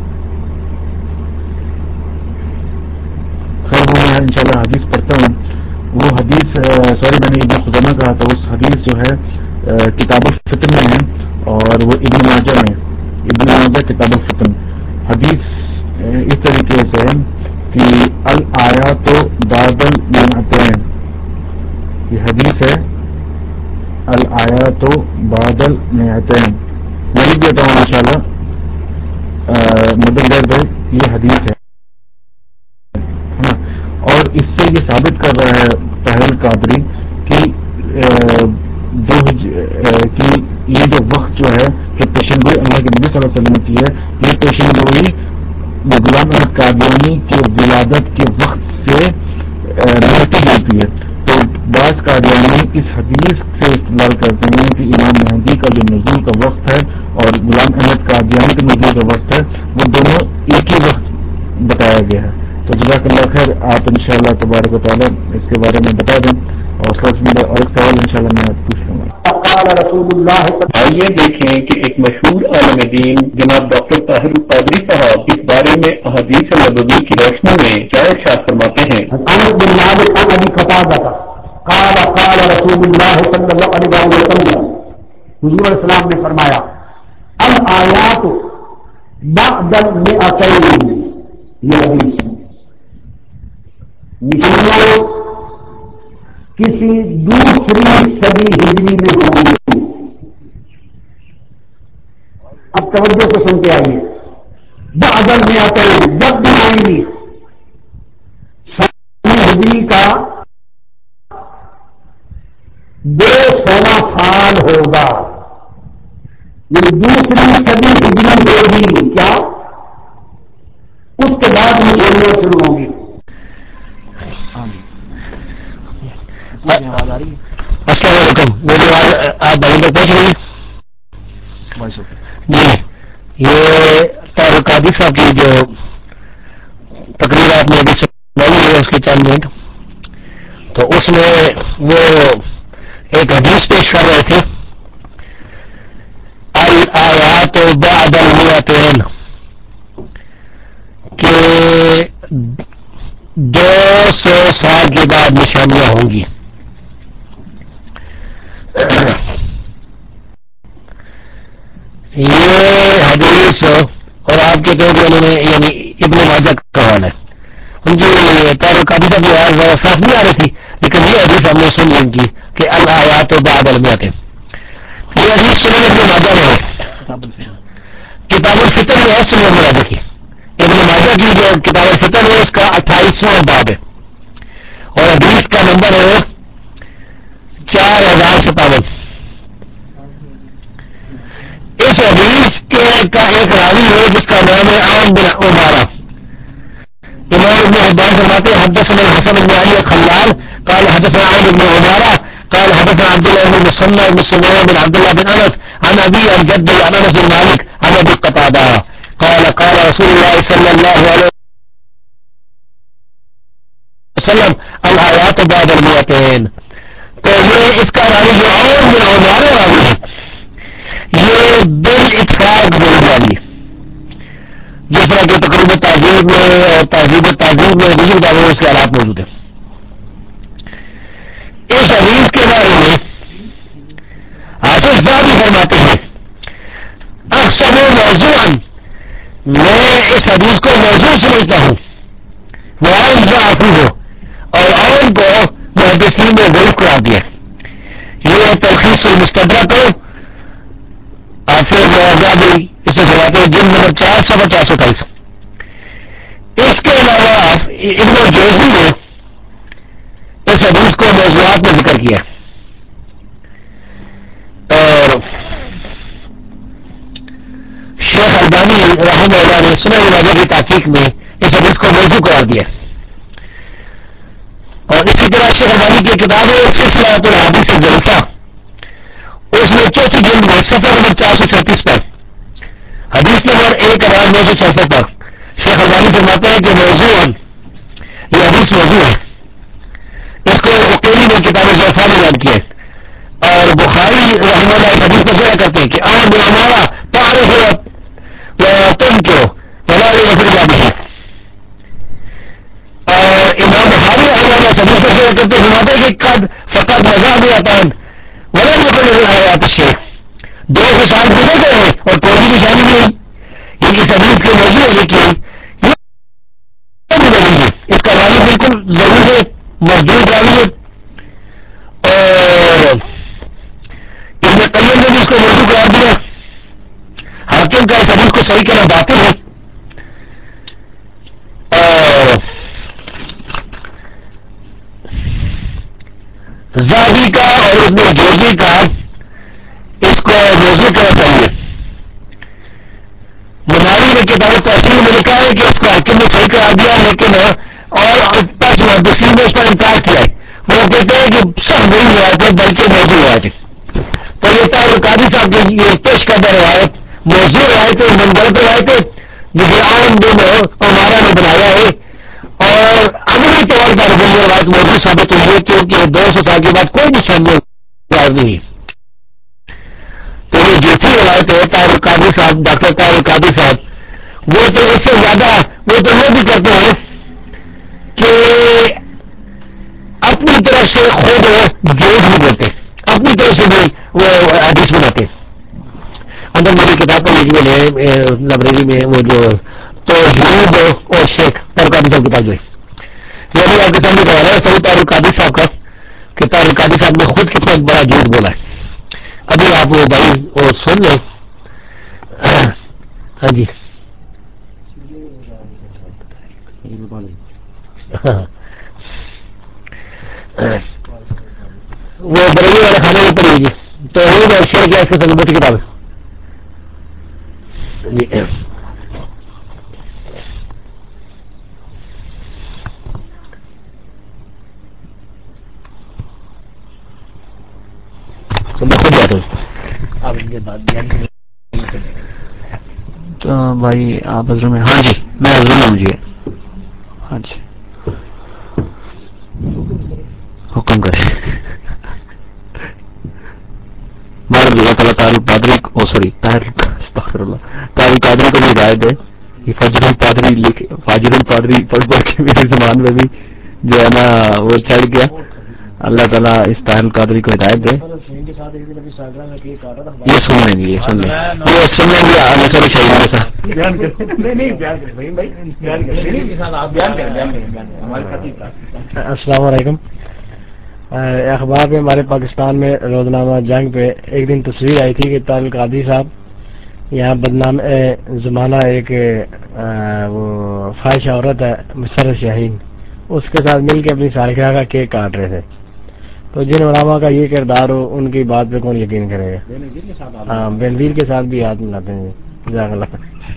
خیر میں ان شاء اللہ حدیث پڑھتا ہوں. وہ حدیث سوری میں نے ابن خزیمہ کہا تھا. اس حدیث جو ہے کتاب الفتن میں ہے اور وہ ابن ماجہ میں. ابن ماجہ کتاب الفتن حدیث اس طریقے سے کہ الآیات بعد المئتین. یہ حدیث ہے الآیات بعد المئتین. میں لکھ دیتا ہوں ان شاء اللہ مدد بھائی یہ حدیث ہے اور اس سے یہ ثابت کر رہا ہے طاہر القادری کہ کہ یہ جو وقت جو ہے کہ پیشن گوئی اللہ کے نبی صلی اللہ علیہ وسلم نے کی ہے یہ پیشن گوئی غلام احمد قادیانی کے ولادت کے وقت سے ملتی جلتی ہے. تو بعض قادیانی اس حدیث سے استدلال کرتے ہیں کہ امام مہدی کا جو نزول کا وقت ہے اور غلام احمد قادیانی کے نزول کا وقت ہے وہ دونوں ایک ہی وقت بتایا گیا ہے. تو جزاک اللہ خیر. آپ انشاءاللہ تبارک و تعالیٰ اس کے بارے میں بتا دیں اور ایک سوال انشاءاللہ میں پوچھ لوں گا. آئیے دیکھیں کہ ایک مشہور عالم دین جناب ڈاکٹر طاہر القادری صاحب اس بارے میں احادیث نبوی کی روشنی میں کیا ارشاد فرماتے ہیں. قال رسول اللہ صلی اللہ علیہ وسلم حضور السلام نے فرمایا الآیات بعد المئتین. یہ حدیث نشانیاں کسی دوسری صدی ہجری میں ہوں. اب توجہ سے سنتے آئیے. بعد المئتین جب بھی آئیں گی صدی ہجری کا 216 سال ہوگا. یہ دوسری صدی ہجری ہوگی کیا اس کے بعد نشانیاں شروع ہوں گی. آواز آ رہی ہے. السلام علیکم. میری آواز آپ بھائی تک پہنچ رہی ہے؟ جی یہ طاہر قادری صاحب کی جو تقریر آپ نے ابھی سنائی ہے اس کے چند منٹ تو اس میں وہ ایک حدیث پیش کر رہے تھے الآیات بعد المئتین کہ 200 سال کے بعد نشانیاں ہوں گی. یہ حدیث اور آپ کے جو انہوں نے یعنی ابن ماجہ کا حوالہ ہے ان کی طاہر قادری صاحب کی آواز صاف نہیں آ رہی تھی لیکن یہ حدیث ہم نے سن ان کی کہ الآیات بعد المئتین. یہ حدیث سنن ابن ماجہ میں ہے. کتاب الفتن میں ہے سنن ابن ماجہ کی. ابن ماجہ کی جو کتاب الفتن ہے اس کا 28واں باب ہے اور حدیث کا نمبر ہے 4057. اس حدیث کا ایک راوی ہے جس کا نام ہے عام بن عمارہ. امام ابن حبان فرماتے ہیں حدثنا الحسن بن علي الخلال قال حدثنا عون بن عمارة قال حدثنا عبد الله بن مسنى بن سليمان بن عبد الله بن انس عن ابي عن جده عن انس بن مالك عن ابي قتادة قال قال رسول الله صلى الله عليه وسلم الآيات بعد المئتين. تو یہ اس کا راوی جو عون بن عمارہ راوی ہے یہ اخلاق ضرور والی ہے. جس طرح کی تقریب تہذیب میں اور تہذیب میں دوسری کتابوں میں اس کے حالات موجود ہیں. اس حدیث کے بارے میں حافظ صاحب فرماتے ہیں اکثر موضوع میں اس حدیث کو موضوع سمجھتا ہوں وہ عام ضعفی ہو اور عام کو محدثین نے ضعیف قرار دیا. یہ تلخیص المستدرک کو حافظ آزادی اسے فرماتے ہیں جلد نمبر 4 صفحہ 428. اس کے علاوہ ابن الجوزی نے اس حدیث کو موضوعات میں ذکر کیا اور شیخ البانی رحمہ اللہ نے سنن ابن ماجہ کی تحقیق میں اس حدیث کو موضوع قرار دیا. اور اسی طرح شیخ البانی کی کتاب ہے سلسلہ الاحادیث الضعیفہ، اس میں چوتھی جلد میں صفحہ نمبر 437 پر حدیث نمبر 1966 پر شیخ البانی فرماتے ہیں کہ موضوع یہ حدیث موضوع ہے. اس کو اکیلی نے کتاب ضعفاء میں بیان کیا ہے اور بخاری رحمہ اللہ اس حدیث کو ذکر کرتے ہیں کہ عام ہمارا تعارف و تم کو ولا یغفر اللہ ہے. اور امام بخاری رحمہ اللہ اس حدیث کو ذکر کرتے ہیں فرماتے ہیں کہ قد فقط مذہب یاتان ولا یغفر الحیات الشیخ، دو کے ساتھ گزر گئے ہیں اور کوئی بھی نشانی نہیں. یہ اس حدیث کے موضوع ہے لیکن اس کا راوی بالکل ضرور ہے، مردود راوی ہے. اور ابن قیم نے بھی اس کو موضوع قرار دیا. حاکم کا اس حدیث کو صحیح کہنا باطل ہے. اور زاہدی کا اور ابن جوزی کا اس کو موضوع کہنا چاہیے. مناوی نے کتاب تحصیل میں لکھا ہے کہ اس کو حاکم نے صحیح قرار دیا لیکن اور پاس محدثین نے اس پر انکار کیا ہے. وہ کہتے ہیں کہ سب نہیں روایت ہے بلکہ موضوع روایت ہے. تو یہ طاہر قادری صاحب کی یہ پیش کردہ روایت موضوع روایت ہے، منگلت روایت ہے جسے عام دن ہمارا نے بنایا ہے اور عملی طور پر یہ روایت موضوع ثابت ہوئی ہے کیونکہ 200 سال کے بعد کوئی بھی سامنے نہیں ہے. تو یہ جیسی روایت ہے طاہر قادری صاحب، ڈاکٹر طاہر قادری صاحب، وہ تو اس سے زیادہ وہ تو یہ بھی کرتے ہیں کہ اپنی طرف سے خود جھوٹ بھی بولتے، اپنی طرف سے بھی وہ حدیث بناتے. اندر میری کتاب پر لیجیے لائبریری میں وہ جو توحید اور شیخ طاہر قادری صاحب کتاب جو ہے یہ بھی آپ کے سامنے کہا ہے صحیح طاہر قادری صاحب کا کہ طاہر قادری صاحب نے خود کتنا بڑا جھوٹ بولا ہے. ابھی آپ وہ بھائی وہ سن لیں. ہاں جی وہ بریلی والے کھانے میں پڑی ہوگی توحید اور شیخ کیا اس کے سنگت کی کتاب ہے. تو بھائی آپ حضرت میں ہاں جی میں حضرت ہوں جی. ہاں جی حکم کرے اللہ تعالیٰ طاہر قادری کو بھی ہدایت ہے. یہ فاجر القادری پڑھ کے میرے زمان میں بھی جو ہے نا وہ چڑھ گیا. اللہ تعالیٰ اس طاہر القادری کو ہدایت دے. یہ سن لیں گے السلام علیکم. اخبار میں ہمارے پاکستان میں روزنامہ جنگ پہ ایک دن تصویر آئی تھی کہ طاہر القادری صاحب یہاں بدنام زمانہ ایک وہ فاحش عورت ہے مسرت شاہین، اس کے ساتھ مل کے اپنی سالگرہ کا کیک کاٹ رہے تھے. تو جن علماء کا یہ کردار ہو ان کی بات پہ کون یقین کرے گا. ہاں بینویر کے ساتھ بھی ہاتھ ملاتے ہیں. جزاک اللہ.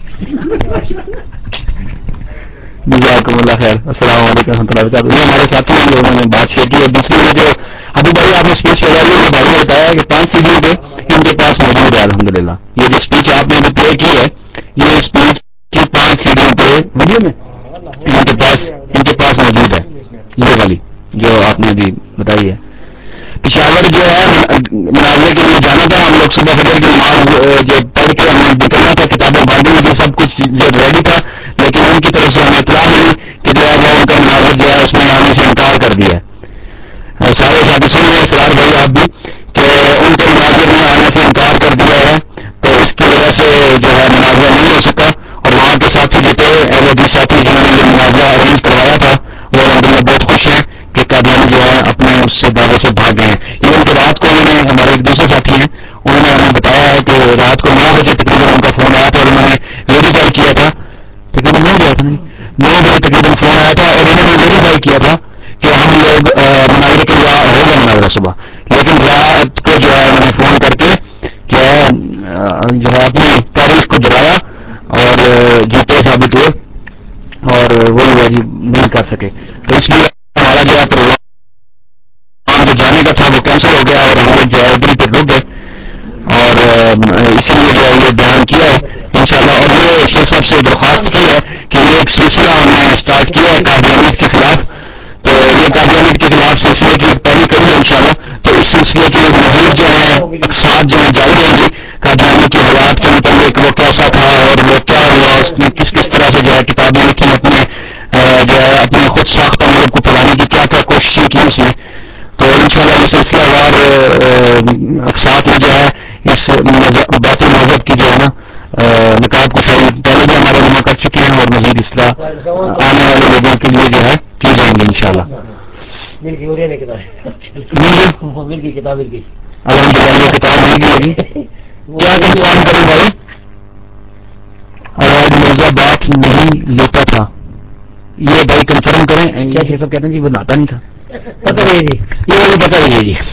جزاکم اللہ خیر. السلام علیکم ورحمۃ اللہ وبرکاتہ. یہ ہمارے ساتھی ہیں لوگوں نے بات شیئر کی. اور دوسری میں جو ابھی بھائی آپ نے اسپیچ لگائی ہے بھائی نے بتایا کہ 5 سیڈیوں پہ ان کے پاس موجود ہے. الحمدللہ یہ جو اسپیچ آپ نے پلے کی ہے یہ اسپیچ کی 5 سیڈیوں پہ ویڈیو میں ان کے پاس موجود ہے. یہ والی جو آپ نے ابھی بتائی ہے. پشاور جو ہے مناظرے کے لیے جانا تھا. ہم لوگ صبح فجر کی نماز جو پڑھ کے ہم نے نکلنا 9 بجے تقریباً فون آیا تھا اور انہوں نے ویریفائی کیا تھا کہ ہم لوگ مناظرے کے لیے ہوگا مناظرہ صبح، لیکن رات کو جو ہے انہوں نے فون کر کے جو ہے اپنی تاریخ کو جلایا اور جیتے ثابت ہوئے اور وہ نہیں کر سکے، تو اس لیے ہمارا جو ہے پروگرام جو جانے کا تھا وہ کینسل ہو گیا اور ہم لوگ جو ہے ادھر پہ رک گئے اور اسی لیے جو ہے یہ بیان کیا ہے انشاءاللہ. اور یہ شیخ صاحب سے درخواست کی ہے کہ یہ ایک سلسلہ ہم نے اسٹارٹ کیا ہے قادیانیت کے خلاف، تو یہ قادیانیت کے خلاف سلسلے کی پہلی کڑی ہے انشاءاللہ. تو اس سلسلے کے مزید جو ہے اقساط جو ہے جاری رہیں گی قادیانی کے حالات کے متعلق، وہ کیسا تھا اور وہ کیا ہوا، اس نے کس کس طرح سے جو ہے کتابیں لکھی اپنے جو ہے اپنے خود ساختہ مذہب کو پھیلانے کی کیا کیا کوششیں کی اس نے. تو انشاءاللہ یہ سلسلہ وار اقساط میں جو ہے اس باطل مذہب کی جو ہے نا نقاب کشائی پہلے بھی ہمارے علماء کر چکے ہیں اور مزید اس طرح آنے والے لوگوں کے لیے جو ہے کی جائیں گے انشاءاللہ. الحمدللہ یہ کتاب مل گئی ہوگی. کیا کنفرم کریں بھائی؟ آواز مرزا بات نہیں لیتا تھا، یہ بھائی کنفرم کریں. کیا شیخ صاحب کہتے ہیں جی وہ ناتا نہیں تھا، پتہ نہیں جی، یہ مجھے پتہ نہیں ہے جی.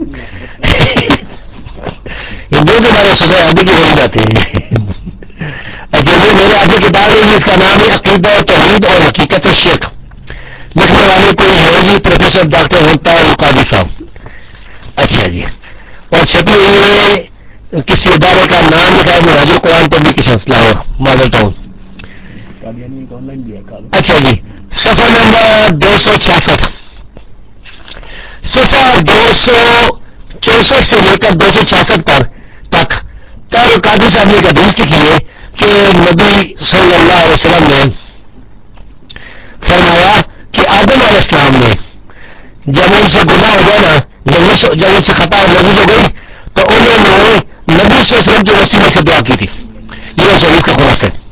ہندو کے بارے صبح آدمی کی بول جاتے ہیں. اچھا یہ میرے آپ کی کتاب ہے جس کا نام ہے عقیدہ توحید اور حقیقت شرک، لکھنے والے کوئی ہے جی پروفیسر ڈاکٹر ہوتا ہے قاضی صاحب. اچھا جی، اور چھپی ہوئی ہے کسی ادارے کا نام لکھا ہے مہاجر Quran publication Lahore model town. اچھا جی، صفحہ نمبر 266، صفحہ 264 سے لے کر 266 پر تک تر قاضی صاحب نے ایک حدیث لکھی ہے کہ نبی صلی اللہ علیہ وسلم نے فرمایا کہ آدم علیہ السلام نے جب ان سے گناہ ہو گیا نا، جب ان سے خطا لغز ہو گئی تو انہوں نے نبی صلی اللہ علیہ وسلم کی وسیلے سے دعا کی تھی. یہ شریف کا خلاصہ ہے.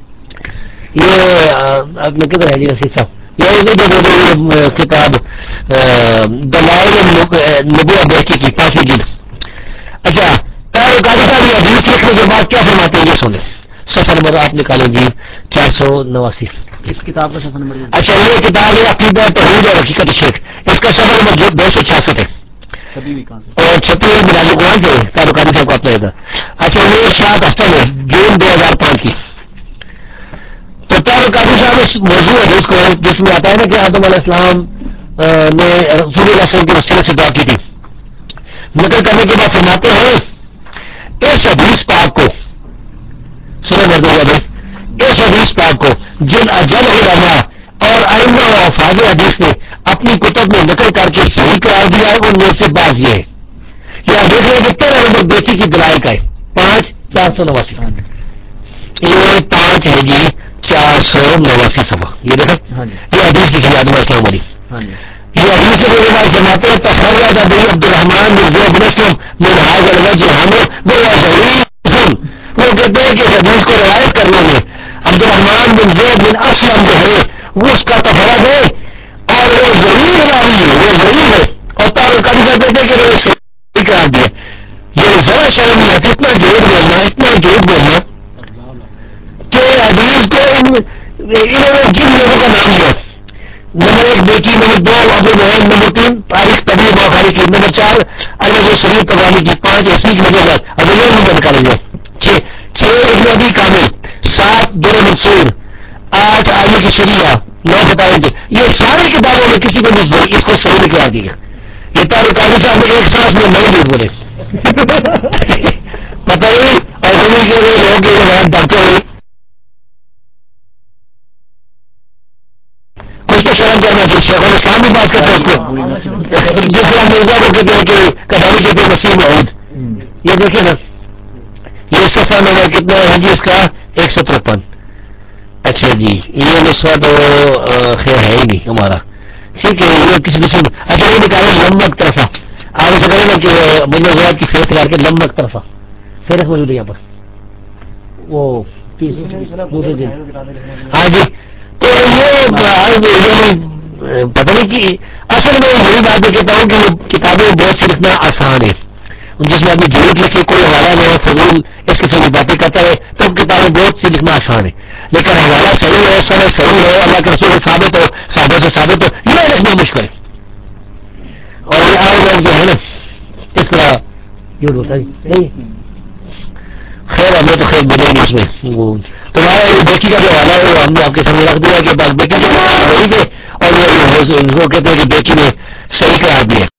یہ آپ نے کدھر ہے جی رشید صاحب؟ یہ کتاب دلائل نبوت بہتی کی 5ویں جلد. اچھا قاضی صاحب یہ حدیث لکھنے کے بعد کیا فرماتے ہیں یہ سنیں. صفحہ نمبر آپ نکالیں جی 489 اس کتاب کا صفحہ نمبر. اچھا یہ کتاب ہے عقیدہ توحید اور حقیقت شرک، اس کا صفحہ نمبر 266 ہے اور چھپی ہوئی مراج قرآن سے قاضی صاحب کا اپنا. اچھا یہ 7 ہفتہ میں جون 2005 کی. تو قاضی صاحب اس موضوع حدیث کو جس میں آتا ہے نا کہ آدم علیہ السلام نے رسول اللہ صلی اللہ علیہ وسلم کی وسیلے سے دعا کی تھی، نقل کرنے کے بعد فرماتے ہیں اس حدیث پاک کو سنیں مردوں، اس حدیث پاک کو جن اجل علماء اور ائمہ و حفاظ حدیث نے اپنی کتب میں نقل کر کے صحیح قرار دیا ہے ان میں سے بعض یہ ہے. یہ دیکھ رہے کہ 13 نمبر بیٹی کی دلائل کا ہے 5489. یہ 5 ہے جی 489 صفحہ. یہ دیکھیں یہ حدیث لکھی آدم علیہ السلام والی. یہ حدیث سے میرے بھائی فرماتے ہیں تخرج ابی عبد الرحمن بن زید بن اسلم من هذا الوجه عنه وهو ضعيف. وہ کہتے ہیں کہ حدیث کو روایت کرنے میں عبد الرحمن بن زید بن اسلم جو ہے وہ اس کا تفرد ہے اور وہ ضعیف راوی ہے، وہ ضعیف ہے. اور قاضی صاحب کہتے ہیں کہ وہ صحیح قرار دیا. یہ ذرا شرم نہیں آتی اتنا جھوٹ بولنا کہ حدیث کو انہوں نے جن لوگوں کا نام لیا، نمبر 1 بیٹی، نمبر 2 ابو نعیم، نمبر 3 تاریخ طبی بخاری کی، نمبر 4 الگ شریف طبرانی کی، 5 حسیق نظر اب یہ نمبر نکالیں گے، 6 ابن ابی کامل، 7 در منصور، 8 علی کی شریعہ، 9 فتاوی کی. یہ ساری کتابوں میں کسی کو نہیں اس کو صحیح نہیں قرار دیا. یہ قاضی صاحب نے ایک سانس میں نہیں جھوٹ بولے پتہ نہیں اور زمین کے لوگ یہ ڈاکٹر ہوئے کچھ تو شرم کرنا چاہیے. شیخ الاسلام بھی بات کرتے ہیں اس کو جس طرح مرزا کو کہتے ہیں کہ کبھی کہتے ہیں مسیح موعود. یہ دیکھیں نا یہ صفحہ نمبر کتنا ہے جی اس کا 153. اچھا جی یہ مسئلہ تو خیر ہے ہی نہیں ہمارا. ٹھیک ہے یہ کسی دوسرے اچھا یہ نکالے لمبک طرفہ آپ اسے کریں نا کہ بنیاد کی فیس کر کے لمبک طرفہ فیرس موجود ہے یہاں پر وہ دوسرے دن. ہاں جی تو یہ پتہ نہیں کہ اصل میں یہی بات کہتا ہوں کہ وہ کتابیں بہت سی لکھنا آسان ہے، جس میں آدمی جھوٹ لکھے کوئی حوالہ نہ ہو فضول اس قسم کی باتیں کرتا ہے تو کتابیں بہت سی لکھنا آسان ہے. لیکن حوالہ صحیح ہو، سند صحیح ہو، اللہ کے رسول سے ثابت ہو، صحابہ سے ثابت ہو، یہ رکھنا مشکل ہے۔ اور یہ آئے لوگ جو ہے نا اس طرح جھوٹ ہوتا نہیں، خیر ہمیں تو خیر ملے گی اس میں۔ تمہارا یہ بیٹی کا جو حوالہ ہے وہ ہم نے آپ کے سامنے رکھ دیا کہ بس بیٹی جو اور وہ کہتے ہیں کہ بیٹی نے صحیح قرار دیا۔